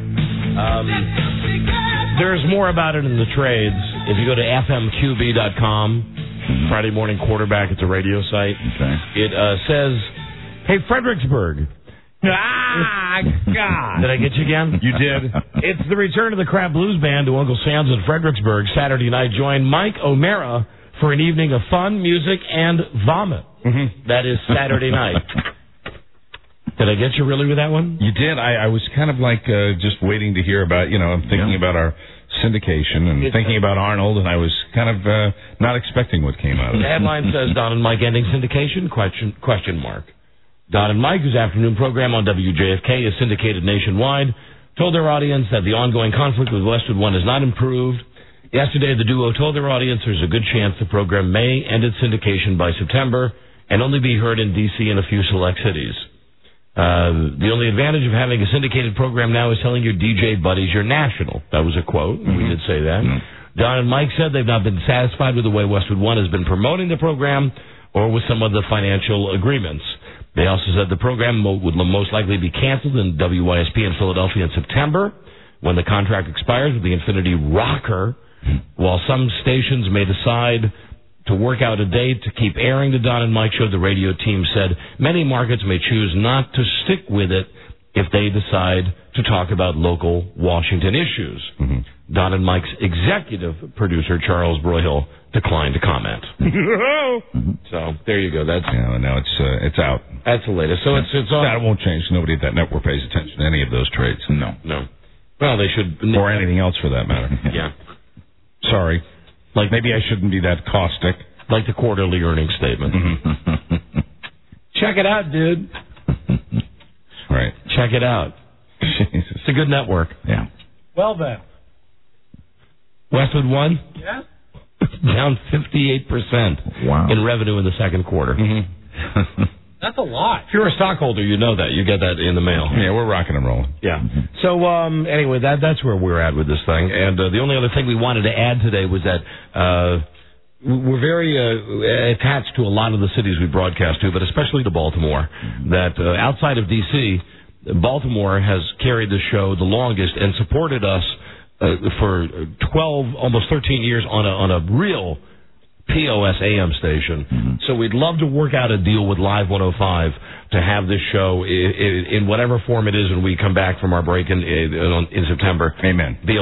There's more about it in the trades. If you go to fmqb.com, Friday Morning Quarterback, it's a radio site. Okay. It says, hey, Fredericksburg. Ah, God. Did I get you again? You did. It's the return of the Crab Blues Band to Uncle Sam's in Fredericksburg Saturday night. Join Mike O'Mara for an evening of fun, music, and vomit. That is Saturday night. Did I get you really with that one? You did. I was kind of like just waiting to hear about, I'm thinking about our syndication and thinking about Arnold, and I was kind of not expecting what came out of it. The headline says, Don and Mike ending syndication, question mark. Don and Mike, whose afternoon program on WJFK is syndicated nationwide, told their audience that the ongoing conflict with Westwood One has not improved. Yesterday, the duo told their audience there's a good chance the program may end its syndication by September and only be heard in D.C. and a few select cities. The only advantage of having a syndicated program now is telling your DJ buddies you're national. That was a quote. We did say that. Don and Mike said they've not been satisfied with the way Westwood One has been promoting the program or with some of the financial agreements. They also said the program would most likely be canceled in WYSP in Philadelphia in September when the contract expires with the Infinity Rocker, while some stations may decide to work out a date to keep airing the Don and Mike show. The radio team said many markets may choose not to stick with it if they decide to talk about local Washington issues. Don and Mike's executive producer, Charles Broyhill, declined to comment. So there you go. That's now it's out. That's the latest. So it's on. That won't change. Nobody at that network pays attention to any of those trades. No. Well, they should, or anything else for that matter. Yeah. Sorry. Like maybe I shouldn't be that caustic. Like the quarterly earnings statement. Check it out, dude. Right. Check it out. Jesus. It's a good network. Yeah. Well then. Westwood One? Yeah. Down 58% in revenue in the second quarter. That's a lot. If you're a stockholder, you know that. You get that in the mail. Yeah, we're rocking and rolling. Yeah. So, anyway, that's where we're at with this thing. And the only other thing we wanted to add today was that we're very attached to a lot of the cities we broadcast to, but especially to Baltimore. That outside of D.C., Baltimore has carried the show the longest and supported us for 12, almost 13 years on a real POS AM station. So we'd love to work out a deal with Live 105 to have this show in whatever form it is when we come back from our break in September. Amen. Be a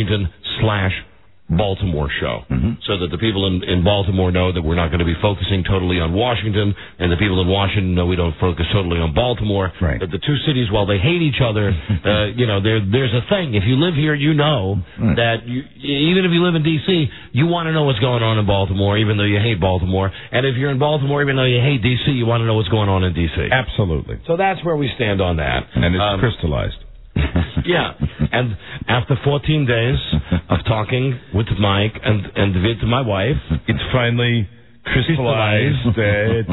Washington/Baltimore show, so that the people in Baltimore know that we're not going to be focusing totally on Washington, and the people in Washington know we don't focus totally on Baltimore. Right. But the two cities, while they hate each other, there's a thing. If you live here, you know that even if you live in D.C., you want to know what's going on in Baltimore, even though you hate Baltimore. And if you're in Baltimore, even though you hate D.C., you want to know what's going on in D.C. Absolutely. So that's where we stand on that. And it's crystallized. Yeah, and after 14 days of talking with Mike and with my wife, it's finally crystallized. It's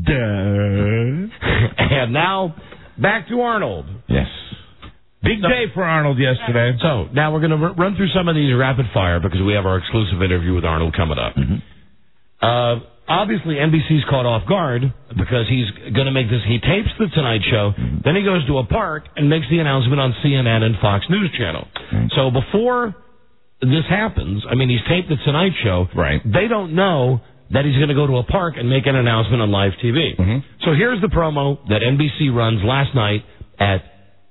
done. And now back to Arnold. Yes. Big day for Arnold yesterday. So now we're going to run through some of these rapid fire because we have our exclusive interview with Arnold coming up. Obviously, NBC's caught off guard because he's going to make this. He tapes the Tonight Show, then he goes to a park and makes the announcement on CNN and Fox News Channel. So before this happens, he's taped the Tonight Show. Right. They don't know that he's going to go to a park and make an announcement on live TV. So here's the promo that NBC runs last night at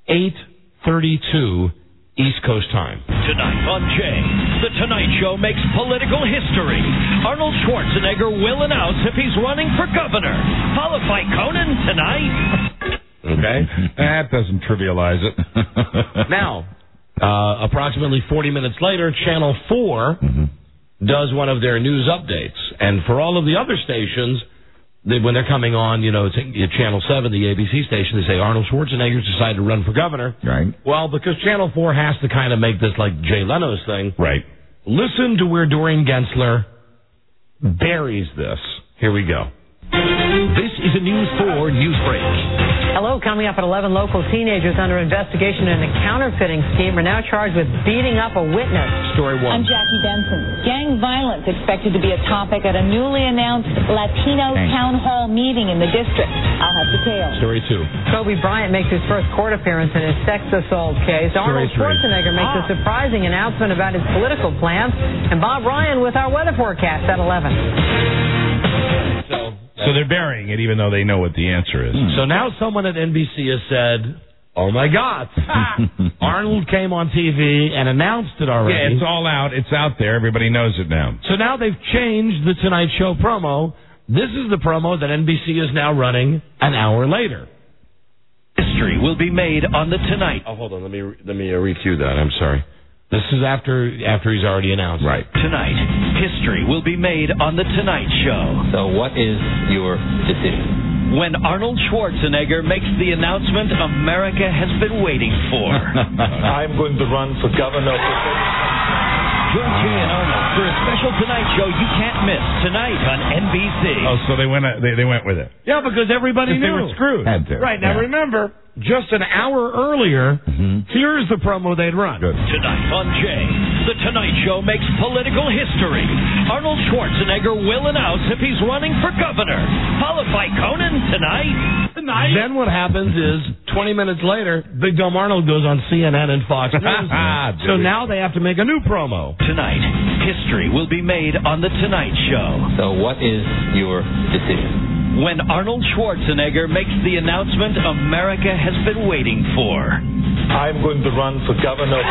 8:32 East Coast time. Tonight on Jay, The Tonight Show makes political history. Arnold Schwarzenegger will announce if he's running for governor, followed by Conan tonight. Okay? That doesn't trivialize it. Now, approximately 40 minutes later, Channel 4 does one of their news updates. And for all of the other stations, when they're coming on, it's Channel 7, the ABC station, they say Arnold Schwarzenegger's decided to run for governor. Right. Well, because Channel 4 has to kind of make this like Jay Leno's thing. Right. Listen to where Doreen Gensler buries this. Here we go. This is a News 4 news break. Hello, coming up at 11, local teenagers under investigation in a counterfeiting scheme are now charged with beating up a witness. Story 1. I'm Jackie Benson. Gang violence expected to be a topic at a newly announced Latino town hall meeting in the district. I'll have details. Story 2. Kobe Bryant makes his first court appearance in his sex assault case. Arnold Schwarzenegger makes a surprising announcement about his political plans. And Bob Ryan with our weather forecast at 11. So they're burying it even though they know what the answer is. So now someone at NBC has said, oh, my God, Arnold came on TV and announced it already. Yeah, it's all out. It's out there. Everybody knows it now. So now they've changed the Tonight Show promo. This is the promo that NBC is now running an hour later. This history will be made on The Tonight. Oh, hold on. Let me recue that. I'm sorry. This is after he's already announced. Right. Tonight, history will be made on The Tonight Show. So what is your decision? When Arnold Schwarzenegger makes the announcement America has been waiting for. I'm going to run for governor. Join Jay and Arnold for a special Tonight Show you can't miss tonight on NBC. Oh, so they went with it. Yeah, because everybody knew. They were screwed. Had to. Right, now remember, just an hour earlier, here's the promo they'd run. Good. Tonight on Jay, The Tonight Show makes political history. Arnold Schwarzenegger will announce if he's running for governor, followed by Conan tonight. Then what happens is, 20 minutes later, Big Dumb Arnold goes on CNN and Fox News. So now they have to make a new promo. Tonight, history will be made on The Tonight Show. So what is your decision? When Arnold Schwarzenegger makes the announcement America has been waiting for. I'm going to run for governor.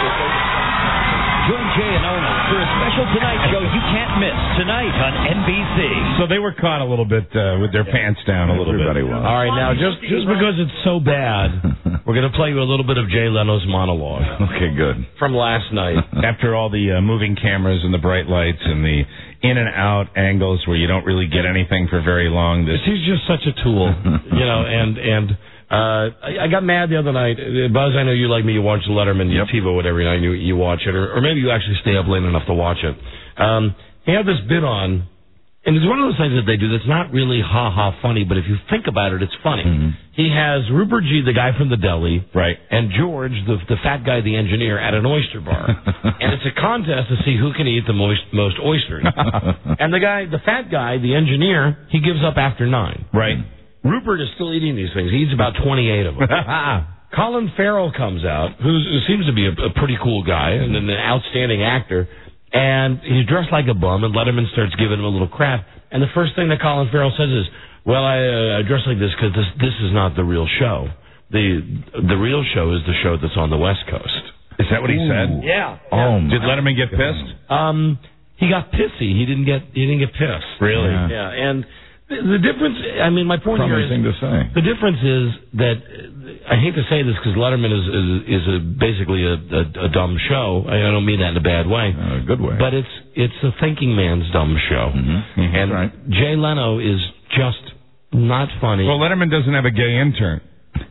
Join Jay and Arnold for a special Tonight Show you can't miss tonight on NBC. So they were caught a little bit with their pants down a little bit. All right, now, just because it's so bad, we're going to play you a little bit of Jay Leno's monologue. Okay, good. From last night. After all the moving cameras and the bright lights and the in and out angles where you don't really get anything for very long. He's just such a tool, and I got mad the other night. Buzz, I know you like me. You watch Letterman, TiVo, whatever night you watch it, or maybe you actually stay up late enough to watch it. He had this bit on, and it's one of those things that they do that's not really ha-ha funny, but if you think about it, it's funny. He has Rupert G., the guy from the deli, right, and George, the fat guy, the engineer, at an oyster bar. And it's a contest to see who can eat the most oysters. And the fat guy, the engineer, he gives up after 9. Right. Rupert is still eating these things. He eats about 28 of them. Colin Farrell comes out, who seems to be a pretty cool guy and an outstanding actor, and he's dressed like a bum, and Letterman starts giving him a little crap. And the first thing that Colin Farrell says is, well, I dress like this because this is not the real show. The real show is the show that's on the West Coast. Is that what he said? Yeah. Oh, did Letterman get pissed? He got pissy. He didn't get pissed. Really? Yeah. And the difference, I mean, my point here is, to say. The difference is that, I hate to say this because Letterman is basically a dumb show. I don't mean that in a bad way. A good way. But it's a thinking man's dumb show. And right. Jay Leno is just not funny. Well, Letterman doesn't have a gay intern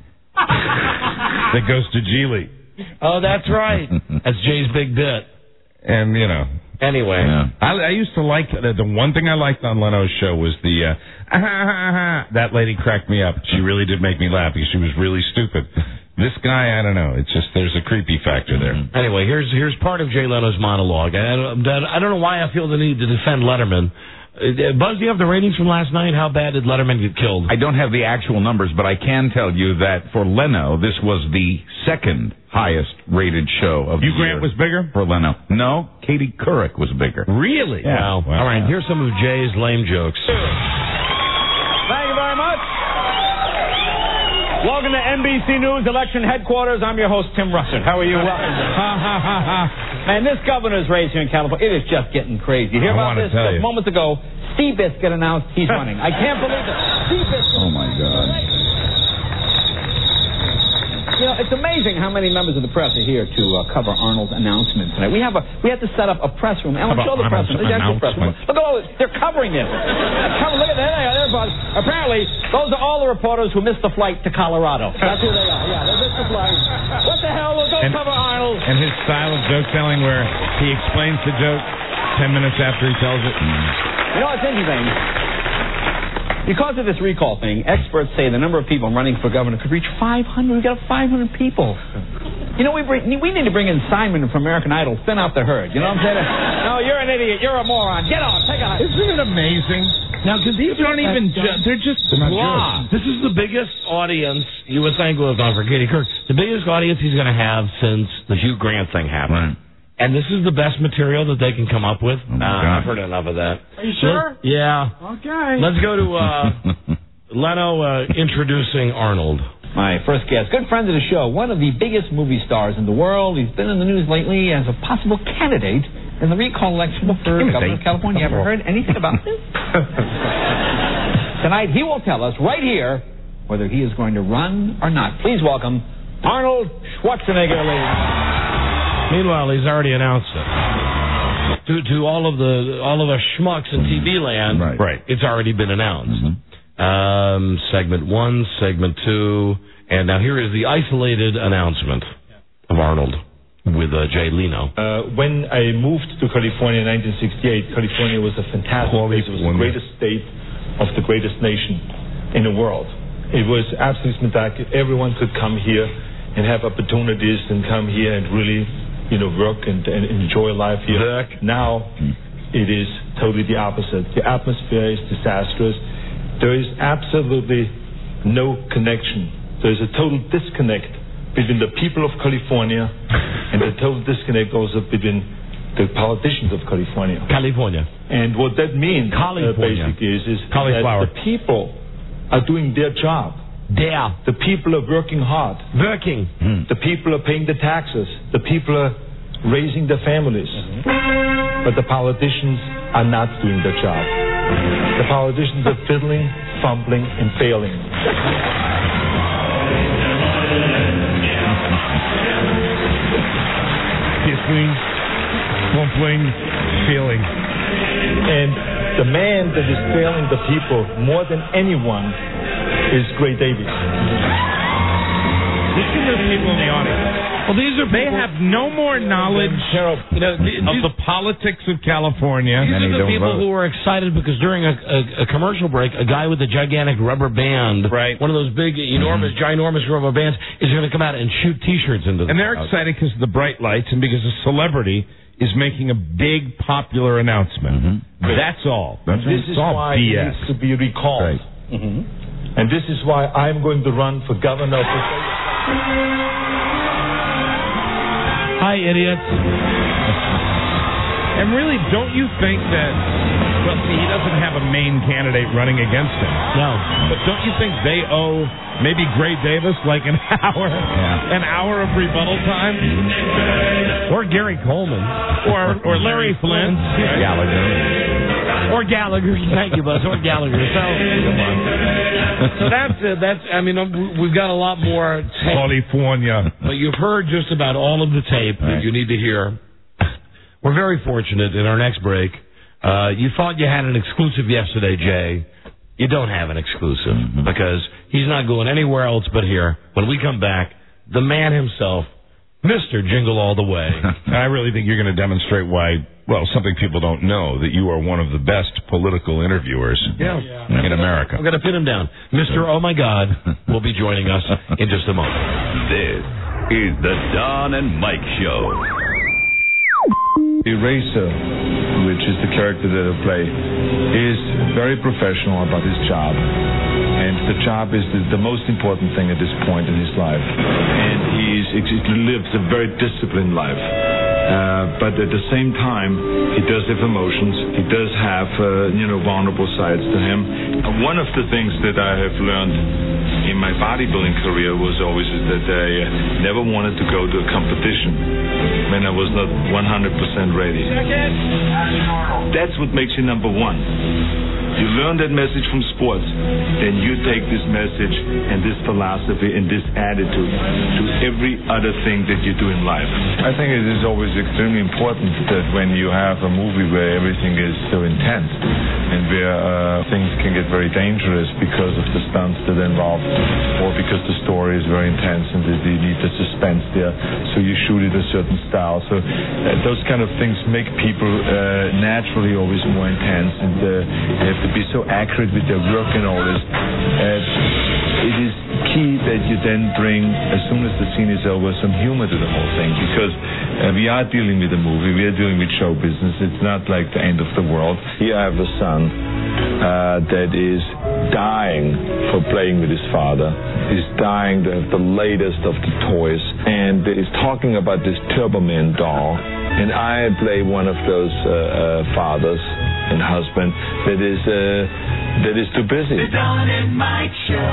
that goes to Geely. Oh, that's right. That's Jay's big bit. And, Anyway. Yeah. I used to like, the one thing I liked on Leno's show was the, that lady cracked me up. She really did make me laugh because she was really stupid. This guy, I don't know. It's just, there's a creepy factor there. Anyway, here's part of Jay Leno's monologue. I don't know why I feel the need to defend Letterman. Buzz, do you have the ratings from last night? How bad did Letterman get killed? I don't have the actual numbers, but I can tell you that for Leno, this was the second highest rated show of the year. Grant was bigger? For Leno. No, Katie Couric was bigger. Really? Yeah. Wow. All right, here's some of Jay's lame jokes. Thank you very much. Welcome to NBC News Election Headquarters. I'm your host, Tim Russert. How are you? Welcome. Man, this governor's race here in California, it is just getting crazy. You hear about this? Just moments ago, Seabiscuit announced he's running. I can't believe it. Seabiscuit. Oh, my God. It's amazing how many members of the press are here to cover Arnold's announcement tonight. We have to set up a press room. Ellen, show the press room. There's actually a press room. Look at all this. They're covering this. Look at that. Apparently, those are all the reporters who missed the flight to Colorado. That's who they are. Yeah, they missed the flight. What the hell? We'll go cover Arnold. And his style of joke telling where he explains the joke 10 minutes after he tells it. You know what's interesting? Because of this recall thing, experts say the number of people running for governor could reach 500. We've got 500 people. We need to bring in Simon from American Idol, thin out the herd. You know what I'm saying? No, you're an idiot. You're a moron. Get on. Take a hike. Isn't it amazing? Now, because these don't even they're just blah. This is the biggest audience you would think would have gone for Katie Couric. The biggest audience he's going to have since the Hugh Grant thing happened. Right. And this is the best material that they can come up with. I've heard enough of that. Are you sure? Yeah. Okay. Let's go to Leno introducing Arnold. My first guest, good friend of the show, one of the biggest movie stars in the world. He's been in the news lately as a possible candidate in the recall election for governor of California. You ever heard anything about this? Tonight, he will tell us right here whether he is going to run or not. Please welcome Arnold Schwarzenegger, ladies. Meanwhile, he's already announced it. To all of us schmucks in TV land, right. It's already been announced. Segment 1, segment 2, and now here is the isolated announcement of Arnold with Jay Leno. When I moved to California in 1968, California was a fantastic place. It was the greatest state of the greatest nation in the world. It was absolutely spectacular. Everyone could come here and have opportunities and come here and really, work and enjoy life here. Now, it is totally the opposite. The atmosphere is disastrous. There is absolutely no connection. There is a total disconnect between the people of California and the total disconnect also between the politicians of California. And what that means, basically, is that the people are doing their job. The people are working hard. The people are paying the taxes. The people are raising their families. But the politicians are not doing their job. The politicians are fiddling, fumbling, and failing. Fiddling, fumbling, failing. And the man that is failing the people more than anyone is Gray Davies. Listen to the people in the audience. Well, they have no more knowledge of the politics of California. These are the people who are excited because during a commercial break, a guy with a gigantic rubber band, one of those big, ginormous rubber bands, is going to come out and shoot T-shirts into them. And they're excited because of the bright lights and because a celebrity is making a big, popular announcement. That's all. This is why he needs to be recalled. And this is why I'm going to run for governor of the state. Hi, idiots. And really, don't you think that, well, see, he doesn't have a main candidate running against him. No. But don't you think they owe maybe Gray Davis like an hour of rebuttal time? Or Gary Coleman. Or Larry Flint. Gallagher. Or Gallagher. Thank you, Buzz. Or Gallagher. So that's it. I mean, we've got a lot more tape. California. But you've heard just about all of the tape that you need to hear. We're very fortunate in our next break. You thought you had an exclusive yesterday, Jay. You don't have an exclusive because he's not going anywhere else but here. When we come back, the man himself, Mr. Jingle All the Way. And I really think you're going to demonstrate why, well, something people don't know, that you are one of the best political interviewers in America. I'm going to pin him down. Mr. Oh My God will be joining us in just a moment. This is the Don and Mike Show. The Eraser, which is the character that I play, is very professional about his job. And the job is the most important thing at this point in his life. And he lives a very disciplined life. But at the same time, he does have emotions. He does have, vulnerable sides to him. One of the things that I have learned in my bodybuilding career was always that I never wanted to go to a competition when I was not 100% ready. That's what makes you number one. You learn that message from sports, then you take this message and this philosophy and this attitude to every other thing that you do in life. I think it is always extremely important that when you have a movie where everything is so intense and where things can get very dangerous because of the stunts that are involved or because the story is very intense and that you need the suspense there, so you shoot it a certain style. So those kind of things make people naturally always more intense, and they have to be so accurate with their work and all this. It is key that you then bring, as soon as the scene is over, some humor to the whole thing, because we are dealing with a movie, we are dealing with show business. It's not like the end of the world. Here I have a son that is dying for playing with his father. He's dying to have the latest of the toys, and is talking about this Turbo Man doll. And I play one of those fathers and husband that is too busy. The Don and Mike Show.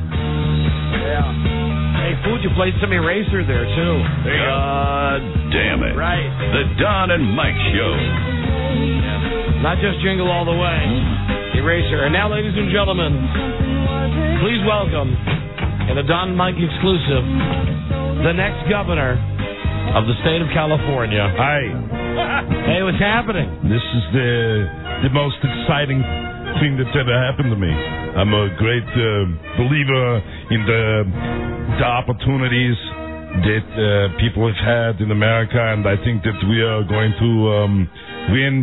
Hey, Food, you played some Eraser there, too. God damn it. Right. The Don and Mike Show. Not just Jingle All the Way. Eraser. And now, ladies and gentlemen, Please welcome, in a Don Mike exclusive, the next governor of the state of California. Hi. Hey, what's happening? This is the most exciting thing that's ever happened to me. I'm a great believer in the opportunities that people have had in America, and I think that we are going to win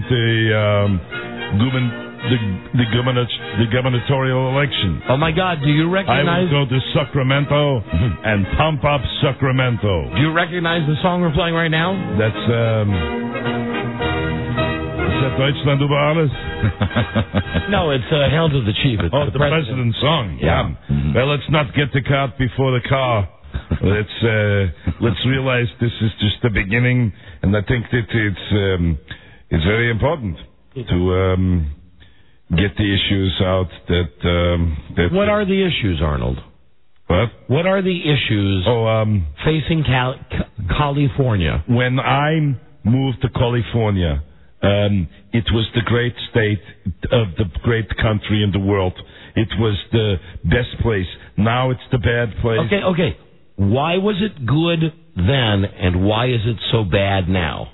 the gubernatorial election. Oh my God! Do you recognize? I will go to Sacramento and pump up Sacramento. Do you recognize the song we're playing right now? That's is that Deutschland über alles? No, it's Hail to the Chief. It's the president's song. Yeah. Well, let's not get the cart before the car. Let's realize this is just the beginning, and I think that it's very important to get the issues out that. What are the issues, Arnold? What? What are the issues facing California? When I moved to California, it was the great state of the great country in the world. It was the best place. Now it's the bad place. Okay. Why was it good then, and why is it so bad now?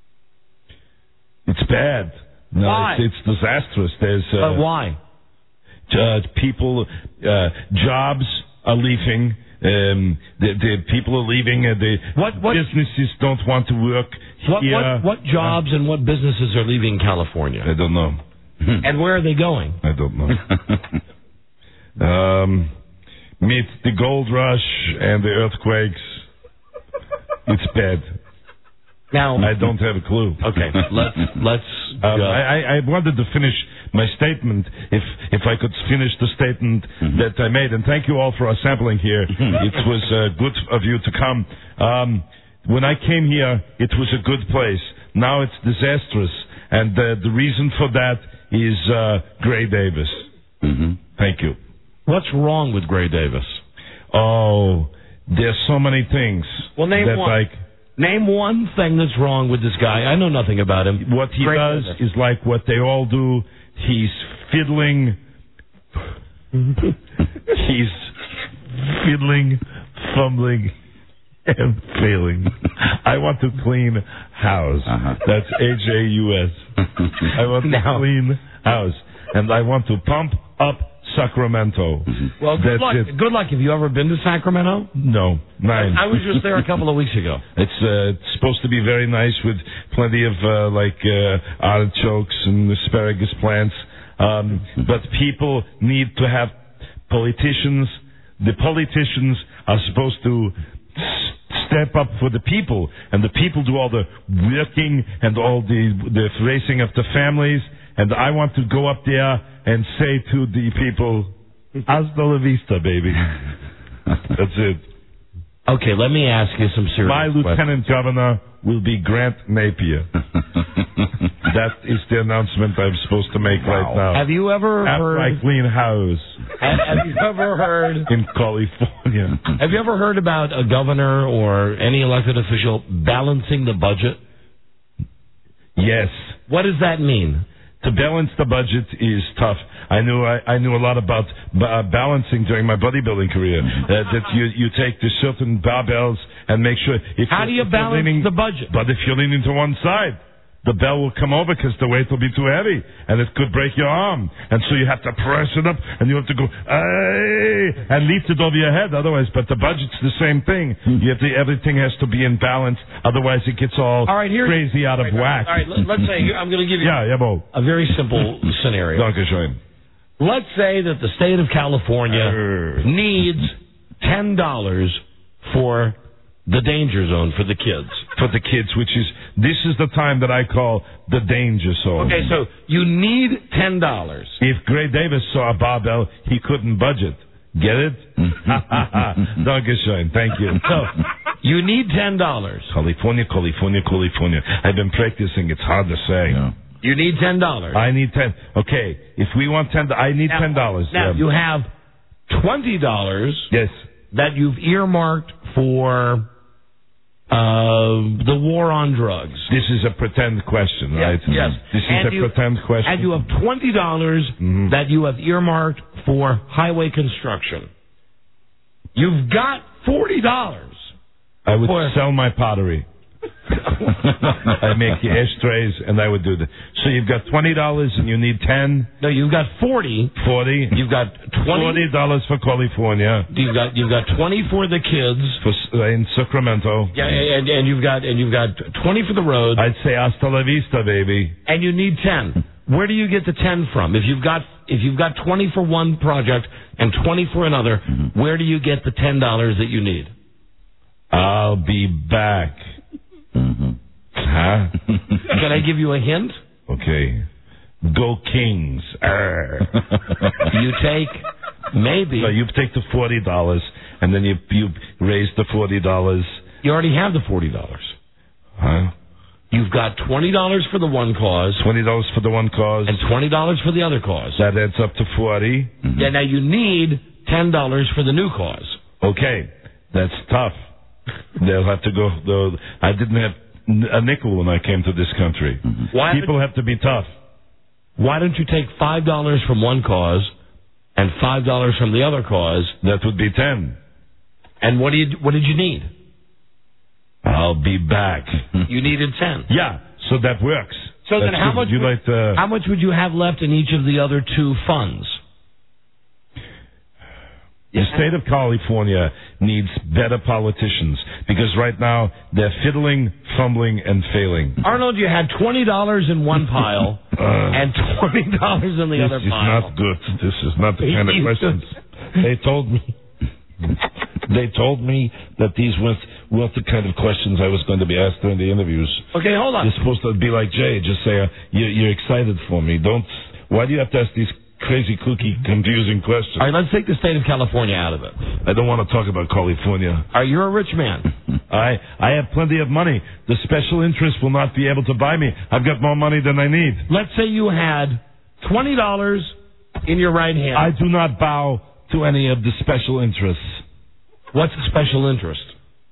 It's bad. No, why? It's disastrous. There's but why? People, jobs are leaving. The people are leaving. What businesses don't want to work here. What jobs and what businesses are leaving California? I don't know. And where are they going? I don't know. Meet the gold rush and the earthquakes. It's bad. Now I don't have a clue. Okay, let's. I wanted to finish my statement. If I could finish the statement that I made, and thank you all for sampling here. It was good of you to come. When I came here, it was a good place. Now it's disastrous, and the reason for that is Gray Davis. Thank you. What's wrong with Gray Davis? Oh, there's so many things. Well, name one. Name one thing that's wrong with this guy. I know nothing about him. What he does is like what they all do. He's fiddling. He's fiddling, fumbling, and failing. I want to clean house. That's H-A-U-S. I want to clean house. And I want to pump up Sacramento. Well, good luck. Good luck. Have you ever been to Sacramento? No, 9. I was just there a couple of weeks ago. It's supposed to be very nice with plenty of artichokes and asparagus plants. But people need to have politicians. The politicians are supposed to step up for the people, and the people do all the working and all the raising of the families. And I want to go up there and say to the people, hasta la vista, baby. That's it. Okay, let me ask you some serious My lieutenant governor will be Grant Napier. That is the announcement I'm supposed to make right now. Have you ever heard... After I clean house. Have you ever heard... In California. Have you ever heard about a governor or any elected official balancing the budget? Yes. What does that mean? To balance the budget is tough. I knew a lot about balancing during my bodybuilding career. That you take the certain barbells and make sure. How do you balance the budget? But if you're leaning to one side, the bell will come over because the weight will be too heavy, and it could break your arm. And so you have to press it up, and you have to go, ay, and lift it over your head. Otherwise, but the budget's the same thing. Everything has to be in balance. Otherwise, it gets all crazy out of whack. All right, let's say I'm going to give you a very simple scenario. Dankeschön. Let's say that the state of California needs $10 for the danger zone for the kids. For the kids, this is the time that I call the danger zone. Okay, so you need $10. If Gray Davis saw a barbell, he couldn't budget. Get it? Dankeschön. Thank you. So, you need $10. California. I've been practicing. It's hard to say. Yeah. You need $10. I need 10. Okay, if we want $10, I need $10. Now, you have $20. Yes. That you've earmarked for the war on drugs. This is a pretend question, right? Yes. This is a pretend question. And you have $20 that you have earmarked for highway construction. You've got $40. I would sell my pottery. I make the ashtrays, and I would do that. So you've got $20, and you need 10. No, you've got 40. 40. You've got $40 for California. You've got 20 for the kids in Sacramento. Yeah, and you've got 20 for the road. I'd say hasta la vista, baby. And you need 10. Where do you get the 10 from? If you've got 20 for one project and 20 for another, where do you get the $10 that you need? I'll be back. Huh? Can I give you a hint? Okay. Go Kings. You take maybe. So you take the $40, and then you raise the $40. You already have the $40. Huh? You've got $20 for the one cause. $20 for the one cause. And $20 for the other cause. That adds up to 40. Yeah, now you need $10 for the new cause. Okay. That's tough. They'll have to go, though. I didn't have a nickel when I came to this country. People have to be tough. Why don't you take $5 from one cause and $5 from the other cause? That would be 10. And what did you need? I'll be back. You needed 10. Yeah, so that works. So then how much would you have left in each of the other two funds? The state of California needs better politicians because right now they're fiddling, fumbling, and failing. Arnold, you had $20 in one pile and $20 in the other pile. This is not good. This is not the kind of questions. They told me that these weren't the kind of questions I was going to be asked during the interviews. Okay, hold on. You're supposed to be like Jay. Just say, you're excited for me. Why do you have to ask these crazy, kooky, confusing questions? All right, let's take the state of California out of it. I don't want to talk about California. You're a rich man. I have plenty of money. The special interest will not be able to buy me. I've got more money than I need. Let's say you had $20 in your right hand. I do not bow to any of the special interests. What's the special interest?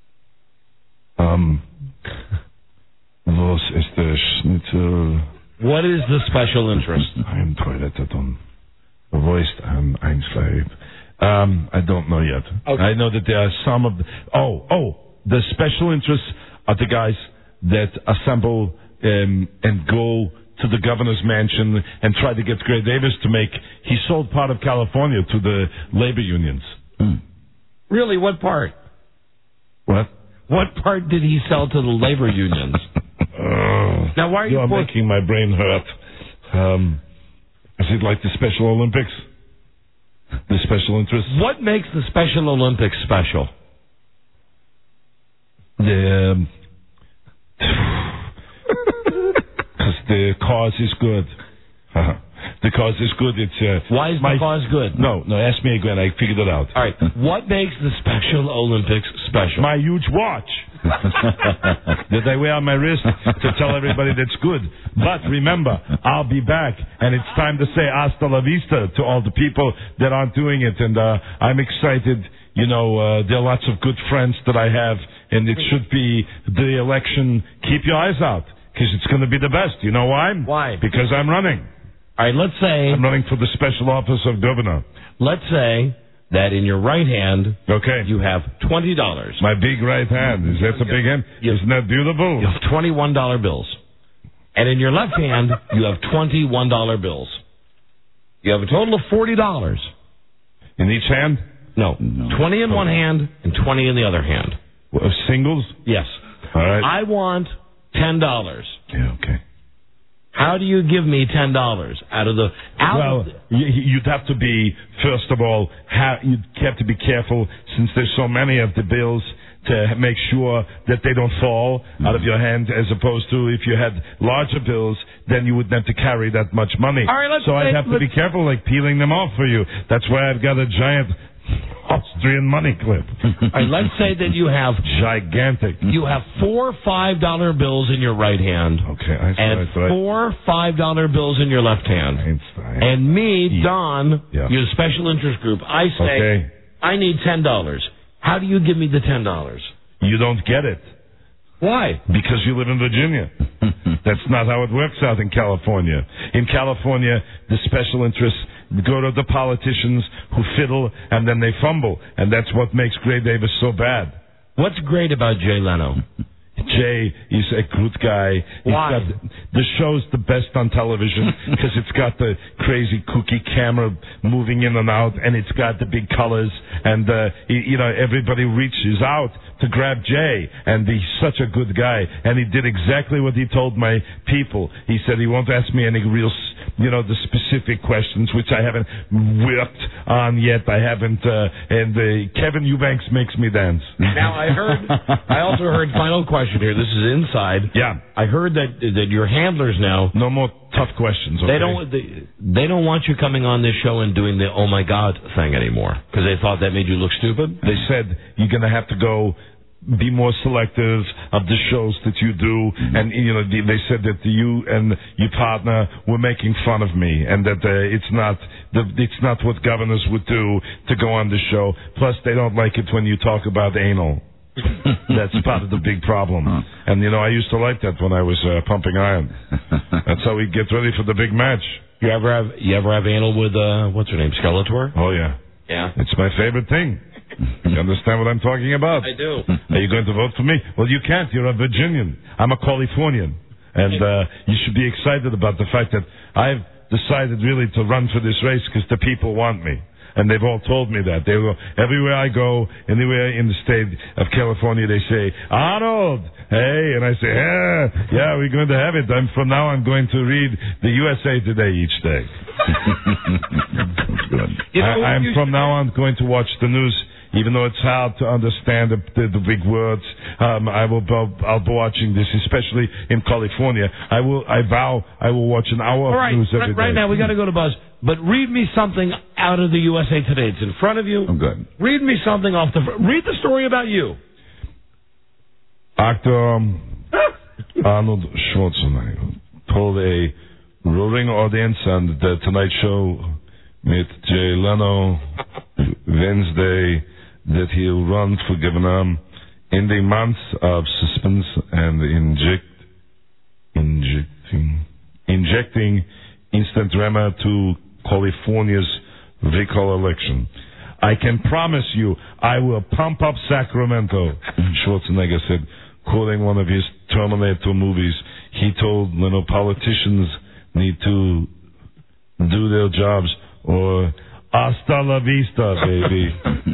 Was ist der Schnitzel? What is the special interest? I'm toileted on. Voiced Einschleib. I don't know yet. Okay. I know that there are some of the special interests are the guys that assemble and go to the governor's mansion and try to get Gray Davis to he sold part of California to the labor unions. Really? What part? What? What part did he sell to the labor unions? Now, why are you making my brain hurt. Is it like the Special Olympics? The special interest? What makes the Special Olympics special? Because the cause is good. The cause is good. Why is the cause good? No, ask me again. I figured it out. All right. What makes the Special Olympics special? My huge watch. That I wear on my wrist to tell everybody that's good. But remember, I'll be back, and it's time to say hasta la vista to all the people that aren't doing it. And I'm excited. There are lots of good friends that I have, and it should be the election. Keep your eyes out, because it's going to be the best. You know why? Why? Because I'm running. All right, let's say... I'm running for the special office of governor. Let's say that in your right hand, you have $20. My big right hand. Is that a big hand? Isn't that beautiful? You have $21 bills. And in your left hand, you have $21 bills. You have a total of $40. In each hand? No. 20 in one hand and 20 in the other hand. Singles? Yes. All right. I want $10. Yeah, okay. How do you give me $10 out of the... you'd have to be, first of all, you'd have to be careful, since there's so many of the bills, to make sure that they don't fall out of your hand, as opposed to if you had larger bills, then you wouldn't have to carry that much money. All right, so I'd have to be careful, like peeling them off for you. That's why I've got a giant Austrian money clip. All right, let's say that you have... Gigantic. You have 4 $5 bills in your right hand. Okay, and 4 $5 bills in your left hand. Einstein. And me, Don, your special interest group, I say, I need $10. How do you give me the $10? You don't get it. Why? Because you live in Virginia. That's not how it works out in California. In California, the special interest go to the politicians who fiddle and then they fumble. And that's what makes Gray Davis so bad. What's great about Jay Leno? Jay is a good guy. Why? The show's the best on television because it's got the crazy kooky camera moving in and out, and it's got the big colors, and everybody reaches out to grab Jay, and he's such a good guy, and he did exactly what he told my people. He said he won't ask me any real, the specific questions, which I haven't worked on yet. I haven't, and Kevin Eubanks makes me dance. Now I also heard, final question here. This is inside. Yeah. I heard that your handlers now. No more tough questions. Okay? They don't want you coming on this show and doing the oh my God thing anymore because they thought that made you look stupid. They said you're going to have to go be more selective of the shows that you do, and they said that you and your partner were making fun of me, and that it's not what governors would do to go on the show. Plus, they don't like it when you talk about anal. That's part of the big problem. And I used to like that when I was pumping iron. That's how we get ready for the big match. You ever have anal with what's her name, Skeletor? Oh yeah. Yeah. It's my favorite thing. You understand what I'm talking about? I do. Are you going to vote for me? Well, you can't. You're a Virginian. I'm a Californian. And you should be excited about the fact that I've decided really to run for this race because the people want me. And they've all told me that. They go, everywhere I go, anywhere in the state of California, they say, Arnold, hey. And I say, yeah, we're going to have it. From now on going to read the USA Today each day. Good. I'm from now on going to watch the news, even though it's hard to understand the big words. I'll be watching this, especially in California. I vow I will watch an hour of news every day. Right now, we got to go to Buzz. But read me something out of the USA Today. It's in front of you. I'm good. Read me something off the... Read the story about you. Actor Arnold Schwarzenegger told a roaring audience on the Tonight Show with Jay Leno Wednesday that he'll run for governor in the months of suspense and injecting instant drama to California's recall election. I can promise you I will pump up Sacramento, Schwarzenegger said, quoting one of his Terminator movies. He told politicians need to do their jobs or hasta la vista, baby.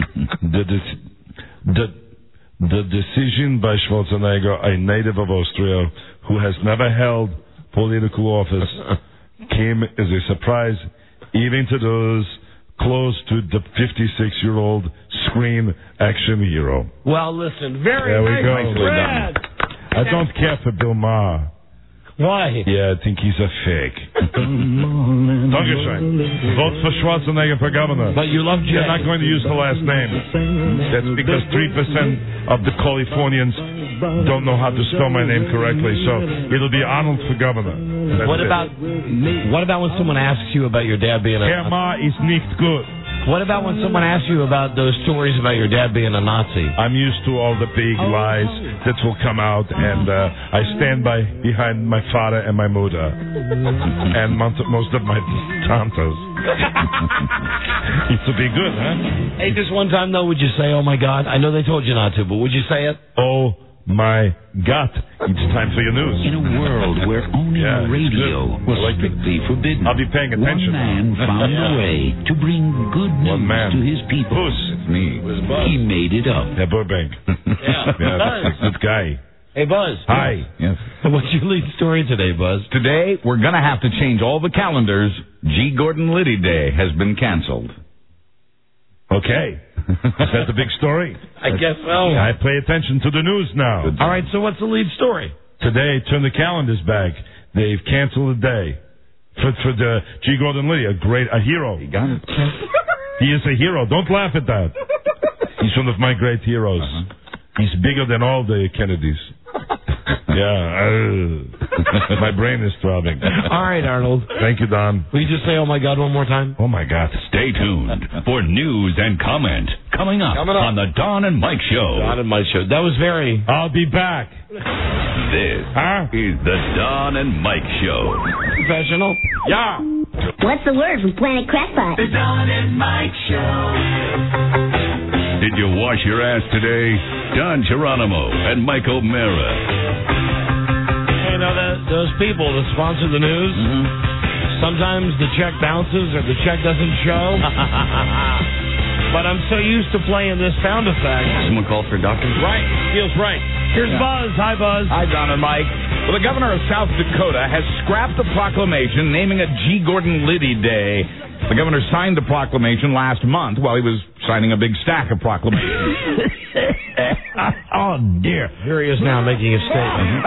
The decision by Schwarzenegger, a native of Austria who has never held political office, came as a surprise even to those close to the 56-year-old screen action hero. Well, listen, very there we nice. go. Brad. I don't care for Bill Maher. Why? Yeah, I think he's a fake. Dankeschön. Vote for Schwarzenegger for governor. But you love Jay. You're not going to use the last name. That's because 3% of the Californians don't know how to spell my name correctly, so it'll be Arnold for governor. What about when someone asks you about your dad being a... Herr Ma is nicht gut. What about when someone asks you about those stories about your dad being a Nazi? I'm used to all the big lies that will come out, and I stand behind my father and my mother, and most of my tantas. It would be good, huh? Hey, just one time, though, would you say, oh, my God? I know they told you not to, but would you say it? Oh, my God. It's time for your news. In a world where owning radio was strictly forbidden, I'll be paying attention. One man found a way to bring good news to his people. It's me. He made it up. Yeah, Burbank. That's a good guy. Hey, Buzz. Hi. Yes. What's your lead story today, Buzz? Today, we're going to have to change all the calendars. G. Gordon Liddy Day has been canceled. Okay. Is that the big story? I guess so. I pay attention to the news now. All right, so what's the lead story? Today, turn the calendars back. They've canceled a day for the G. Gordon Liddy, a hero. He got it. He is a hero. Don't laugh at that. He's one of my great heroes. He's bigger than all the Kennedys. Yeah. My brain is throbbing. All right, Arnold. Thank you, Don. Will you just say, oh, my God, one more time? Oh, my God. Stay tuned for news and comment coming up on the Don and Mike Show. Don and Mike Show. That was very... I'll be back. This is the Don and Mike Show. Professional? Yeah. What's the word from Planet Crackpot? The Don and Mike Show. Did you wash your ass today? Don Geronimo and Mike O'Mara. You know, those people that sponsor the news, sometimes the check bounces or the check doesn't show. But I'm so used to playing this sound effect. Someone called for a doctor? Right. Feels right. Here's Buzz. Hi, Buzz. Hi, Don and Mike. Well, the governor of South Dakota has scrapped a proclamation naming it G. Gordon Liddy Day. The governor signed the proclamation last month while he was signing a big stack of proclamations. Oh, dear. Here he is now making a statement.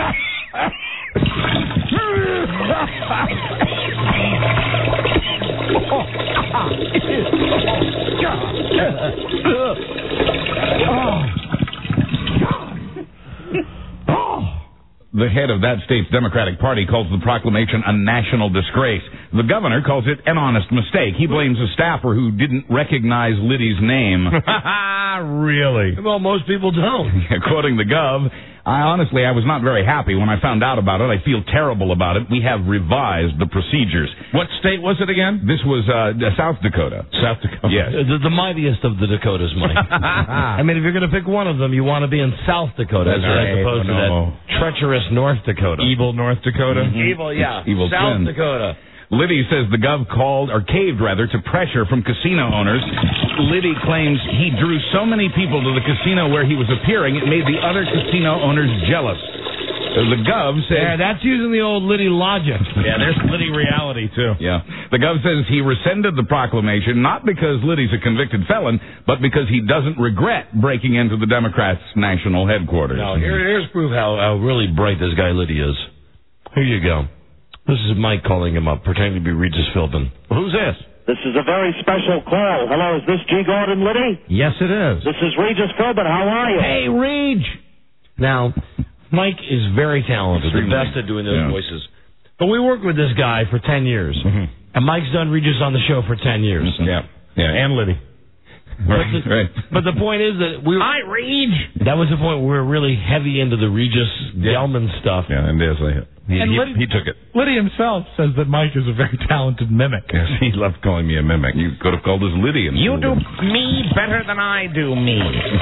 The head of that state's Democratic Party calls the proclamation a national disgrace. The governor calls it an honest mistake. He blames a staffer who didn't recognize Liddy's name. Really? Well, most people don't. Quoting the Gov, I was not very happy when I found out about it. I feel terrible about it. We have revised the procedures. What state was it again? This was South Dakota. South Dakota. Yes. The mightiest of the Dakotas, Mike. I mean, if you're going to pick one of them, you want to be in South Dakota as opposed to that treacherous North Dakota. Evil North Dakota? Evil, yeah. Evil South twin. Dakota. Liddy says the Gov caved to pressure from casino owners. Liddy claims he drew so many people to the casino where he was appearing, it made the other casino owners jealous. The Gov says... Yeah, that's using the old Liddy logic. Yeah, there's Liddy reality, too. Yeah. The Gov says he rescinded the proclamation, not because Liddy's a convicted felon, but because he doesn't regret breaking into the Democrats' national headquarters. Now, here's proof how really bright this guy Liddy is. Here you go. This is Mike calling him up, pretending to be Regis Philbin. Who's this? This is a very special call. Hello, is this G. Gordon Liddy? Yes, it is. This is Regis Philbin. How are you? Hey, Reg! Now, Mike is very talented, the best at doing those voices. But we worked with this guy for 10 years. And Mike's done Regis on the show for 10 years. Yeah, and Liddy. Right. But the point is that we were... Hi, Reg! That was the point where we were really heavy into the Regis Gelman stuff. Yeah, and there's he took it. Liddy himself says that Mike is a very talented mimic. Yes, he loved calling me a mimic. You could have called us Liddy. You do me better than I do me.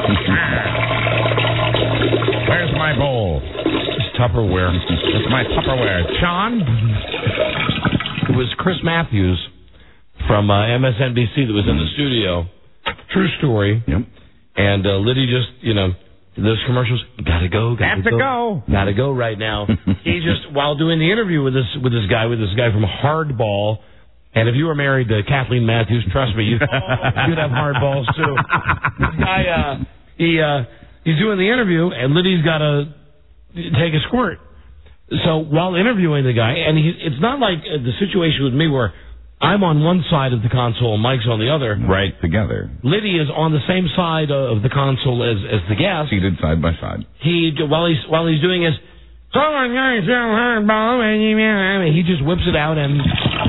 Where's my bowl? It's Tupperware. It's my Tupperware. Sean? It was Chris Matthews from MSNBC that was in the studio. True story. Yep. And Liddy just, those commercials, gotta go. Gotta go right now. He just, while doing the interview with this guy from Hardball, and if you were married to Kathleen Matthews, trust me, you'd have hard balls too. This guy, he's doing the interview, and Liddy's gotta take a squirt. So while interviewing the guy, and it's not like the situation with me where I'm on one side of the console, Mike's on the other. Right, together. Liddy is on the same side of the console as the guest. Seated side by side. While he's doing his, he just whips it out and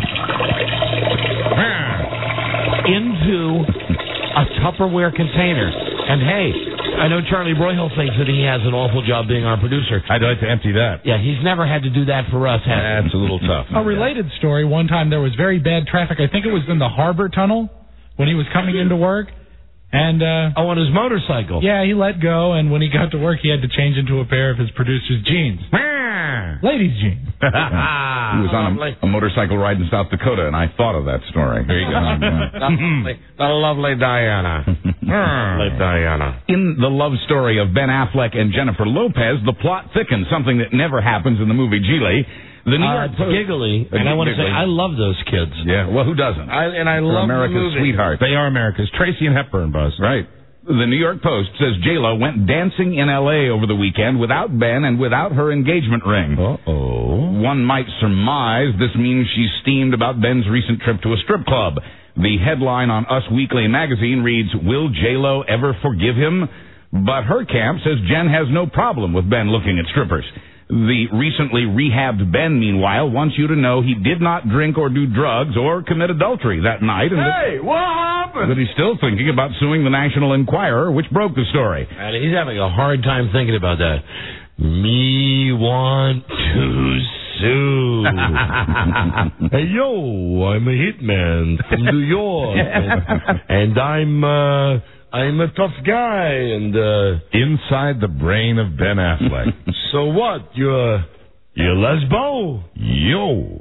into a Tupperware container. And hey, I know Charlie Broyhill thinks that he has an awful job being our producer. I'd like to empty that. Yeah, he's never had to do that for us. That's a little tough. A related story, one time there was very bad traffic. I think it was in the Harbor Tunnel when he was coming into work. And on his motorcycle. Yeah, he let go, and when he got to work, he had to change into a pair of his producer's jeans. Ladies' jeans. He was on a motorcycle ride in South Dakota, and I thought of that story. There you go. The lovely Diana. Lovely Diana. In the love story of Ben Affleck and Jennifer Lopez, the plot thickens, something that never happens in the movie Geely. The New York Post, giggly, and I want to say I love those kids. Yeah, well, who doesn't? I love America's sweetheart. They are America's. Tracy and Hepburn, Buzz. Right. The New York Post says J-Lo went dancing in L.A. over the weekend without Ben and without her engagement ring. Uh-oh. One might surmise this means she's steamed about Ben's recent trip to a strip club. The headline on Us Weekly magazine reads, "Will J-Lo ever forgive him?" But her camp says Jen has no problem with Ben looking at strippers. The recently rehabbed Ben, meanwhile, wants you to know he did not drink or do drugs or commit adultery that night. And what happened? But he's still thinking about suing the National Enquirer, which broke the story. And he's having a hard time thinking about that. Me want to Sue. Hey, yo, I'm a hitman from New York. and I'm a tough guy. And Inside the brain of Ben Affleck. so what? You're lesbo? Yo.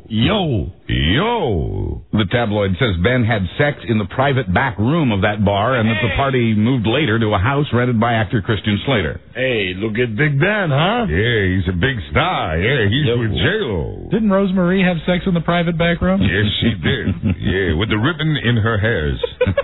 The tabloid says Ben had sex in the private back room of that bar and that the party moved later to a house rented by actor Christian Slater. Hey, look at Big Ben, huh? Yeah, he's a big star. Yeah, he's with J-Lo. Didn't Rosemarie have sex in the private back room? Yes, she did. Yeah, with the ribbon in her hairs.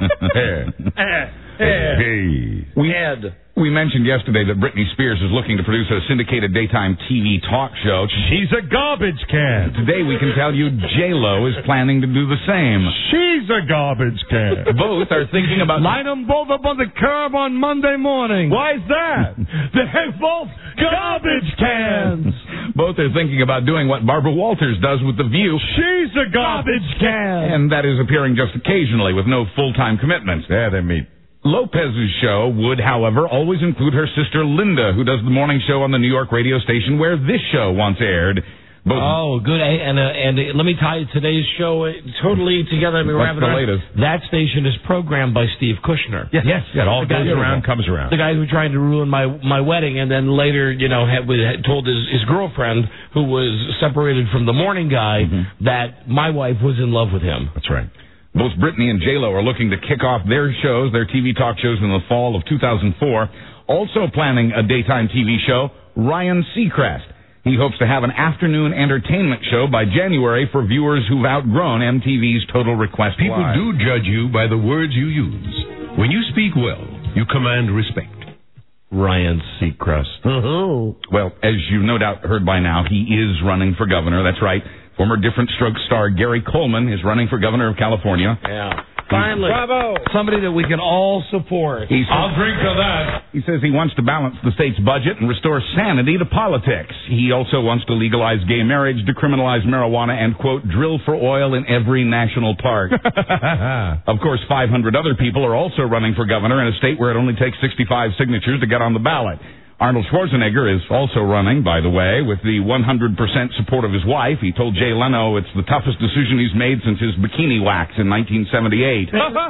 Hey. We mentioned yesterday that Britney Spears is looking to produce a syndicated daytime TV talk show. She's a garbage can. Today we can tell you J-Lo is planning to do the same. She's a garbage can. Both are thinking about... Line them both up on the curb on Monday morning. Why's that? They're both garbage cans. Both are thinking about doing what Barbara Walters does with The View. She's a garbage can. And that is appearing just occasionally with no full-time commitments. Yeah, they meet. Lopez's show would, however, always include her sister Linda, who does the morning show on the New York radio station where this show once aired. Oh, good. And let me tie today's show totally together. I mean, What's the latest? That station is programmed by Steve Kushner. Yes. It all goes around, comes around. The guy who tried to ruin my wedding and then later, had told his girlfriend, who was separated from the morning guy, that my wife was in love with him. That's right. Both Britney and J-Lo are looking to kick off their TV talk shows in the fall of 2004. Also planning a daytime TV show, Ryan Seacrest. He hopes to have an afternoon entertainment show by January for viewers who've outgrown MTV's Total Request People Live. do judge you by the words you use. When you speak well, you command respect. Ryan Seacrest. Well, as you've no doubt heard by now, he is running for governor. That's right. Former Different Strokes star Gary Coleman is running for governor of California. Yeah. Finally. Bravo. Somebody that we can all support. I'll drink to that. He says he wants to balance the state's budget and restore sanity to politics. He also wants to legalize gay marriage, decriminalize marijuana, and, quote, drill for oil in every national park. Of course, 500 other people are also running for governor in a state where it only takes 65 signatures to get on the ballot. Arnold Schwarzenegger is also running, by the way, with the 100% support of his wife. He told Jay Leno it's the toughest decision he's made since his bikini wax in 1978.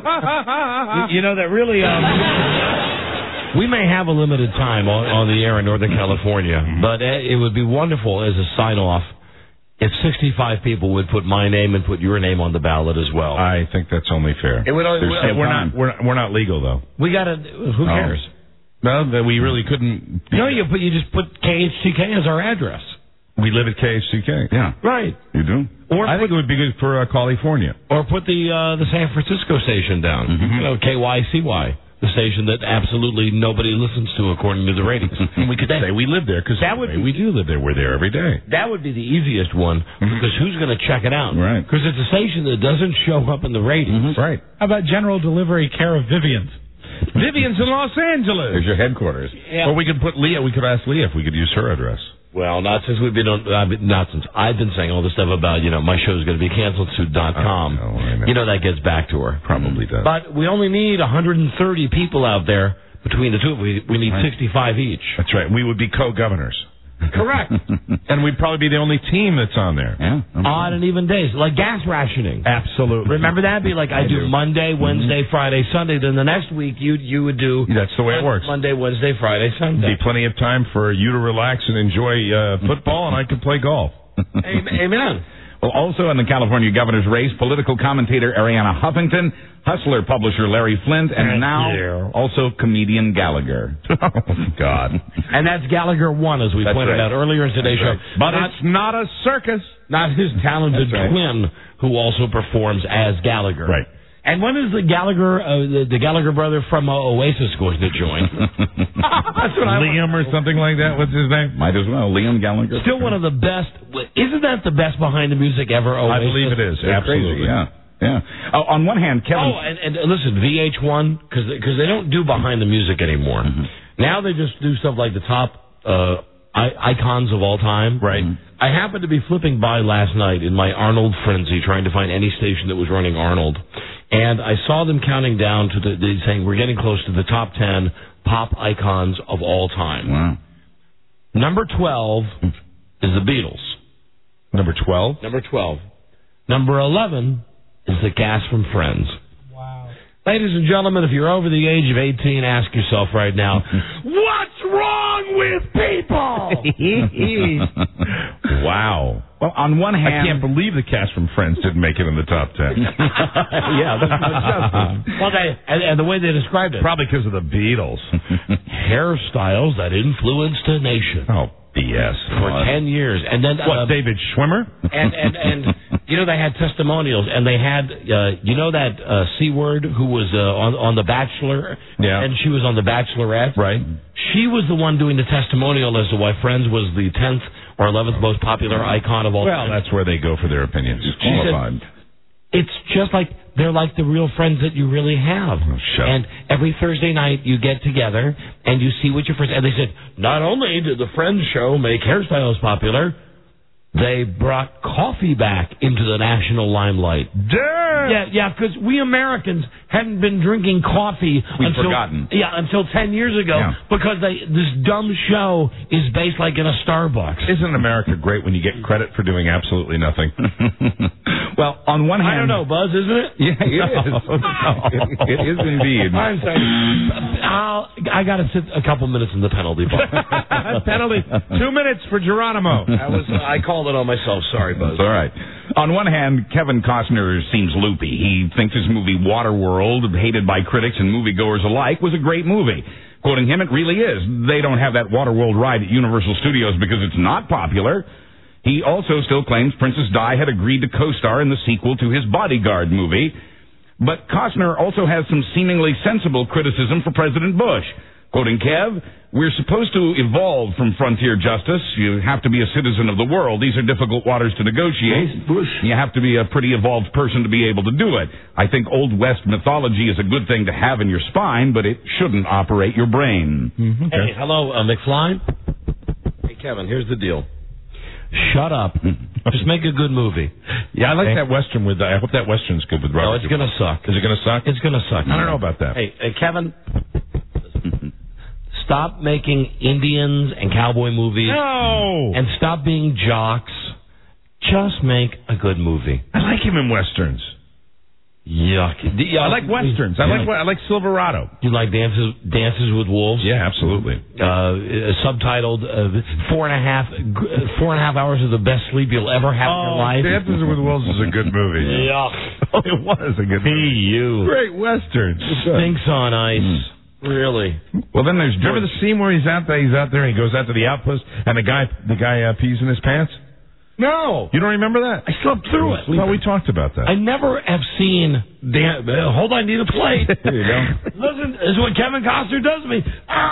That really... we may have a limited time on the air in Northern California, but it would be wonderful as a sign-off if 65 people would put my name and put your name on the ballot as well. I think that's only fair. We're not legal, though. We got to... Who cares? No, that we really couldn't. No, you just put KHTK as our address. We live at KHTK. Yeah, right. You do. Or I think it would be good for California. Or put the San Francisco station down. KYCY, the station that absolutely nobody listens to according to the ratings. And we could say we live there because we do live there. We're there every day. That would be the easiest one because who's going to check it out? Right. Because it's a station that doesn't show up in the ratings. Right. How about general delivery care of Vivian's? Vivian's in Los Angeles. There's your headquarters. Yeah. Or we could put Leah. We could ask Leah if we could use her address. Well, not since we've been on. Not since I've been saying all this stuff about my show's going to be canceled .com. That gets back to her. Probably does. But we only need 130 people out there between the two. We need 65 each. That's right. We would be co-governors. Correct. And we'd probably be the only team that's on there. Yeah. Odd and even days, like gas rationing. Absolutely. Remember that? Be like I do Monday, Wednesday, Friday, Sunday. Then the next week you would do. That's the way it works. Monday, Wednesday, Friday, Sunday. Be plenty of time for you to relax and enjoy football, and I could play golf. Amen. Well, also in the California governor's race, political commentator Arianna Huffington, Hustler publisher Larry Flint, and now also comedian Gallagher. Oh, God. And that's Gallagher 1, as we pointed out earlier in today's show. But it's not a circus. Not his talented twin, who also performs as Gallagher. Right. And when is the Gallagher, the Gallagher brother from Oasis going to join? That's what Liam or something like that. What's his name? Might as well. Liam Gallagher. Still one of the best. Isn't that the best behind the music ever? Oasis? I believe it is. Absolutely. Crazy, yeah. On one hand, Kevin. Oh, and listen, VH1 because they don't do behind the music anymore. Now they just do stuff like the top icons of all time. Right. I happened to be flipping by last night in my Arnold frenzy, trying to find any station that was running Arnold. And I saw them counting down to saying we're getting close to the top 10 pop icons of all time. Wow. Number 12 is the Beatles. Number 12? Number 12. Number 11 is the cast from Friends. Wow. Ladies and gentlemen, if you're over the age of 18, ask yourself right now, what's wrong with people? Wow. Well, on one hand, I can't believe the cast from Friends didn't make it in the top 10. Yeah, that's not justice. Well, and the way they described it. Probably because of the Beatles. Hairstyles that influenced a nation. Oh, BS. For 10 years. And then David Schwimmer? And you know, they had testimonials, and they had, you know that C-word who was on The Bachelor? Yeah. And she was on The Bachelorette? Right. She was the one doing the testimonial as to why Friends was the 10th or 11th most popular icon of all time. Well, that's where they go for their opinions. She said, it's just like they're like the real friends that you really have. And every Thursday night you get together and you see what your friends... And they said, not only did the Friends show make hairstyles popular, they brought coffee back into the national limelight. Yeah, because we Americans hadn't been drinking coffee until 10 years ago because this dumb show is based like in a Starbucks. Isn't America great when you get credit for doing absolutely nothing? Well, on one hand... I don't know, Buzz, isn't it? Yeah, it is. It is indeed. I'm sorry. I got to sit a couple minutes in the penalty box. Penalty. 2 minutes for Geronimo. I called it on myself. Sorry, Buzz. That's all right. On one hand, Kevin Costner seems loopy. He thinks his movie Waterworld, hated by critics and moviegoers alike, was a great movie. Quoting him, it really is. They don't have that Waterworld ride at Universal Studios because it's not popular. He also still claims Princess Di had agreed to co-star in the sequel to his Bodyguard movie. But Costner also has some seemingly sensible criticism for President Bush. Quoting Kev, we're supposed to evolve from frontier justice. You have to be a citizen of the world. These are difficult waters to negotiate. You have to be a pretty evolved person to be able to do it. I think Old West mythology is a good thing to have in your spine, but it shouldn't operate your brain. Mm-hmm. Okay. Hey, hello, McFly? Hey, Kevin, here's the deal. Shut up. Just make a good movie. Yeah, I like that Western with... I hope that Western's good with Robert. No, it's going to suck. Is it going to suck? It's going to suck. I don't know about that. Hey, Kevin... Stop making Indians and cowboy movies. No! And stop being jocks. Just make a good movie. I like him in Westerns. Yuck. I like Westerns. I like Silverado. You like Dances with Wolves? Yeah, absolutely. Subtitled 4.5 hours of the best sleep you'll ever have in your life. Dances with Wolves is a good movie. Yuck. It was a good movie. Great Western. Stinks on ice. Really? Well, then there's... Remember the scene where he's out there and he goes out to the outpost and the guy pees in his pants? No. You don't remember that? I slept through it. Well, we talked about that. I never have seen... hold on, I need a plate. There you go. Listen, this is what Kevin Costner does to me.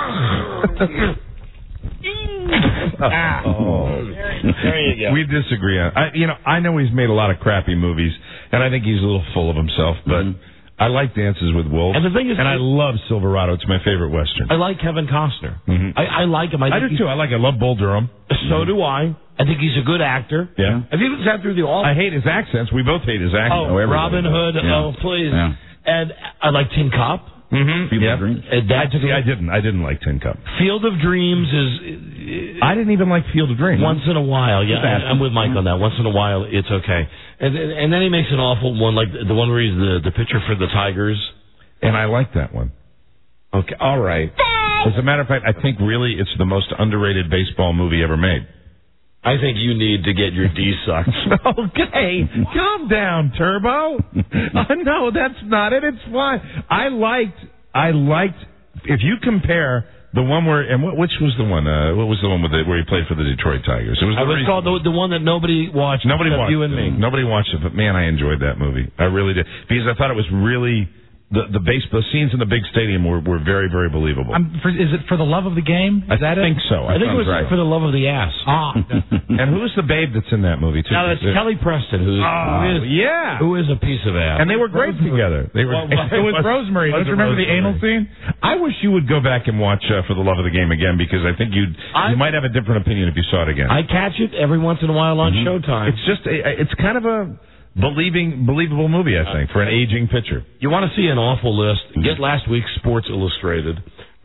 There you go. We disagree on... I know he's made a lot of crappy movies, and I think he's a little full of himself, but... I like Dances with Wolves. And the thing is, I love Silverado. It's my favorite Western. I like Kevin Costner. Mm-hmm. I like him. I do too. I love Bull Durham. So do I. I think he's a good actor. Yeah. Have you sat through the all? I hate his accents. We both hate his accent. Oh, Robin Hood. Yeah. Oh, please. Yeah. And I like Tin Cup. Mm-hmm. Field of Dreams. I didn't like Tin Cup. Field of Dreams is... I didn't even like Field of Dreams. Once in a while, yeah. I'm with Mike on that. Once in a while, it's okay. And then he makes an awful one, like the one where he's the pitcher for the Tigers. And I like that one. Okay, all right. As a matter of fact, I think really it's the most underrated baseball movie ever made. I think you need to get your D sucked. Okay, calm down, Turbo. No, that's not it. It's fine. I liked. If you compare the one where which was the one? What was the one where he played for the Detroit Tigers? It was called the one that nobody watched. Nobody watched you and me. Nobody watched it, but man, I enjoyed that movie. I really did because I thought it was really. The scenes in the big stadium were very, very believable. Is it For the Love of the Game? I think so. I think it was right. For the Love of the Ass. And who's the babe that's in that movie, too? No, that's Kelly Preston, who is a piece of ass. And they were great together. They were. It was Rosemary. Don't you remember the anal scene? I wish you would go back and watch For the Love of the Game again, because I think you might have a different opinion if you saw it again. I catch it every once in a while on Showtime. It's just, it's kind of a... believable movie, I think, for an aging pitcher. You want to see an awful list? Get last week's Sports Illustrated,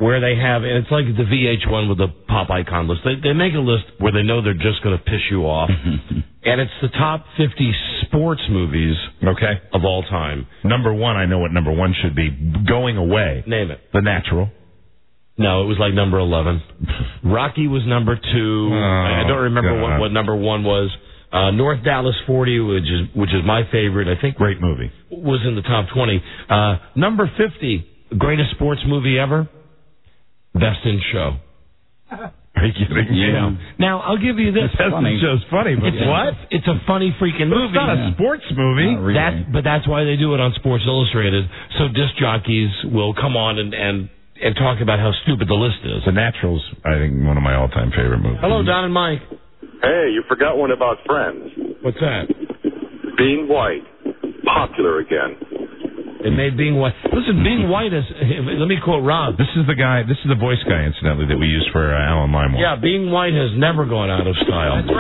where they have, and it's like the VH1 with the pop icon list. They make a list where they know they're just going to piss you off, and it's the top 50 sports movies of all time. Number one, I know what number one should be. Going Away. Name it. The Natural. No, it was like number 11. Rocky was number 2. I don't remember what number 1 was. North Dallas 40, which is my favorite. I think great movie. Was in the top 20. Number 50, greatest sports movie ever. Best in Show. Are you kidding me? Yeah. Now I'll give you this. Best in Show's funny, but what? It's a funny freaking movie. It's not a sports movie. Really. But that's why they do it on Sports Illustrated. So disc jockeys will come on and talk about how stupid the list is. The Natural's, I think, one of my all-time favorite movies. Hello, Don and Mike. Hey, you forgot one about Friends. What's that? Being White. Popular again. It made Being White. Listen, Being White is, let me quote Rob. This is the voice guy, incidentally, that we used for Alan Limewell. Yeah, Being White has never gone out of style. That's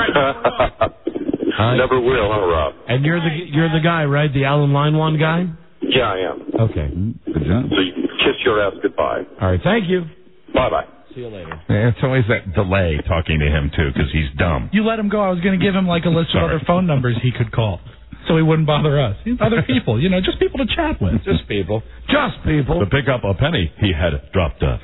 right. Never will, huh, Rob? And you're the guy, right? The Alan Limewell guy? Yeah, I am. Okay. Good job. So you kiss your ass goodbye. All right, thank you. Bye-bye. See you later. Yeah, it's always that delay talking to him, too, because he's dumb. You let him go. I was going to give him like a list of other phone numbers he could call, so he wouldn't bother us. Other people, just people to chat with. Just people. Just people. To pick up a penny, he had dropped a...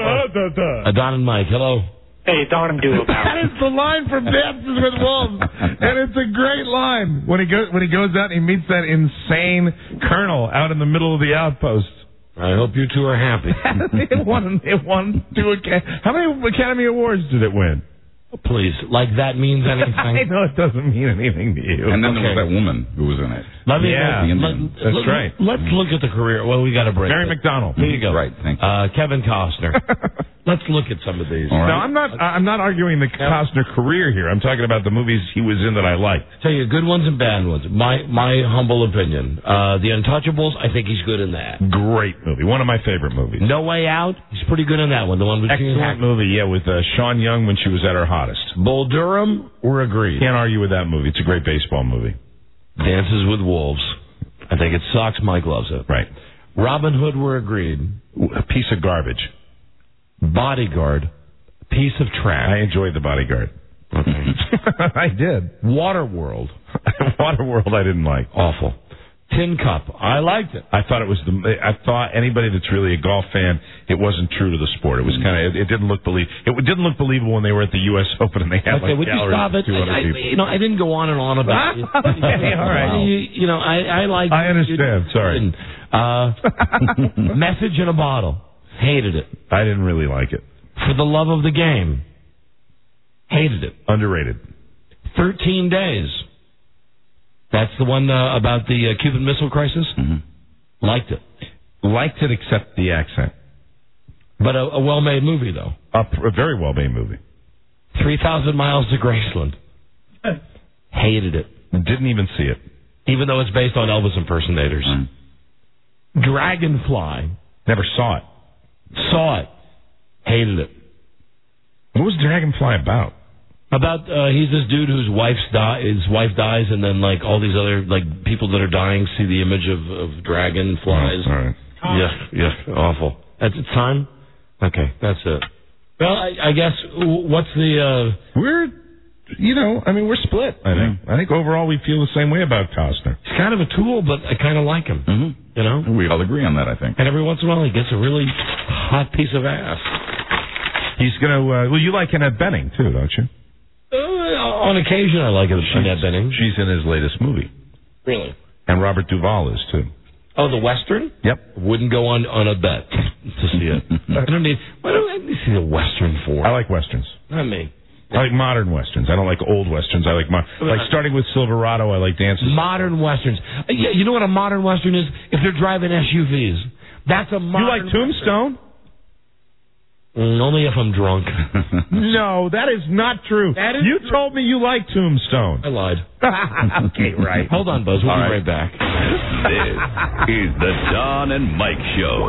Don and Mike, hello. Hey, Don and Doodle. That is the line from Dances with Wolves, and it's a great line when he goes out and he meets that insane colonel out in the middle of the outpost. I hope you two are happy. It won 2 How many Academy Awards did it win? Please, like that means anything. I know it doesn't mean anything to you. And then there was that woman who was in it. That's right. Let's look at the career. Well, we got a break. Mary McDonald. Here you go. Right, thank you. Kevin Costner. Let's look at some of these. All right. No, I'm not arguing the Costner career here. I'm talking about the movies he was in that I liked. Tell you, good ones and bad ones. My humble opinion. The Untouchables, I think he's good in that. Great movie. One of my favorite movies. No Way Out, he's pretty good in that one. The one with excellent movie, yeah, with Sean Young when she was at her hottest. Bull Durham, we're agreed. Can't argue with that movie. It's a great baseball movie. Dances with Wolves. I think it sucks. Mike loves it. Right. Robin Hood, we're agreed. A piece of garbage. Bodyguard, piece of trash. I enjoyed The Bodyguard. Okay. I did. Waterworld. Waterworld I didn't like. Awful. Tin Cup. I liked it. I thought anybody that's really a golf fan, it wasn't true to the sport. It was it didn't look believable when they were at the U.S. Open and they had would you stop it? I didn't go on and on about it. Okay, all right. I like. I understand. Sorry. Message in a Bottle. Hated it. I didn't really like it. For the Love of the Game. Hated it. Underrated. 13 Days. That's the one about the Cuban Missile Crisis? Mm-hmm. Liked it. Liked it except the accent. But a well-made movie, though. A very well-made movie. 3,000 Miles to Graceland. Hated it. Didn't even see it. Even though it's based on Elvis impersonators. Dragonfly. Never saw it. Saw it. Hated it. What was Dragonfly about? About he's this dude whose his wife dies, and then like all these other like people that are dying see the image of dragonflies. All right. Yeah, awful. That's its time. Okay, that's it. Well, I guess what's the we're split. I think overall we feel the same way about Costner. He's kind of a tool, but I kind of like him. Mm-hmm. We all agree on that, I think. And every once in a while he gets a really hot piece of ass. He's gonna. You like Annette Bening too, don't you? On occasion, I like Annette Bening. She's in his latest movie. Really? And Robert Duvall is, too. Oh, the Western? Yep. Wouldn't go on a bet to see it. What do I need to see a Western for? I like Westerns. Not me. I like modern Westerns. I don't like old Westerns. I like starting with Silverado, I like Dances. Modern Westerns. Yeah, you know what a modern Western is? If they're driving SUVs. That's a modern You like Tombstone? Only if I'm drunk. No, that is not true. You told me you like Tombstone. I lied. Okay, right. Hold on, Buzz. We'll be right back. This is the Don and Mike Show.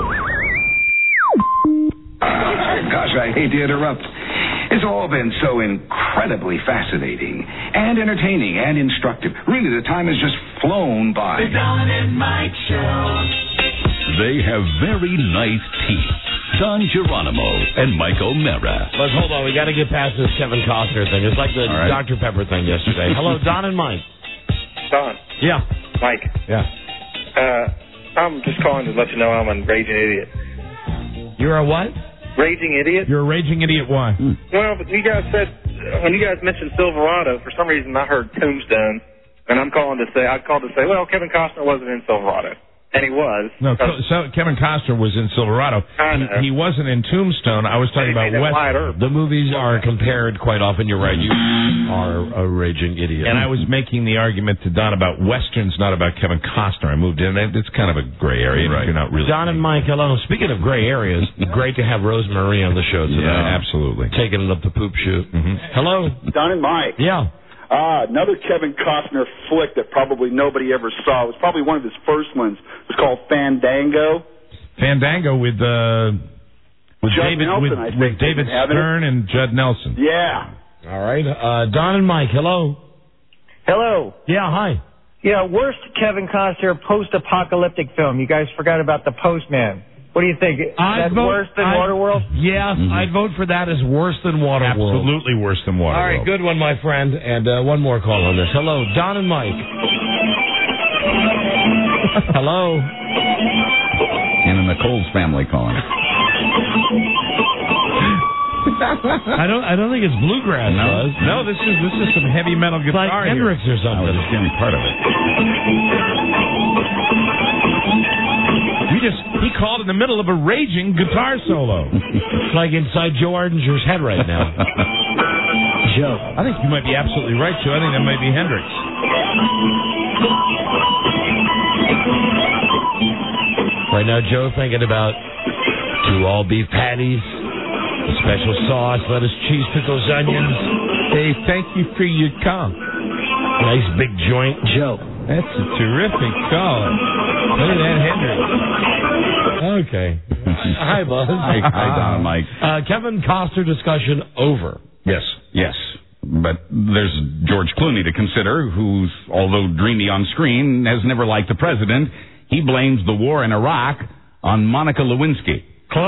Gosh, I hate to interrupt. It's all been so incredibly fascinating and entertaining and instructive. Really, the time has just flown by. The Don and Mike Show. They have very nice teeth. Don Geronimo and Mike O'Mara. But hold on, we got to get past this Kevin Costner thing. It's like the Dr. Pepper thing yesterday. Hello, Don and Mike. Don. Yeah. Mike. Yeah. I'm just calling to let you know I'm a raging idiot. You're a what? Raging idiot? You're a raging idiot. Why? Well, but you guys said, when you guys mentioned Silverado, for some reason I heard Tombstone, and I called to say, well, Kevin Costner wasn't in Silverado. And he was. No, so Kevin Costner was in Silverado. He wasn't in Tombstone. I was talking about Western. The movies are compared quite often. You're right. You are a raging idiot. And I was making the argument to Don about Westerns, not about Kevin Costner. I moved in. It's kind of a gray area. Right. You're not really. Don and Mike, hello. Speaking of gray areas, great to have Rosemary on the show today. Yeah, absolutely. Taking it up the poop chute. Hello. Don and Mike. Yeah. Another Kevin Costner flick that probably nobody ever saw. It was probably one of his first ones. It was called Fandango. Fandango with David Nelson, I think, with David Stern and Judd Nelson. Yeah. All right. Don and Mike, hello. Hello. Yeah, hi. Yeah, worst Kevin Costner post-apocalyptic film. You guys forgot about The Postman. What do you think? That's worse than Waterworld? Yes, I'd vote for that as worse than Waterworld. Absolutely worse than Waterworld. All right, good one, my friend. And one more call on this. Hello, Don and Mike. Hello. And a Nicole's family calling. I don't think it's bluegrass. No, this is some heavy metal guitar. Like Hendrix or something. I was getting part of it. He called in the middle of a raging guitar solo. It's like inside Joe Ardinger's head right now. Joe. I think you might be absolutely right, Joe. I think that might be Hendrix. Right now, Joe thinking about 2 all-beef patties, a special sauce, lettuce, cheese, pickles, onions. Hey, thank you for your call. Nice big joint. Joe. That's a terrific call. Look at that Hendrix. Okay. Hi, Buzz. Hi, Don and Mike. Kevin Costner discussion over. Yes. But there's George Clooney to consider, who's, although dreamy on screen, has never liked the president. He blames the war in Iraq on Monica Lewinsky.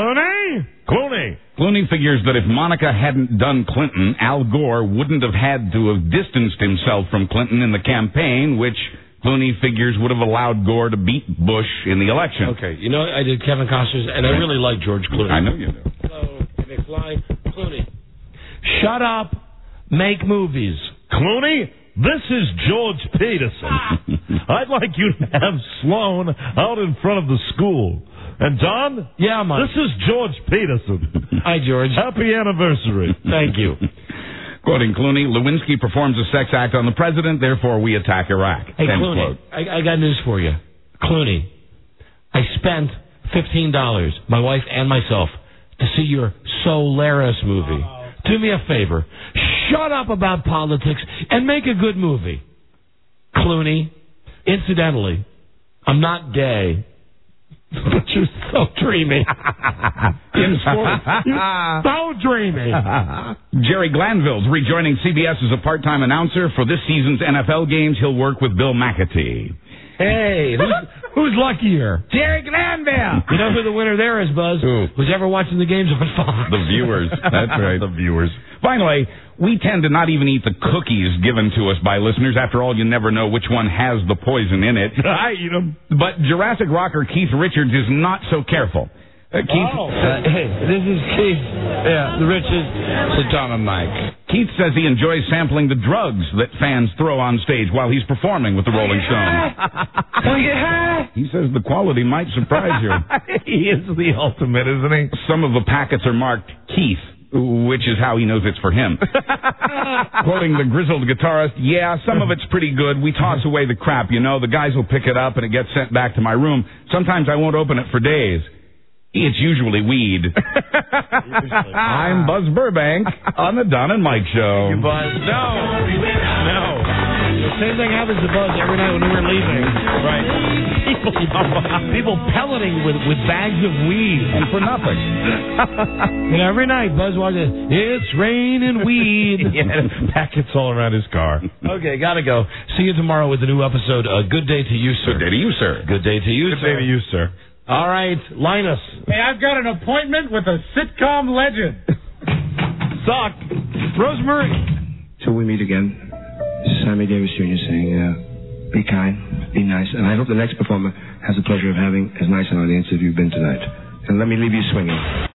Clooney figures that if Monica hadn't done Clinton, Al Gore wouldn't have had to have distanced himself from Clinton in the campaign, which Clooney figures would have allowed Gore to beat Bush in the election. Okay, you know, I did Kevin Costner's, and I really like George Clooney. I know you do. Hello, McFly. Clooney. Shut up. Make movies. Clooney, this is George Peterson. I'd like you to have Sloan out in front of the school. And Don? Yeah, Mike. This is George Peterson. Hi, George. Happy anniversary. Thank you. Quoting Clooney, Lewinsky performs a sex act on the president, therefore we attack Iraq. Hey, Clooney, I got news for you. Clooney, I spent $15, my wife and myself, to see your Solaris movie. Do me a favor. Shut up about politics and make a good movie. Clooney, incidentally, I'm not gay. But you're so dreamy. In sports. You're so dreamy. Jerry Glanville's rejoining CBS as a part-time announcer. For this season's NFL games, he'll work with Bill McAtee. Hey, who's luckier? Jerry Glanville. You know who the winner there is, Buzz? Who? Who's ever watching the games on Fox. The viewers. That's right. The viewers. Finally, we tend to not even eat the cookies given to us by listeners. After all, you never know which one has the poison in it. I eat them. But Jurassic rocker Keith Richards is not so careful. Keith. Hey, this is Keith. Yeah, the Richards. It's Don and Mike. Keith says he enjoys sampling the drugs that fans throw on stage while he's performing with the Rolling Stones. He says the quality might surprise you. He is the ultimate, isn't he? Some of the packets are marked Keith, which is how he knows it's for him. Quoting the grizzled guitarist, yeah, some of it's pretty good. We toss away the crap, you know. The guys will pick it up and it gets sent back to my room. Sometimes I won't open it for days. It's usually weed. I'm Buzz Burbank on the Don and Mike Show. You Buzz. No. The same thing happens to Buzz every night when we're leaving. Right. People pelleting with bags of weed. And for nothing. And every night Buzz watches, it's raining weed. Yeah, packets all around his car. Okay, gotta go. See you tomorrow with a new episode. Good day to you, sir. Good day to you, sir. Good day to you, Good sir. day to you, sir. All right, Linus. Hey, I've got an appointment with a sitcom legend. Suck. Rosemary. Till we meet again, this is Sammy Davis Jr. saying, be kind, be nice, and I hope the next performer has the pleasure of having as nice an audience as you've been tonight. And let me leave you swinging.